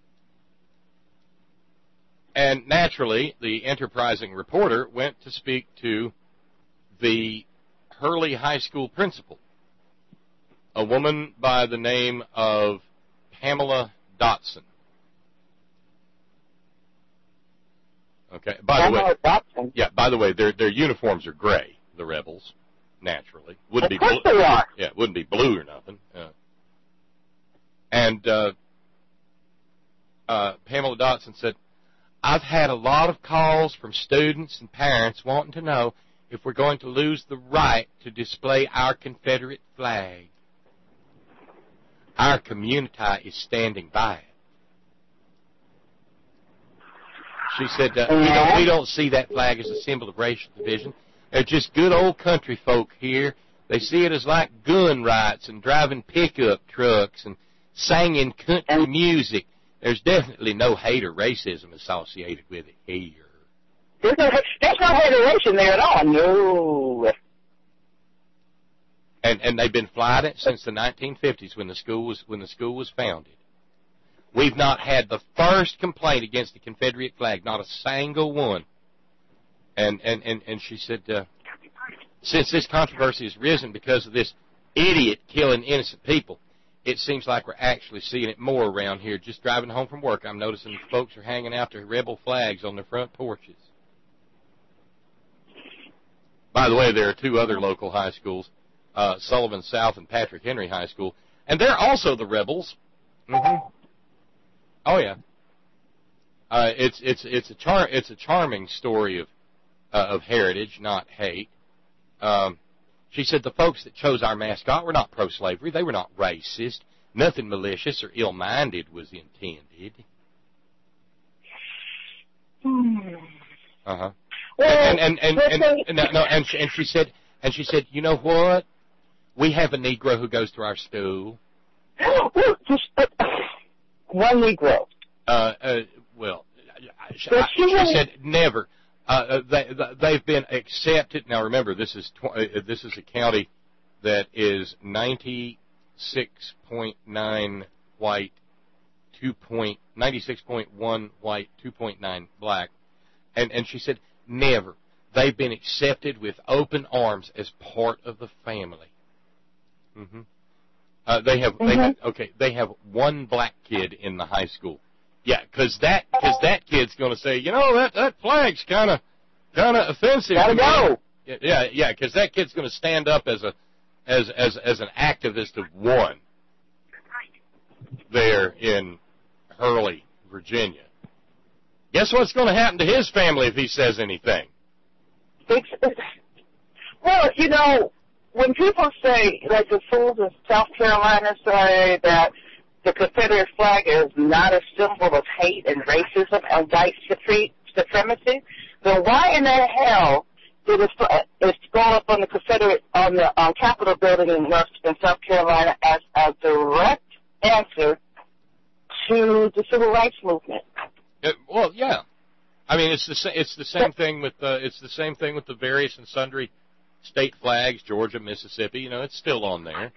[SPEAKER 2] And naturally, the enterprising reporter went to speak to the Hurley High School principal, a woman by the name of Pamela Dotson. Okay. By the way,
[SPEAKER 12] Dotson.
[SPEAKER 2] yeah. By the way, their their uniforms are gray. The Rebels, naturally, wouldn't
[SPEAKER 12] of
[SPEAKER 2] be
[SPEAKER 12] course
[SPEAKER 2] blue.
[SPEAKER 12] They are.
[SPEAKER 2] Yeah, wouldn't be blue or nothing. Uh, and uh, uh, Pamela Dotson said, I've had a lot of calls from students and parents wanting to know if we're going to lose the right to display our Confederate flag. Our community is standing by it. She said, uh, we, don't, we don't see that flag as a symbol of racial division. They're just good old country folk here. They see it as like gun rights and driving pickup trucks and singing country music. There's definitely no hate or racism associated with it here.
[SPEAKER 12] There's no, there's no hateration there at all. No.
[SPEAKER 2] And and they've been flying it since the nineteen fifties when the school was when the school was founded. We've not had the first complaint against the Confederate flag, not a single one. And and and, and she said, uh, since this controversy has risen because of this idiot killing innocent people, it seems like we're actually seeing it more around here. Just driving home from work, I'm noticing folks are hanging out their rebel flags on their front porches. By the way, there are two other local high schools, uh, Sullivan South and Patrick Henry High School, and they're also the Rebels. Mm-hmm. Oh yeah, uh, it's it's it's a char it's a charming story of uh, of heritage, not hate. Um, she said the folks that chose our mascot were not pro-slavery; they were not racist. Nothing malicious or ill-minded was intended. Uh huh.
[SPEAKER 12] Well,
[SPEAKER 2] and and and and, and, and, no, no, and, she, and she said and she said, you know what? We have a Negro who goes to our school.
[SPEAKER 12] One Negro.
[SPEAKER 2] Uh, uh, well, she,
[SPEAKER 12] I,
[SPEAKER 2] she really... said never. Uh, they, they've been accepted. Now remember, this is tw- uh, this is a county that is ninety-six point nine white, two point, ninety-six point one white, two point nine black. And, and she said, never. They've been accepted with open arms as part of the family. Mm-hmm. Uh, they have, mm-hmm. they have, okay, they have one black kid in the high school. Yeah, because that, cause that kid's going to say, you know, that, that flag's kind of, kind of offensive.
[SPEAKER 12] Gotta go.
[SPEAKER 2] Yeah, yeah, because that kid's going to stand up as a, as, as, as an activist of one there in Hurley, Virginia. Guess what's going to happen to his family if he says anything?
[SPEAKER 12] It's, it's, well, you know, when people say, like the fools in South Carolina say that the Confederate flag is not a symbol of hate and racism and white supremacy, then why in the hell did it, it's going up on the Confederate, on the um, Capitol building in, North, in South Carolina as a direct answer to the civil rights movement?
[SPEAKER 2] It, well, yeah. I mean, it's the sa- it's the same thing with the it's the same thing with the various and sundry state flags, Georgia, Mississippi. You know, it's still on there.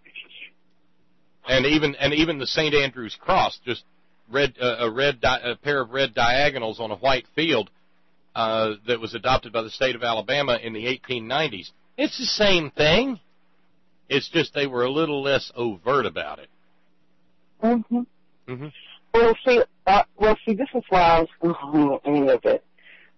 [SPEAKER 2] And even and even the Saint Andrew's cross, just red uh, a red di- a pair of red diagonals on a white field uh, that was adopted by the state of Alabama in the eighteen nineties. It's the same thing. It's just they were a little less overt about it.
[SPEAKER 12] Mhm.
[SPEAKER 2] Mhm.
[SPEAKER 12] Well, see, uh, well, see, this is why I was any of it.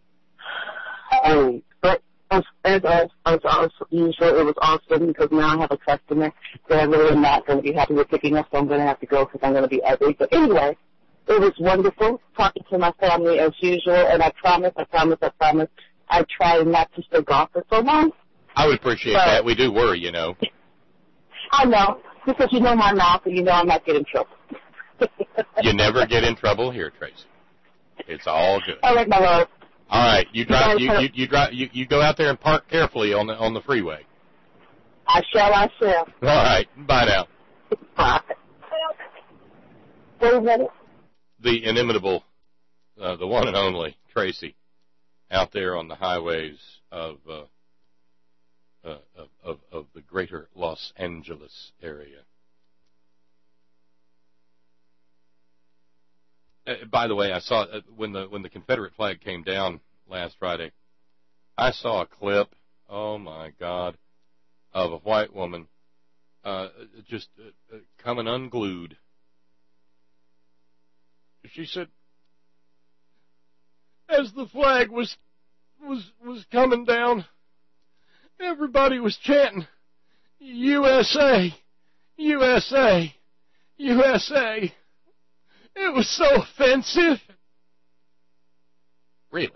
[SPEAKER 12] Um, but as as as, as, as usual, it was awesome because now I have a customer that I really am not going to be happy with picking up, so I'm going to have to go because I'm going to be ugly. But anyway, it was wonderful talking to my family as usual, and I promise, I promise, I promise, I try not to stay gone for so long.
[SPEAKER 2] I would appreciate
[SPEAKER 12] but,
[SPEAKER 2] that. We do worry, you know.
[SPEAKER 12] I know, because you know my mouth, and you know I might get in trouble.
[SPEAKER 2] You never get in trouble here, Tracy. It's all good.
[SPEAKER 12] All right, my love.
[SPEAKER 2] All right, you drive. You, you, you drive. You, you go out there and park carefully on the on the freeway.
[SPEAKER 12] I shall. I shall.
[SPEAKER 2] All right. Bye now.
[SPEAKER 12] Bye. Wait a minute.
[SPEAKER 2] The inimitable, uh, the one and only Tracy, out there on the highways of, uh, uh, of of of the greater Los Angeles area. Uh, by the way, I saw uh, when the when the Confederate flag came down last Friday, I saw a clip. Oh my God, of a white woman uh, just uh, uh, coming unglued. She said, as the flag was was was coming down, everybody was chanting, U S A, U S A, U S A. It was so offensive. Really?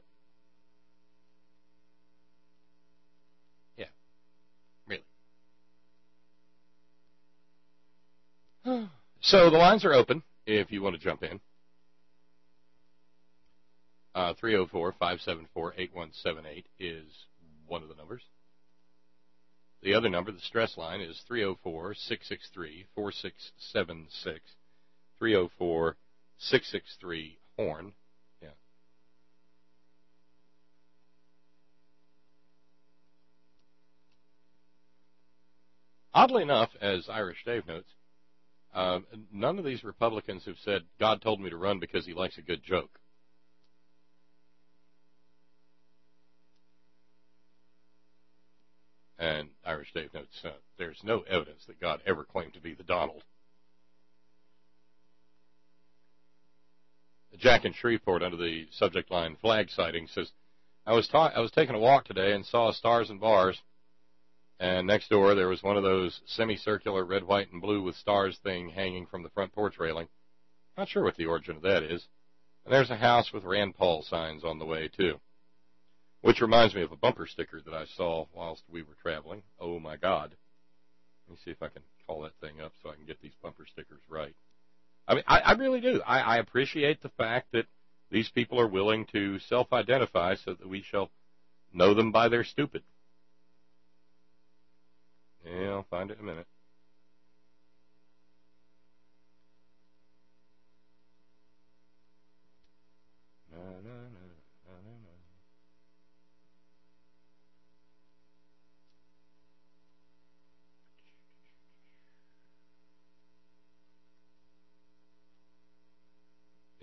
[SPEAKER 2] Yeah. Really. So the lines are open if you want to jump in. Uh, three oh four, five seven four, eight one seven eight is one of the numbers. The other number, the stress line, is three oh four, six six three, four six seven six. three oh four, six six three, horn. Yeah. Oddly enough, as Irish Dave notes, uh, none of these Republicans have said, God told me to run because he likes a good joke. And Irish Dave notes, uh, there's no evidence that God ever claimed to be the Donald. Jack in Shreveport, under the subject line flag sighting, says, I was ta- I was taking a walk today and saw stars and bars, and next door there was one of those semicircular red, white, and blue with stars thing hanging from the front porch railing. Not sure what the origin of that is. And there's a house with Rand Paul signs on the way, too. Which reminds me of a bumper sticker that I saw whilst we were traveling. Oh, my God. Let me see if I can call that thing up so I can get these bumper stickers right. I mean, I, I really do. I, I appreciate the fact that these people are willing to self-identify so that we shall know them by their stupid. Yeah, I'll find it in a minute. Na, na, na, na, na, na.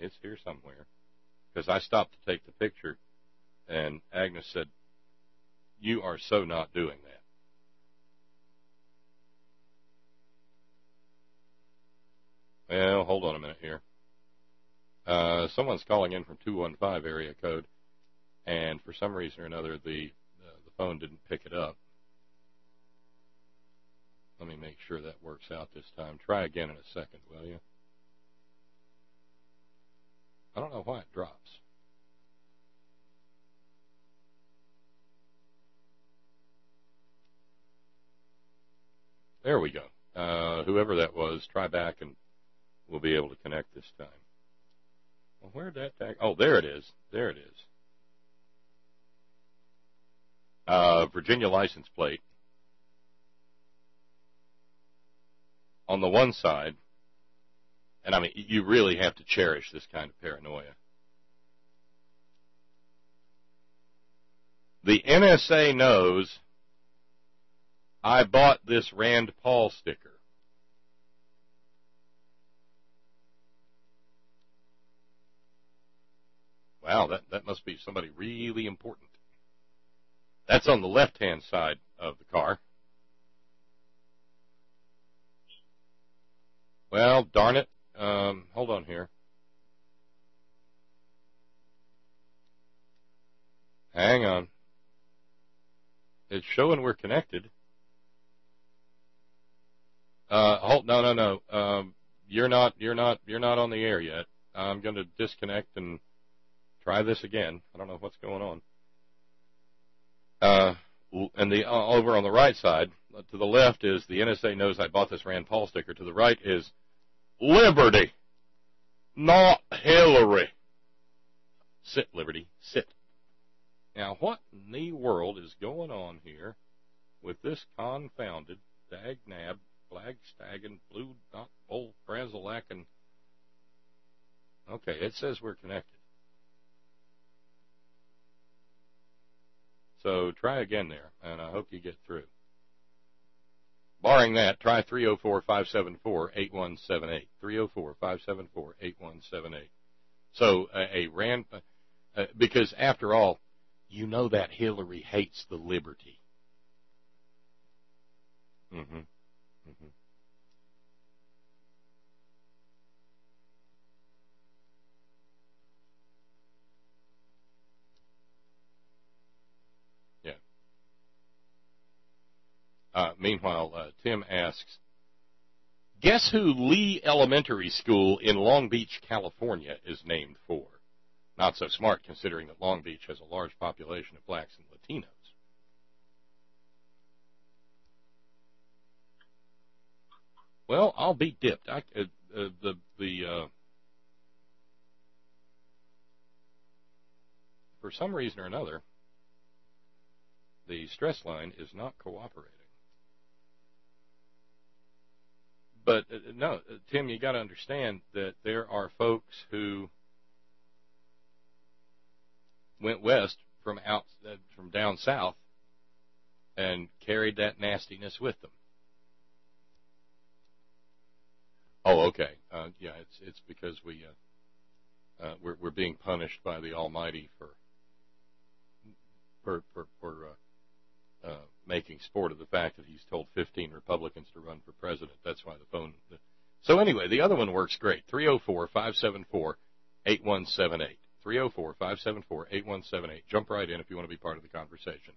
[SPEAKER 2] It's here somewhere. Because I stopped to take the picture, and Agnes said, "You are so not doing that." Well, hold on a minute here. Uh, someone's calling in from two one five area code, and for some reason or another, the uh, the phone didn't pick it up. Let me make sure that works out this time. Try again in a second, will you? I don't know why it drops. There we go. Uh, whoever that was, try back and we'll be able to connect this time. Well, where'd that tag? Oh, there it is. There it is. Uh, Virginia license plate. On the one side, and I mean, you really have to cherish this kind of paranoia. The N S A knows I bought this Rand Paul sticker. Wow, that, that must be somebody really important. That's on the left-hand side of the car. Well, darn it. Um, hold on here. Hang on. It's showing we're connected. Uh, hold, no, no, no. Um, you're not, you're not, you're not on the air yet. I'm going to disconnect and try this again. I don't know what's going on. Uh, and the uh, over on the right side, to the left is the N S A knows I bought this Rand Paul sticker. To the right is Liberty, not Hillary. Sit, Liberty, sit. Now, what in the world is going on here with this confounded dag-nab, flag-stagging, blue dot bull brazzle-lacking? Okay, it says we're connected. So try again there, and I hope you get through. Barring that, try three oh four, five seven four, eight one seven eight. three oh four, five seven four, eight one seven eight. So uh, a Rand, uh, because after all, you know that Hillary hates the liberty. Mm-hmm. Mm-hmm. Yeah. Uh, meanwhile, uh, Tim asks, guess who Lee Elementary School in Long Beach, California is named for? Not so smart, considering that Long Beach has a large population of blacks and Latinos. Well, I'll be dipped. I, uh, uh, the the uh, for some reason or another, the stress line is not cooperating. But uh, no, uh, Tim, you got to understand that there are folks who went west from out uh, from down south and carried that nastiness with them. Oh, okay. Uh, yeah, it's it's because we uh, uh, we're we're being punished by the Almighty for for for, for uh, uh, making sport of the fact that he's told fifteen Republicans to run for president. That's why the phone. The, so anyway, the other one works great. three oh four, five seven four, eight one seven eight. three oh four, five seven four, eight one seven eight. Jump right in if you want to be part of the conversation.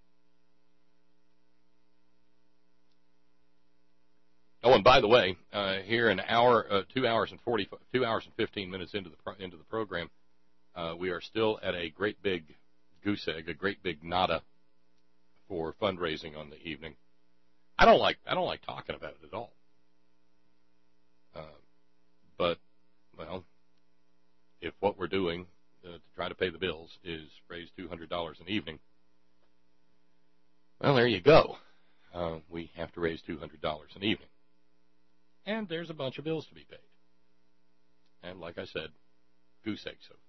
[SPEAKER 2] Oh, and by the way, uh, here an hour, uh, two hours and forty, two hours and fifteen minutes into the pro, into the program, uh, we are still at a great big goose egg, a great big nada for fundraising on the evening. I don't like I don't like talking about it at all. Uh, but well, if what we're doing uh, to try to pay the bills is raise two hundred dollars an evening, well, there you go. Uh, we have to raise two hundred dollars an evening. And there's a bunch of bills to be paid. And like I said, goose egg so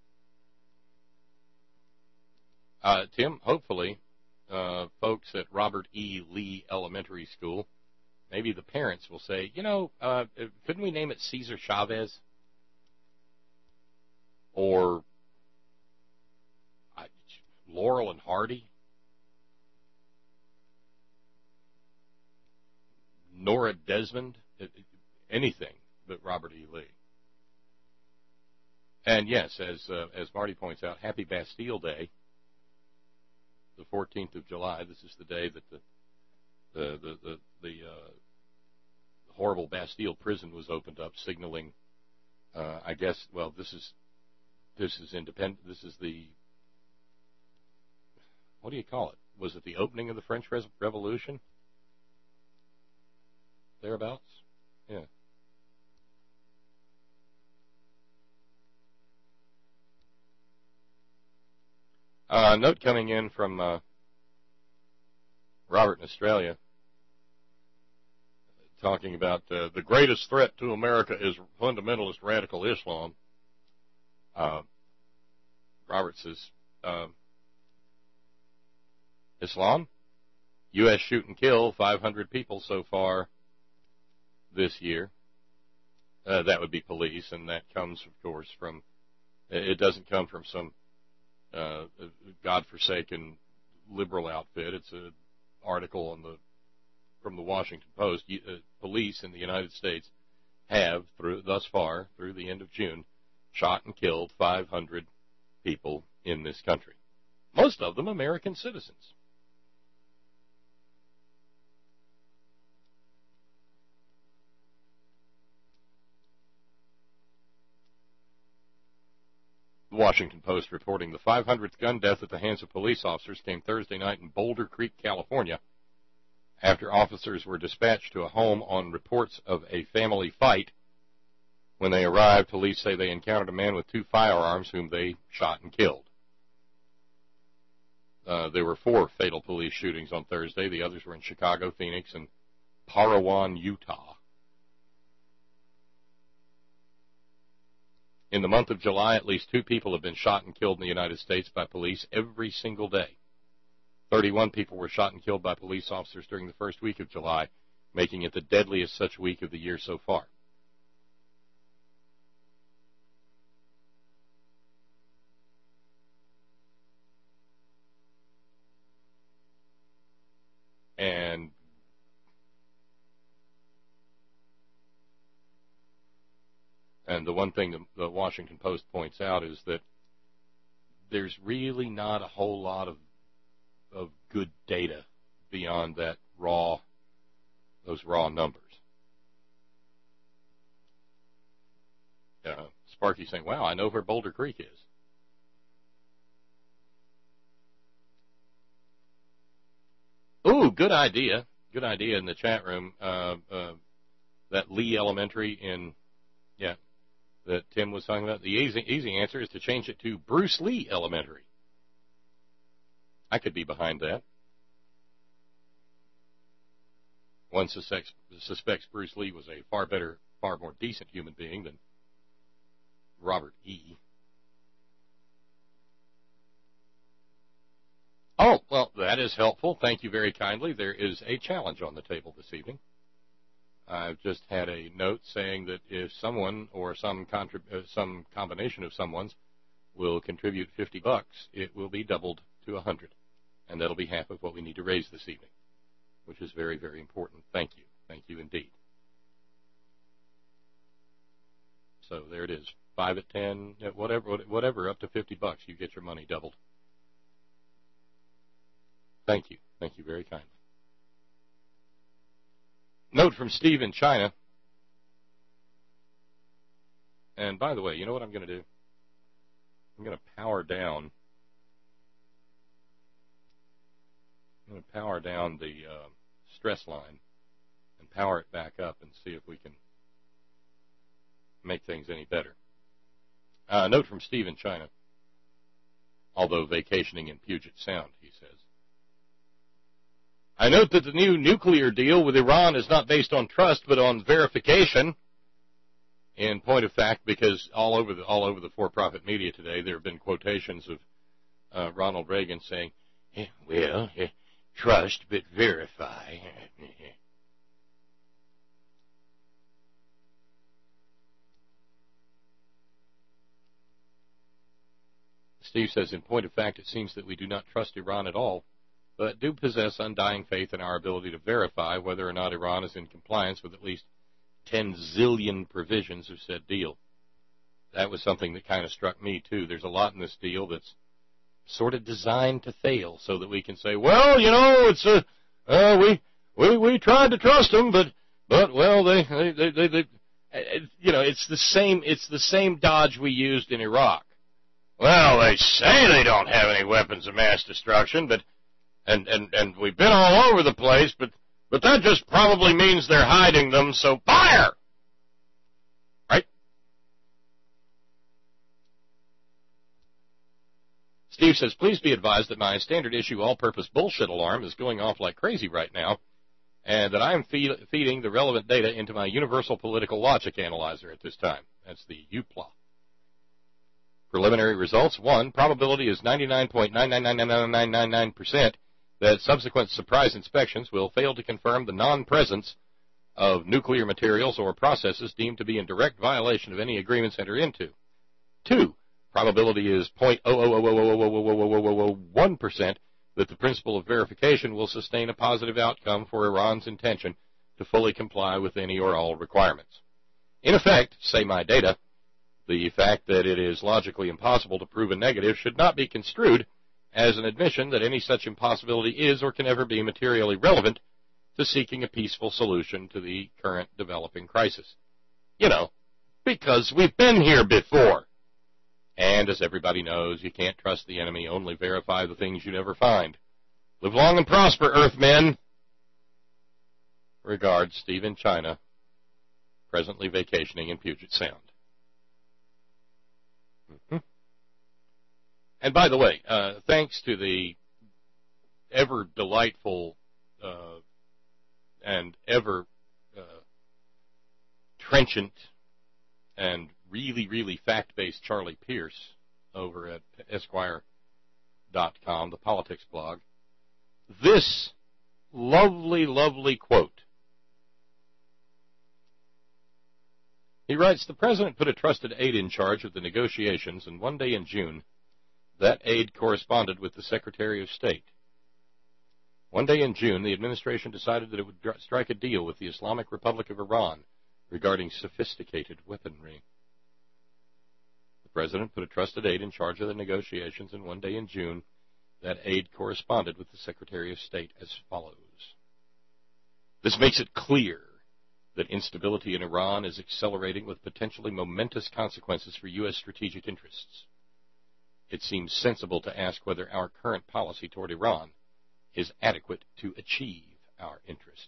[SPEAKER 2] far. Uh, Tim, hopefully, uh, folks at Robert E. Lee Elementary School, maybe the parents will say, you know, uh, couldn't we name it Cesar Chavez? or I, Laurel and Hardy, Nora Desmond, anything but Robert E. Lee. And yes, as uh, as Marty points out, Happy Bastille Day, the fourteenth of July. This is the day that the the the the, the uh, horrible Bastille prison was opened up, signaling, uh, I guess. Well, this is this is independent. This is the what do you call it? Was it the opening of the French Re- Revolution? Thereabouts, yeah. A uh, note coming in from uh, Robert in Australia, talking about uh, the greatest threat to America is fundamentalist radical Islam. Uh, Robert says, uh, Islam? U S shoot and kill five hundred people so far this year. Uh, that would be police, and that comes, of course, from, it doesn't come from some uh, godforsaken liberal outfit. It's an article on the from the Washington Post. Uh, police in the United States have, through thus far, through the end of June, shot and killed five hundred people in this country. Most of them American citizens. The Washington Post reporting the five hundredth gun death at the hands of police officers came Thursday night in Boulder Creek, California, after officers were dispatched to a home on reports of a family fight. When they arrived, police say they encountered a man with two firearms whom they shot and killed. Uh, there were four fatal police shootings on Thursday. The others were in Chicago, Phoenix, and Parowan, Utah. In the month of July, at least two people have been shot and killed in the United States by police every single day. thirty-one people were shot and killed by police officers during the first week of July, making it the deadliest such week of the year so far. And and the one thing the, the Washington Post points out is that there's really not a whole lot of of good data beyond that raw, those raw numbers. Uh, Sparky saying, wow, I know where Boulder Creek is. Ooh, good idea. Good idea in the chat room. Uh, uh, that Lee Elementary in, yeah, that Tim was talking about. The easy, easy answer is to change it to Bruce Lee Elementary. I could be behind that. One suspects, suspects Bruce Lee was a far better, far more decent human being than Robert E. Oh, well, that is helpful. Thank you very kindly. There is a challenge on the table this evening. I've just had a note saying that if someone or some contrib- uh, some combination of someone's will contribute fifty bucks, it will be doubled to one hundred. And that'll be half of what we need to raise this evening, which is very, very important. Thank you. Thank you indeed. So there it is. Five at ten, whatever, whatever, up to fifty bucks, you get your money doubled. Thank you. Thank you very kindly. Note from Steve in China. And by the way, you know what I'm going to do? I'm going to power down. I'm going to power down the uh, stress line and power it back up and see if we can make things any better. Uh, note from Steve in China. Although vacationing in Puget Sound, he says. I note that the new nuclear deal with Iran is not based on trust, but on verification. In point of fact, because all over the all over the for-profit media today, there have been quotations of uh, Ronald Reagan saying, eh, "Well, eh, trust but verify." Steve says, in point of fact, it seems that we do not trust Iran at all, but do possess undying faith in our ability to verify whether or not Iran is in compliance with at least ten zillion provisions of said deal. That was something that kind of struck me, too. There's a lot in this deal that's sort of designed to fail so that we can say, well, you know, it's a, uh, we, we, we tried to trust them, but, but, well, they, they, they, they, they you know, it's the same, it's the same dodge we used in Iraq. Well, they say they don't have any weapons of mass destruction, but, and, and, and we've been all over the place, but, but that just probably means they're hiding them, so fire! Right? Steve says, please be advised that my standard issue all-purpose bullshit alarm is going off like crazy right now, and that I am feed, feeding the relevant data into my universal political logic analyzer at this time. That's the U P L A. Preliminary results. One, probability is ninety-nine point nine nine nine nine nine nine nine percent that subsequent surprise inspections will fail to confirm the non-presence of nuclear materials or processes deemed to be in direct violation of any agreements entered into. Two, probability is zero point zero zero zero zero zero zero zero zero one percent that the principle of verification will sustain a positive outcome for Iran's intention to fully comply with any or all requirements. In effect, say my data, the fact that it is logically impossible to prove a negative should not be construed as an admission that any such impossibility is or can ever be materially relevant to seeking a peaceful solution to the current developing crisis. You know, because we've been here before. And as everybody knows, you can't trust the enemy, only verify the things you never find. Live long and prosper, Earthmen. Regards, Steve in China, presently vacationing in Puget Sound. Mm-hmm. And by the way, uh, thanks to the ever delightful uh, and ever uh, trenchant and really, really fact-based Charlie Pierce over at Esquire dot com, the politics blog, this lovely, lovely quote. He writes, the president put a trusted aide in charge of the negotiations, and one day in June, that aide corresponded with the Secretary of State. One day in June, the administration decided that it would strike a deal with the Islamic Republic of Iran regarding sophisticated weaponry. The president put a trusted aide in charge of the negotiations, and one day in June, that aide corresponded with the Secretary of State as follows. This makes it clear that instability in Iran is accelerating with potentially momentous consequences for U S strategic interests. It seems sensible to ask whether our current policy toward Iran is adequate to achieve our interest.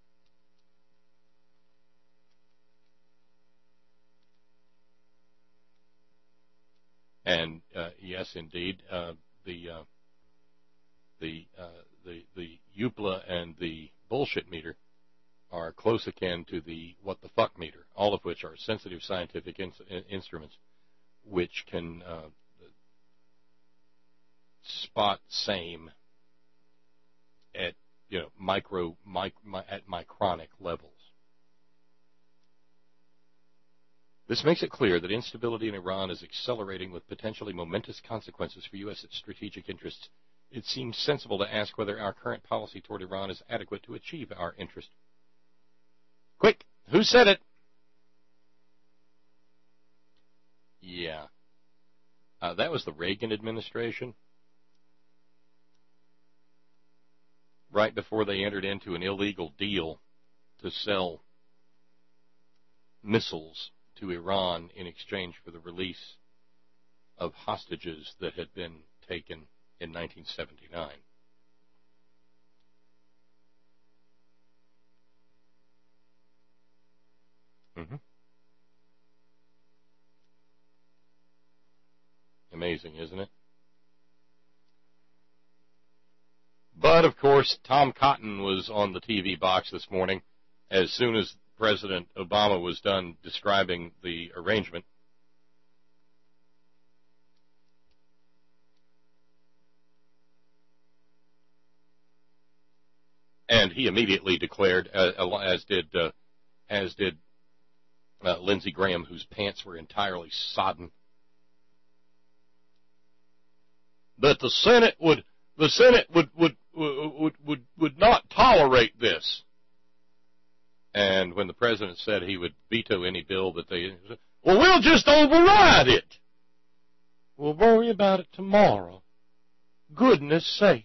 [SPEAKER 2] And uh, yes, indeed, uh, the uh, the uh, the the U P L A and the bullshit meter are close akin to the what the fuck meter, all of which are sensitive scientific in- instruments which can uh, spot same at you know micro mic, mi- at micronic levels. This makes it clear that instability in Iran is accelerating with potentially momentous consequences for U S strategic interests. It seems sensible to ask whether our current policy toward Iran is adequate to achieve our interest. Quick, who said it? Yeah. Uh, that was the Reagan administration. Right before they entered into an illegal deal to sell missiles to Iran in exchange for the release of hostages that had been taken in nineteen seventy-nine. Mm-hmm. Amazing, isn't it? But, of course, Tom Cotton was on the T V box this morning as soon as President Obama was done describing the arrangement. And he immediately declared, uh, as did uh, as did uh, Lindsey Graham, whose pants were entirely sodden. that the Senate would the Senate would would would would, would not tolerate this. And when the president said he would veto any bill that they, well, we'll just override it. We'll worry about it tomorrow. Goodness sakes.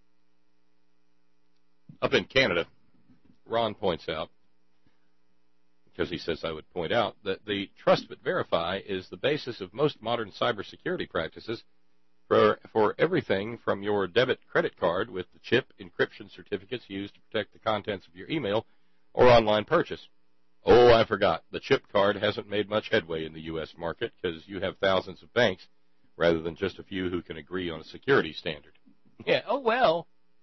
[SPEAKER 2] Up in Canada, Ron points out, because he says I would point out, that the Trust But Verify is the basis of most modern cybersecurity practices for, for everything from your debit credit card with the chip encryption certificates used to protect the contents of your email or online purchase. Oh, I forgot. The chip card hasn't made much headway in the U S market because you have thousands of banks rather than just a few who can agree on a security standard. Yeah, oh well.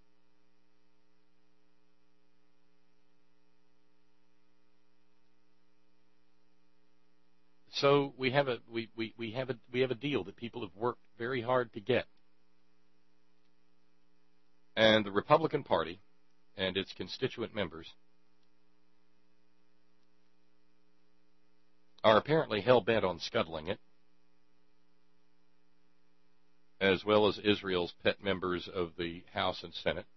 [SPEAKER 2] So we have a we, we, we have a we have a deal that people have worked very hard to get. And the Republican Party and its constituent members are apparently hell-bent on scuttling it, as well as Israel's pet members of the House and Senate.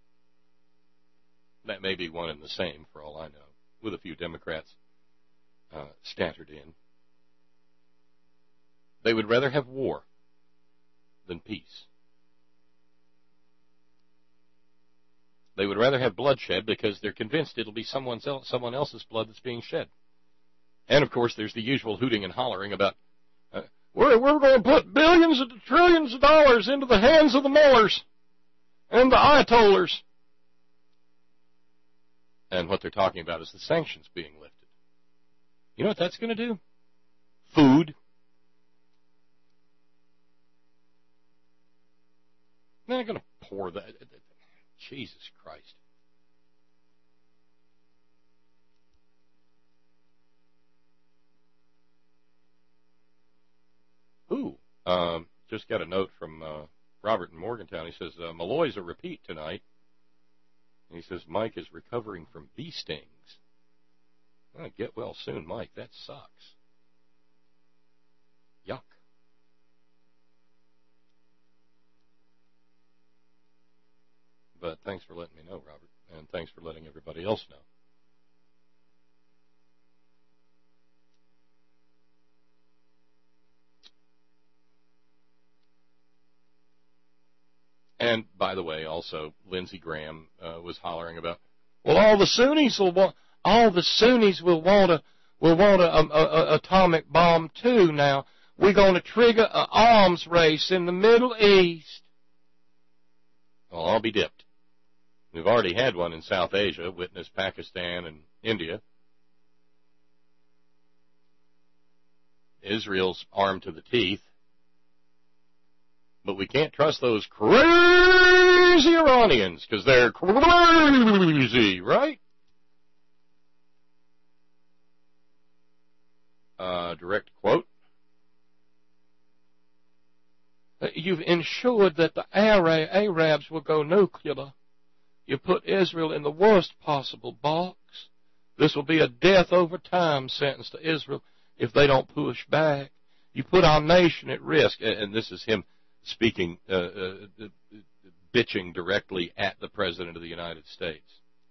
[SPEAKER 2] That may be one and the same, for all I know, with a few Democrats uh, scattered in. They would rather have war than peace. They would rather have bloodshed because they're convinced it'll be someone else, someone else's blood that's being shed. And, of course, there's the usual hooting and hollering about, uh, we're, we're going to put billions and trillions of dollars into the hands of the mullahs and the ayatollahs. And what they're talking about is the sanctions being lifted. You know what that's going to do? Food. They're not going to pour that. Jesus Christ. Ooh, um, just got a note from uh, Robert in Morgantown. He says, uh, Malloy's a repeat tonight. And he says, Mike is recovering from bee stings. Oh, get well soon, Mike. That sucks. Yuck. But thanks for letting me know, Robert, and thanks for letting everybody else know. And, by the way, also, Lindsey Graham uh, was hollering about, well, all the Sunnis will want, all the Sunnis will want a, will want a, a, a atomic bomb too. Now we're going to trigger an arms race in the Middle East. Well, I'll be dipped. We've already had one in South Asia, witness Pakistan and India. Israel's armed to the teeth. But we can't trust those crazy Iranians, because they're crazy, right? Uh, direct quote. You've ensured that the Arabs will go nuclear. You put Israel in the worst possible box. This will be a death over time sentence to Israel if they don't push back. You put our nation at risk. And this is him speaking, uh, uh, bitching directly at the President of the United States.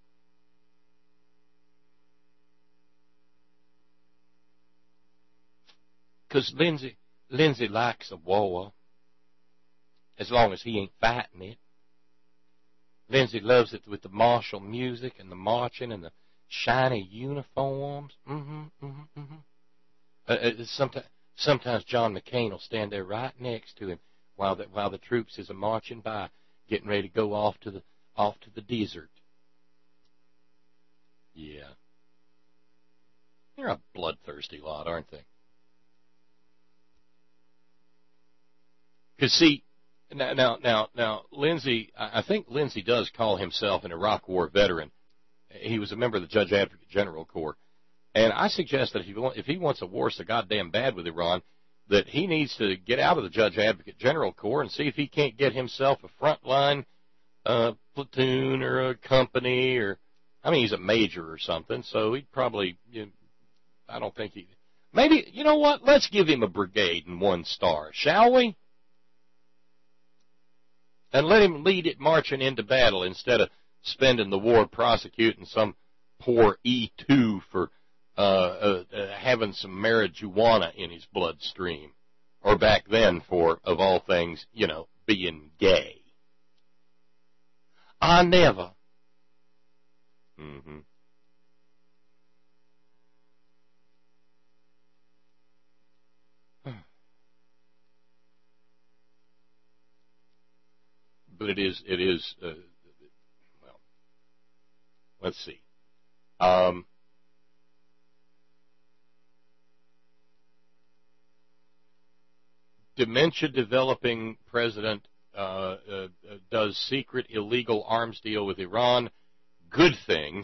[SPEAKER 2] Because Lindsey, Lindsey likes a war, as long as he ain't fighting it. Lindsey loves it with the martial music and the marching and the shiny uniforms. Mm-hmm, mm-hmm, mm-hmm. Uh, uh, sometimes, sometimes John McCain will stand there right next to him while the, while the troops is a marching by, getting ready to go off to the off to the desert. Yeah, they're a bloodthirsty lot, aren't they? Because see. Now, now, now, now, Lindsey, I think Lindsey does call himself an Iraq War veteran. He was a member of the Judge Advocate General Corps. And I suggest that if he, if he wants a war so goddamn bad with Iran, that he needs to get out of the Judge Advocate General Corps and see if he can't get himself a frontline uh, platoon or a company or, I mean, he's a major or something, so he'd probably, you know, I don't think he, maybe, you know what, let's give him a brigade and one star, shall we? And let him lead it marching into battle instead of spending the war prosecuting some poor E two for uh, uh, uh, having some marijuana in his bloodstream. Or back then for, of all things, you know, being gay. I never. Mm-hmm. But it is, it is, uh, well, let's see. Um, dementia-developing president uh, uh, does secret illegal arms deal with Iran. Good thing.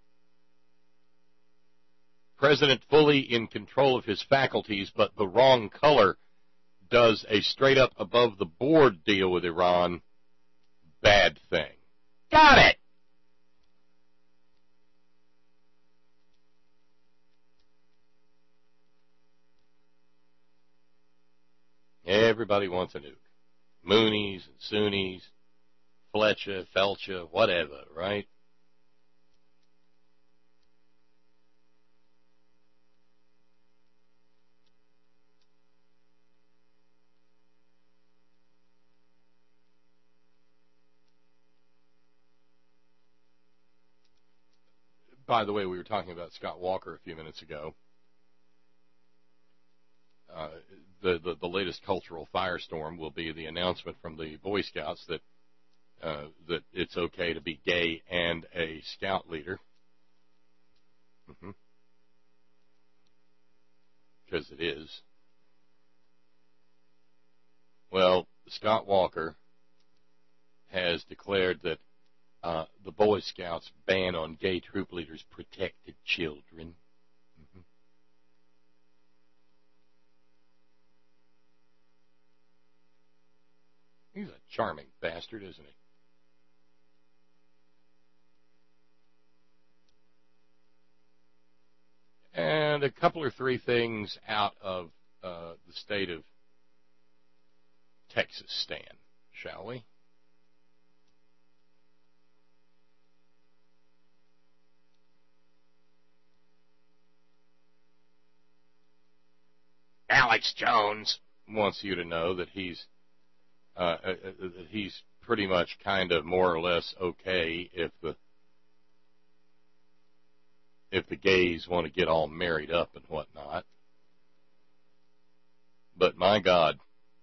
[SPEAKER 2] President fully in control of his faculties, but the wrong color, does a straight-up above-the-board deal with Iran. Bad thing. Got it! Everybody wants a nuke. Moonies and Sunnis, Fletcher, Felcher, whatever, right? By the way, we were talking about Scott Walker a few minutes ago. Uh, the, the the latest cultural firestorm will be the announcement from the Boy Scouts that uh, that it's okay to be gay and a scout leader. Mm-hmm. Because it is. Well, Scott Walker has declared that uh, the Boy Scouts' ban on gay troop leaders protected children. Mm-hmm. He's a charming bastard, isn't he? And a couple or three things out of uh, the state of Texas, Stan, shall we? Alex Jones wants you to know that he's uh, uh, uh, he's pretty much kind of more or less okay if the if the gays want to get all married up and whatnot. But my God,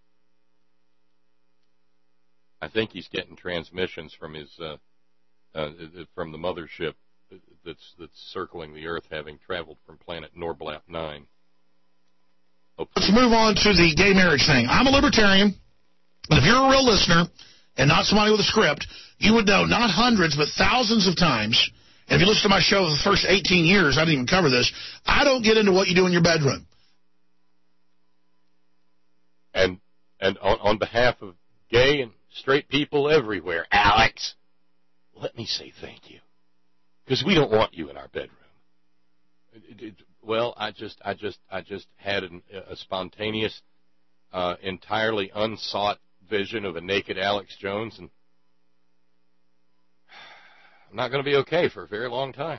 [SPEAKER 2] I think he's getting transmissions from his uh, uh, from the mothership that's that's circling the Earth, having traveled from planet Norblap nine.
[SPEAKER 13] Let's move on to the gay marriage thing. I'm a libertarian, but if you're a real listener and not somebody with a script, you would know not hundreds but thousands of times, and if you listen to my show for the first eighteen years, I didn't even cover this, I don't get into what you do in your bedroom.
[SPEAKER 2] And and on, on behalf of gay and straight people everywhere, Alex, let me say thank you, because we don't want you in our bedroom. It, it, Well, I just, I just, I just had an, a spontaneous, uh, entirely unsought vision of a naked Alex Jones, and I'm not going to be okay for a very long time.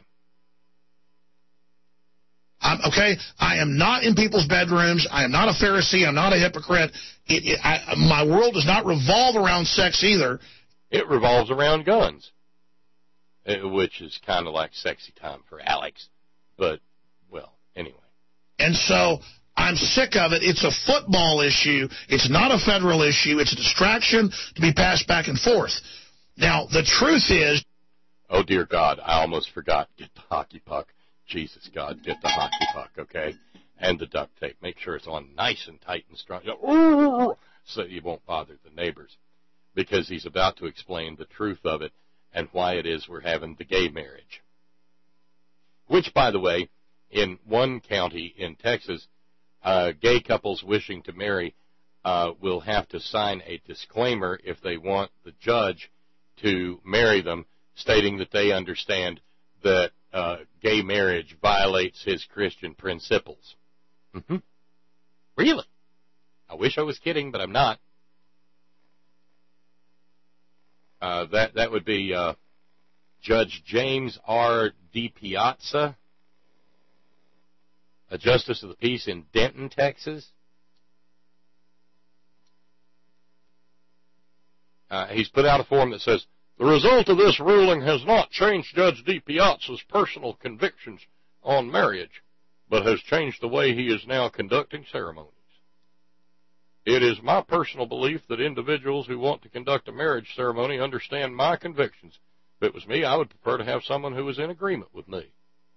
[SPEAKER 13] I'm, okay, I am not in people's bedrooms. I am not a Pharisee. I'm not a hypocrite. It, it, I, my world does not revolve around sex either.
[SPEAKER 2] It revolves around guns, which is kind of like sexy time for Alex, but. Anyway.
[SPEAKER 13] And so I'm sick of it. It's a football issue. It's not a federal issue. It's a distraction to be passed back and forth. Now, the truth is...
[SPEAKER 2] Oh, dear God, I almost forgot. Get the hockey puck. Jesus, God, get the hockey puck, okay? And the duct tape. Make sure it's on nice and tight and strong. So you won't bother the neighbors. Because he's about to explain the truth of it and why it is we're having the gay marriage. Which, by the way... in one county in Texas, uh, gay couples wishing to marry uh, will have to sign a disclaimer if they want the judge to marry them, stating that they understand that uh, gay marriage violates his Christian principles. Mm-hmm. Really? I wish I was kidding, but I'm not. Uh, that that would be uh, Judge James R. DiPiazza, a justice of the peace in Denton, Texas. Uh, he's put out a form that says, the result of this ruling has not changed Judge DiPiazza's personal convictions on marriage, but has changed the way he is now conducting ceremonies. It is my personal belief that individuals who want to conduct a marriage ceremony understand my convictions. If it was me, I would prefer to have someone who is in agreement with me.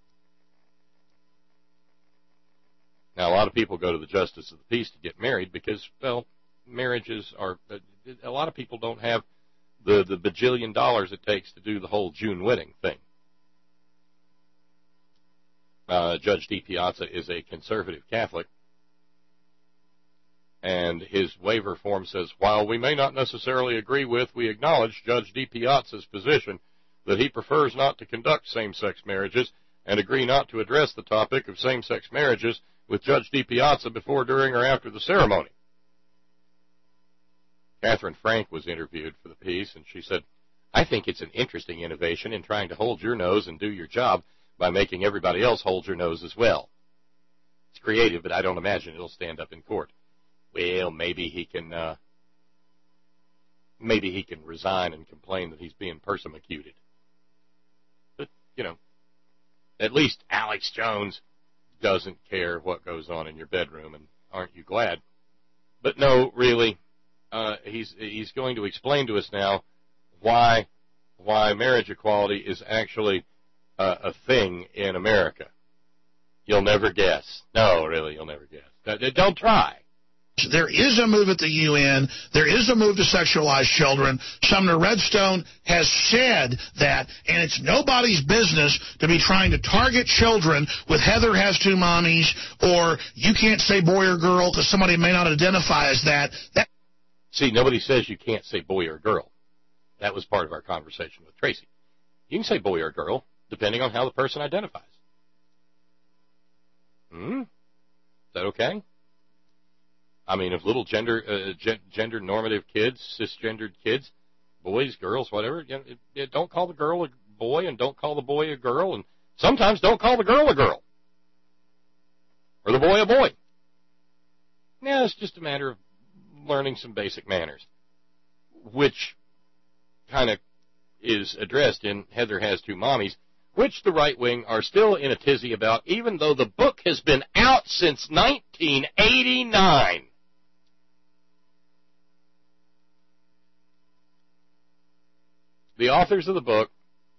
[SPEAKER 2] Now, a lot of people go to the Justice of the Peace to get married because, well, marriages are, a lot of people don't have the, the bajillion dollars it takes to do the whole June wedding thing. Uh, Judge DiPiazza is a conservative Catholic, and his waiver form says, while we may not necessarily agree with, we acknowledge Judge DiPiazza's position that he prefers not to conduct same-sex marriages and agree not to address the topic of same-sex marriages with Judge DiPiazza before, during, or after the ceremony. Catherine Frank was interviewed for the piece, and she said, I think it's an interesting innovation in trying to hold your nose and do your job by making everybody else hold your nose as well. It's creative, but I don't imagine it'll stand up in court. Well, maybe he can, uh, maybe he can resign and complain that he's being persecuted. But, you know, at least Alex Jones doesn't care what goes on in your bedroom, and aren't you glad? But no, really, uh, he's he's going to explain to us now why why marriage equality is actually uh, a thing in America. You'll never guess. No, really, you'll never guess. Don't try.
[SPEAKER 13] There is a move at the U N. There is a move to sexualize children. Sumner Redstone has said that, and it's nobody's business to be trying to target children with Heather has two mommies, or you can't say boy or girl because somebody may not identify as that. that.
[SPEAKER 2] See, nobody says you can't say boy or girl. That was part of our conversation with Tracy. You can say boy or girl, depending on how the person identifies. Hmm? Is that okay? I mean, if little gender uh, gen- gender normative kids, cisgendered kids, boys, girls, whatever, you know, it, it, don't call the girl a boy and don't call the boy a girl, and sometimes don't call the girl a girl or the boy a boy. Yeah, it's just a matter of learning some basic manners, which kind of is addressed in Heather Has Two Mommies, which the right wing are still in a tizzy about, even though the book has been out since nineteen eighty-nine. The authors of the book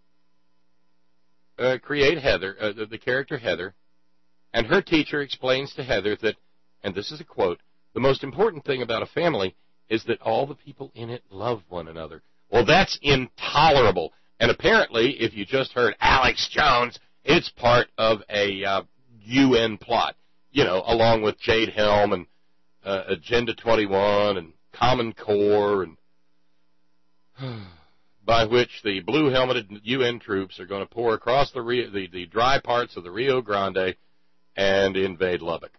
[SPEAKER 2] uh, create Heather, uh, the, the character Heather, and her teacher explains to Heather that, and this is a quote, the most important thing about a family is that all the people in it love one another. Well, that's intolerable. And apparently, if you just heard Alex Jones, it's part of a uh, U N plot, you know, along with Jade Helm and uh, Agenda twenty-one and Common Core, and by which the blue-helmeted U N troops are going to pour across the, Rio, the, the dry parts of the Rio Grande and invade Lubbock.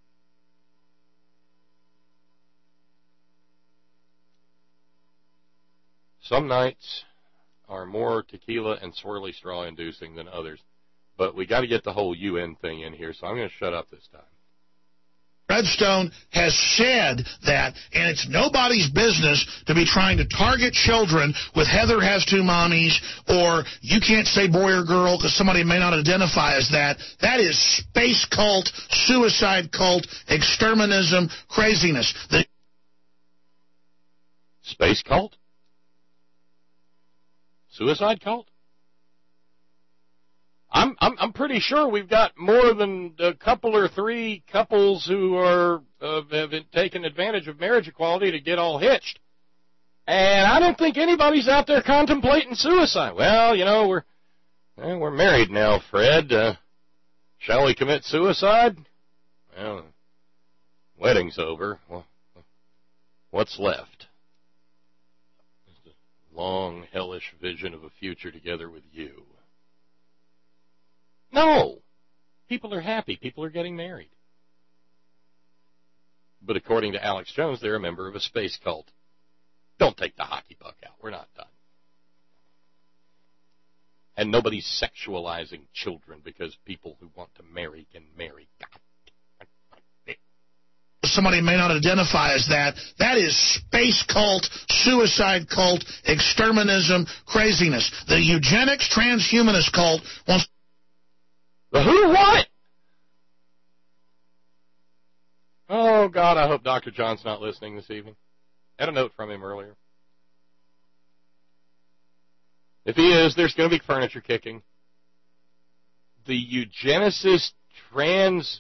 [SPEAKER 2] Some nights are more tequila and swirly straw inducing than others, but we got to get the whole U N thing in here, so I'm going to shut up this time.
[SPEAKER 13] Redstone has said that, and it's nobody's business to be trying to target children with Heather Has Two Mommies, or you can't say boy or girl because somebody may not identify as that. That is space cult, suicide cult, exterminism, craziness. The
[SPEAKER 2] Space cult? Suicide cult? I'm, I'm I'm pretty sure we've got more than a couple or three couples who are uh, have taken advantage of marriage equality to get all hitched, and I don't think anybody's out there contemplating suicide. Well, you know, we're well, we're married now, Fred. Uh, shall we commit suicide? Well, wedding's over. Well, what's left? Just a long, hellish vision of a future together with you. No. People are happy. People are getting married. But according to Alex Jones, they're a member of a space cult. Don't take the hockey puck out. We're not done. And nobody's sexualizing children because people who want to marry can marry. God.
[SPEAKER 13] Somebody may not identify as that. That is space cult, suicide cult, exterminism, craziness. The eugenics transhumanist cult wants...
[SPEAKER 2] The who what? Oh, God, I hope Doctor John's not listening this evening. I had a note from him earlier. If he is, there's going to be furniture kicking. The eugenicist trans...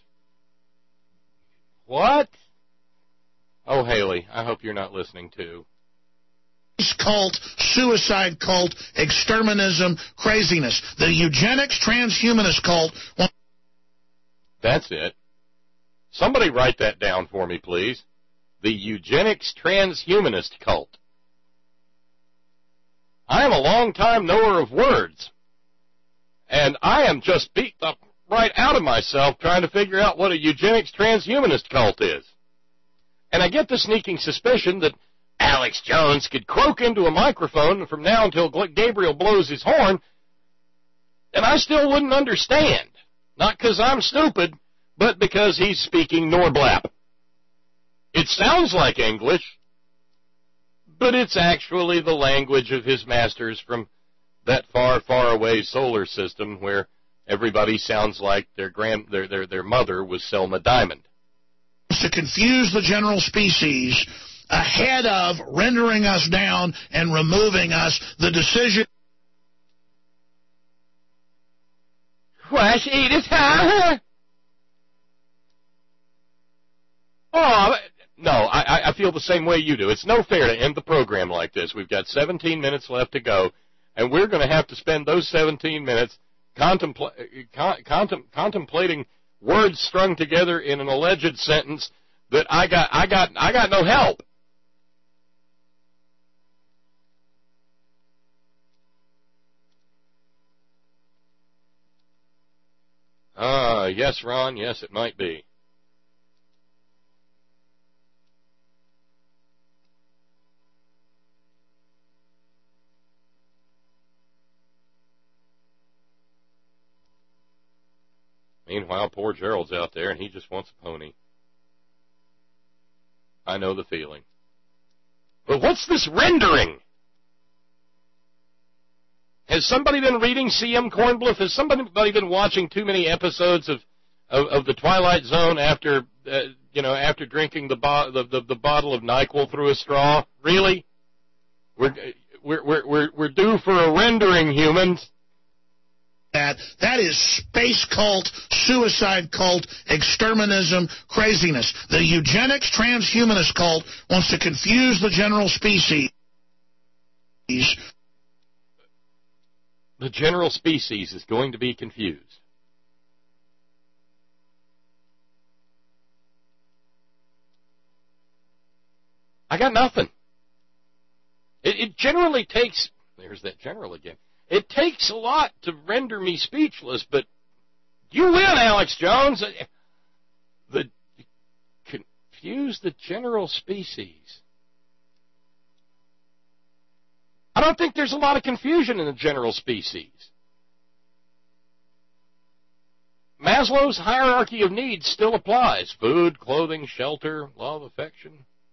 [SPEAKER 2] What? Oh, Haley, I hope you're not listening, too.
[SPEAKER 13] Cult, suicide cult, exterminism, craziness. The eugenics transhumanist cult...
[SPEAKER 2] That's it. Somebody write that down for me, please. The eugenics transhumanist cult. I am a long-time knower of words, and I am just beat up right out of myself trying to figure out what a eugenics transhumanist cult is. And I get the sneaking suspicion that Alex Jones could croak into a microphone from now until Gabriel blows his horn, and I still wouldn't understand. Not because I'm stupid, but because he's speaking Norblap. It sounds like English, but it's actually the language of his masters from that far, far away solar system where everybody sounds like their grand, their their their mother was Selma Diamond.
[SPEAKER 13] To confuse the general species ahead of rendering us down and removing us, the decision...
[SPEAKER 2] What, Edith, huh? Oh, no, I, I feel the same way you do. It's no fair to end the program like this. We've got seventeen minutes left to go, and we're going to have to spend those seventeen minutes contempla- con- contem- contemplating words strung together in an alleged sentence that I got, I got, I got no help. Ah, uh, yes, Ron, yes, it might be. Meanwhile, poor Gerald's out there, and he just wants a pony. I know the feeling. But what's this rendering? Has somebody been reading C M Cornbluff? Has somebody been watching too many episodes of, of, of The Twilight Zone after, uh, you know, after drinking the, bo- the, the the bottle of NyQuil through a straw? Really? We're we're we're we're, we're due for a rendering, humans.
[SPEAKER 13] That that is space cult, suicide cult, exterminism, craziness. The eugenics transhumanist cult wants to confuse the general species.
[SPEAKER 2] The general species is going to be confused. I got nothing. It, it generally takes, there's that general again. It takes a lot to render me speechless, but you win, Alex Jones. The confuse the general species. I don't think there's a lot of confusion in the general species. Maslow's hierarchy of needs still applies. Food, clothing, shelter, love, affection.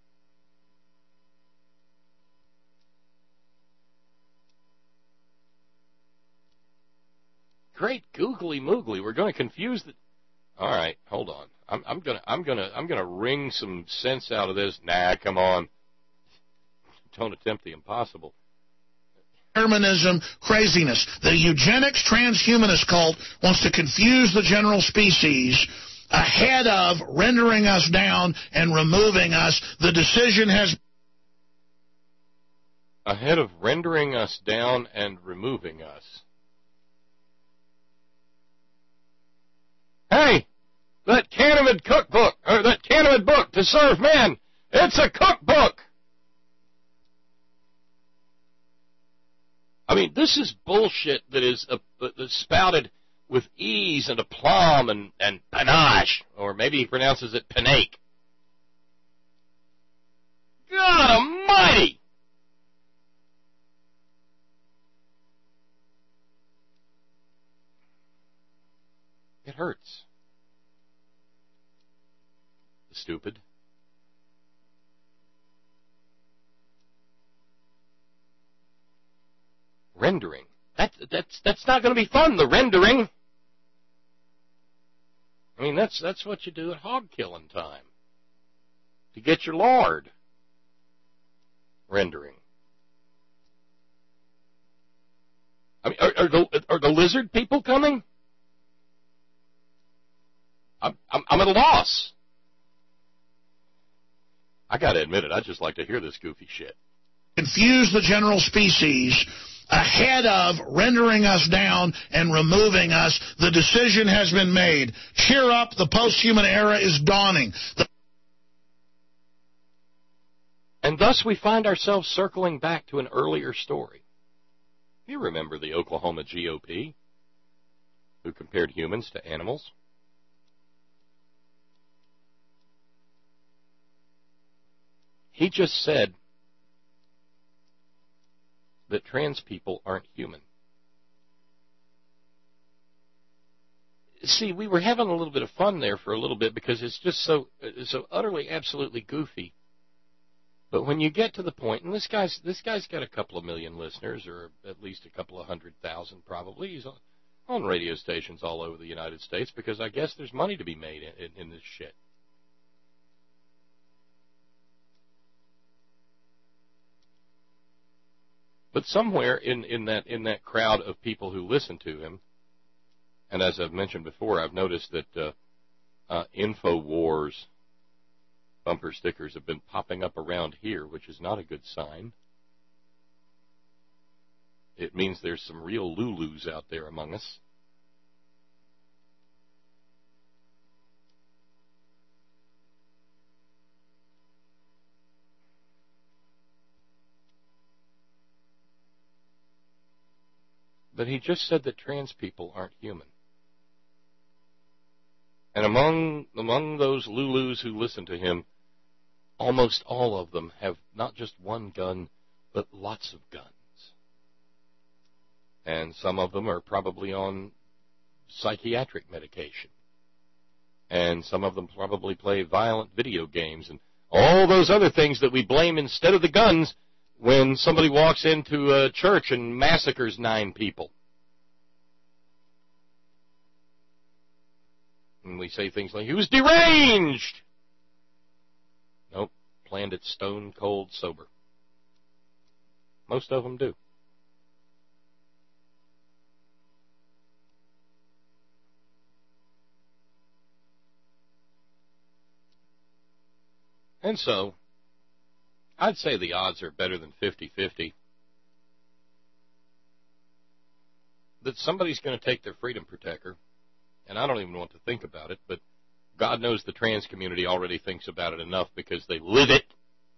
[SPEAKER 2] Great googly moogly. We're going to confuse the. All right, hold on. I'm, I'm gonna, I'm gonna, I'm gonna wring some sense out of this. Nah, come on. Don't attempt the impossible.
[SPEAKER 13] Determinism, craziness. The eugenics transhumanist cult wants to confuse the general species ahead of rendering us down and removing us. The decision has.
[SPEAKER 2] Ahead of rendering us down and removing us. Hey, that Kahneman cookbook, or that Kahneman book to serve men, it's a cookbook. I mean, this is bullshit that is uh, that's spouted with ease and aplomb and, and panache, or maybe he pronounces it panake. God almighty! stupid. Rendering. That, that's, that's not going to be fun, the rendering. I mean, that's, that's what you do at hog killing time. To get your lard. Rendering. I mean, are, are, the, are the lizard people coming? I'm, I'm, I'm at a loss. I got to admit it, I just like to hear this goofy shit.
[SPEAKER 13] Confuse the general species ahead of rendering us down and removing us. The decision has been made. Cheer up, the post-human era is dawning. The
[SPEAKER 2] and thus we find ourselves circling back to an earlier story. You remember the Oklahoma G O P, who compared humans to animals? He just said that trans people aren't human. See, we were having a little bit of fun there for a little bit because it's just so so utterly, absolutely goofy. But when you get to the point, and this guy's this guy's got a couple of million listeners, or at least a couple of hundred thousand probably. He's on, on radio stations all over the United States because I guess there's money to be made in, in, in this shit. But somewhere in, in that in that crowd of people who listen to him, and as I've mentioned before, I've noticed that uh, uh, InfoWars bumper stickers have been popping up around here, which is not a good sign. It means there's some real Lulus out there among us. But he just said that trans people aren't human. And among among those Lulus who listen to him, almost all of them have not just one gun, but lots of guns. And some of them are probably on psychiatric medication. And some of them probably play violent video games and all those other things that we blame instead of the guns when somebody walks into a church and massacres nine people. And we say things like, he was deranged! Nope, planned it stone cold sober. Most of them do. And so, I'd say the odds are better than fifty-fifty that somebody's going to take their freedom protector, and I don't even want to think about it, but God knows the trans community already thinks about it enough because they live it.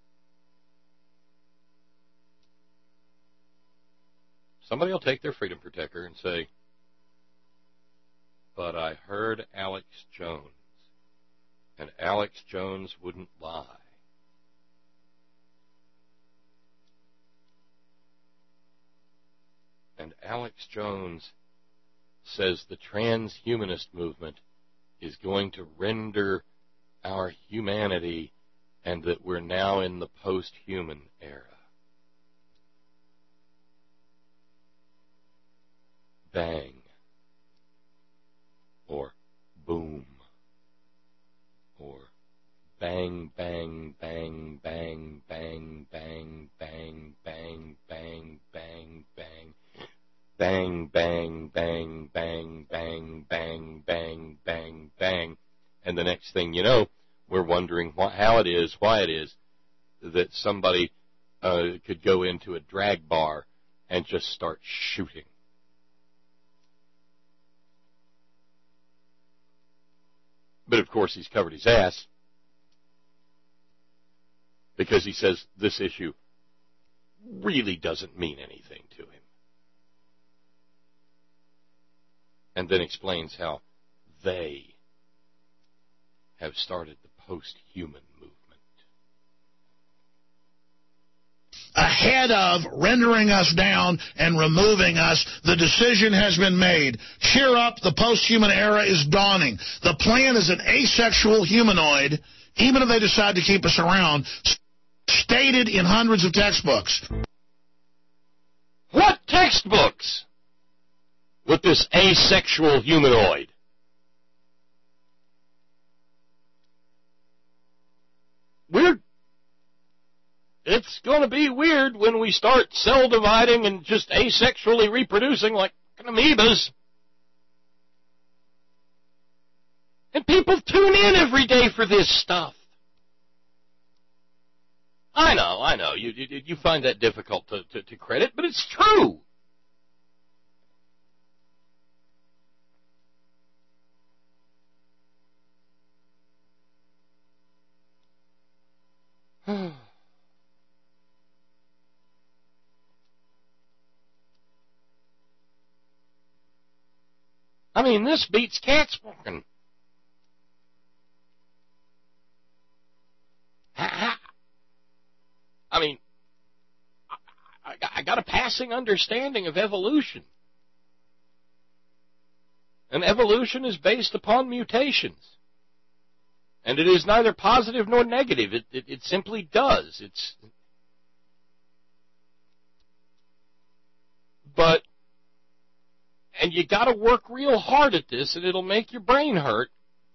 [SPEAKER 2] Somebody will take their freedom protector and say, but I heard Alex Jones, and Alex Jones wouldn't lie. And Alex Jones says the transhumanist movement is going to render our humanity and that we're now in the post-human era. Bang. Or boom. Or bang, bang, bang, bang, bang, bang, bang, bang, bang, bang, bang. Bang, bang, bang, bang, bang, bang, bang, bang, bang. And the next thing you know, we're wondering wh- how it is, why it is, that somebody uh, could go into a drag bar and just start shooting. But of course he's covered his ass because he says this issue really doesn't mean anything to him. And then explains how they have started the post-human movement.
[SPEAKER 13] Ahead of rendering us down and removing us, the decision has been made. Cheer up, the post-human era is dawning. The plan is an asexual humanoid even if they decide to keep us around, stated in hundreds of textbooks.
[SPEAKER 2] What textbooks? With this asexual humanoid. We're, it's going to be weird when we start cell dividing and just asexually reproducing like amoebas. And people tune in every day for this stuff. I know, I know. You you, you find that difficult to, to, to credit, but it's true. I mean, this beats cats walking. I mean, I, I got a passing understanding of evolution. And evolution is based upon mutations. And it is neither positive nor negative. It, it, it simply does. It's, but, and you got to work real hard at this, and it'll make your brain hurt.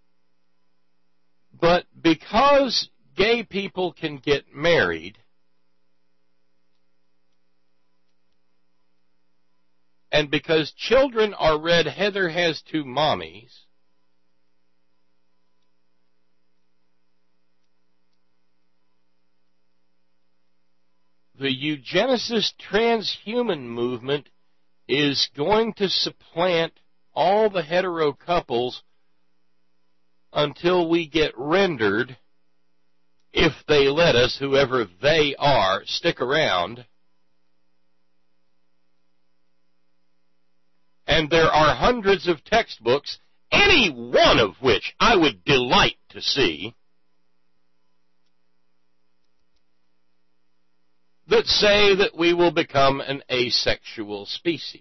[SPEAKER 2] But because gay people can get married, and because children are read Heather has two mommies, the eugenicist transhuman movement is going to supplant all the hetero couples until we get rendered, if they let us, whoever they are, stick around. And there are hundreds of textbooks, any one of which I would delight to see, that say that we will become an asexual species.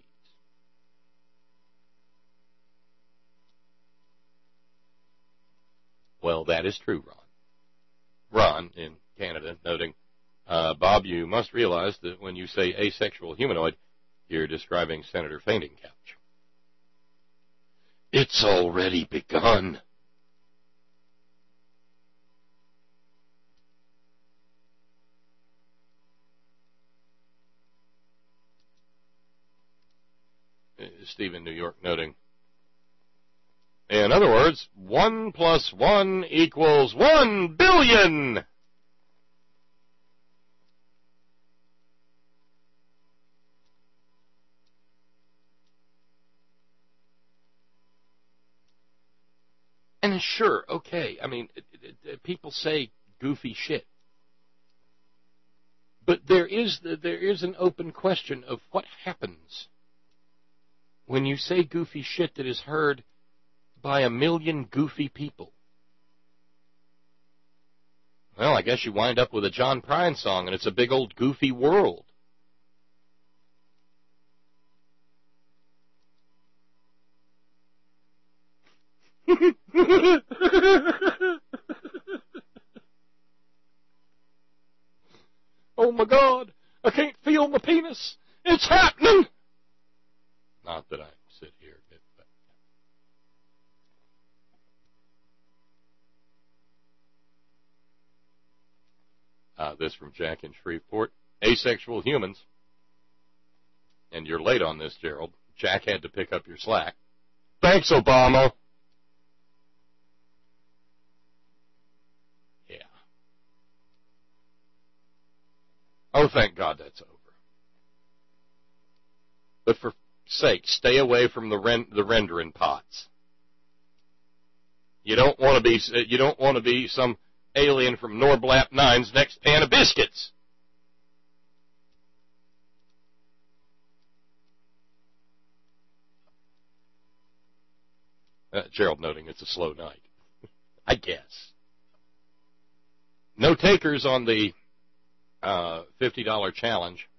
[SPEAKER 2] Well, that is true, Ron. Ron, in Canada, noting, uh, Bob, you must realize that when you say asexual humanoid, you're describing Senator Fainting Couch. It's already begun. Stephen, New York, noting, in other words, one plus one equals one billion. And sure, okay, I mean, it, it, it, people say goofy shit. But there is there is an open question of what happens when you say goofy shit that is heard by a million goofy people. Well, I guess you wind up with a John Prine song, and it's a big old goofy world. Oh my God, I can't feel my penis. It's happening. Not that I sit here. But uh, this from Jack in Shreveport. Asexual humans. And you're late on this, Gerald. Jack had to pick up your slack. Thanks, Obama. Yeah. Oh, thank God that's over. But for sake, stay away from the ren- the rendering pots. You don't want to be you don't want to be some alien from Norblap Nine's next pan of biscuits. Uh, Gerald noting it's a slow night. I guess. No takers on the uh, fifty dollars challenge.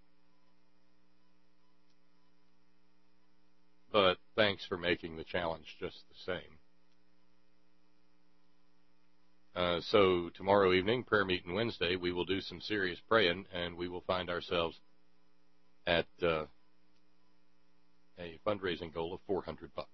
[SPEAKER 2] But thanks for making the challenge just the same. Uh, so tomorrow evening, prayer meeting Wednesday, we will do some serious praying, and we will find ourselves at uh, a fundraising goal of four hundred bucks.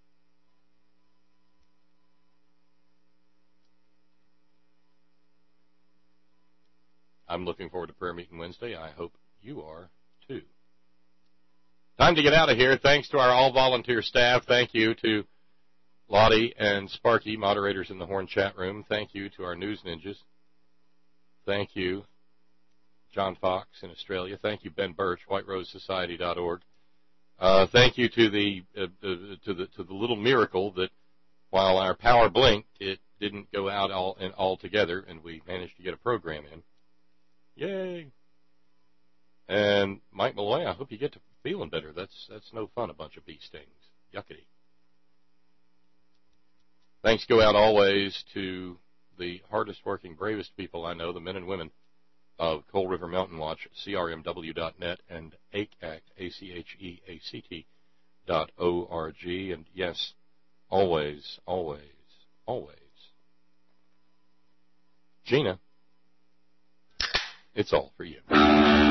[SPEAKER 2] I'm looking forward to prayer meeting Wednesday. I hope you are too. Time to get out of here. Thanks to our all-volunteer staff. Thank you to Lottie and Sparky, moderators in the Horn chat room. Thank you to our news ninjas. Thank you, John Fox in Australia. Thank you, Ben Birch, white rose society dot org. Uh, thank you to the, uh, uh, to the to the little miracle that while our power blinked, it didn't go out all and all together, and we managed to get a program in. Yay! And Mike Malloy, I hope you get to feeling better. That's that's no fun, a bunch of bee stings. Yuckity. Thanks go out always to the hardest working, bravest people I know, the men and women of Coal River Mountain Watch, C R M W dot net, and A C A C, A C H E A C T dot O R G. And yes, always, always, always. Gina, it's all for you.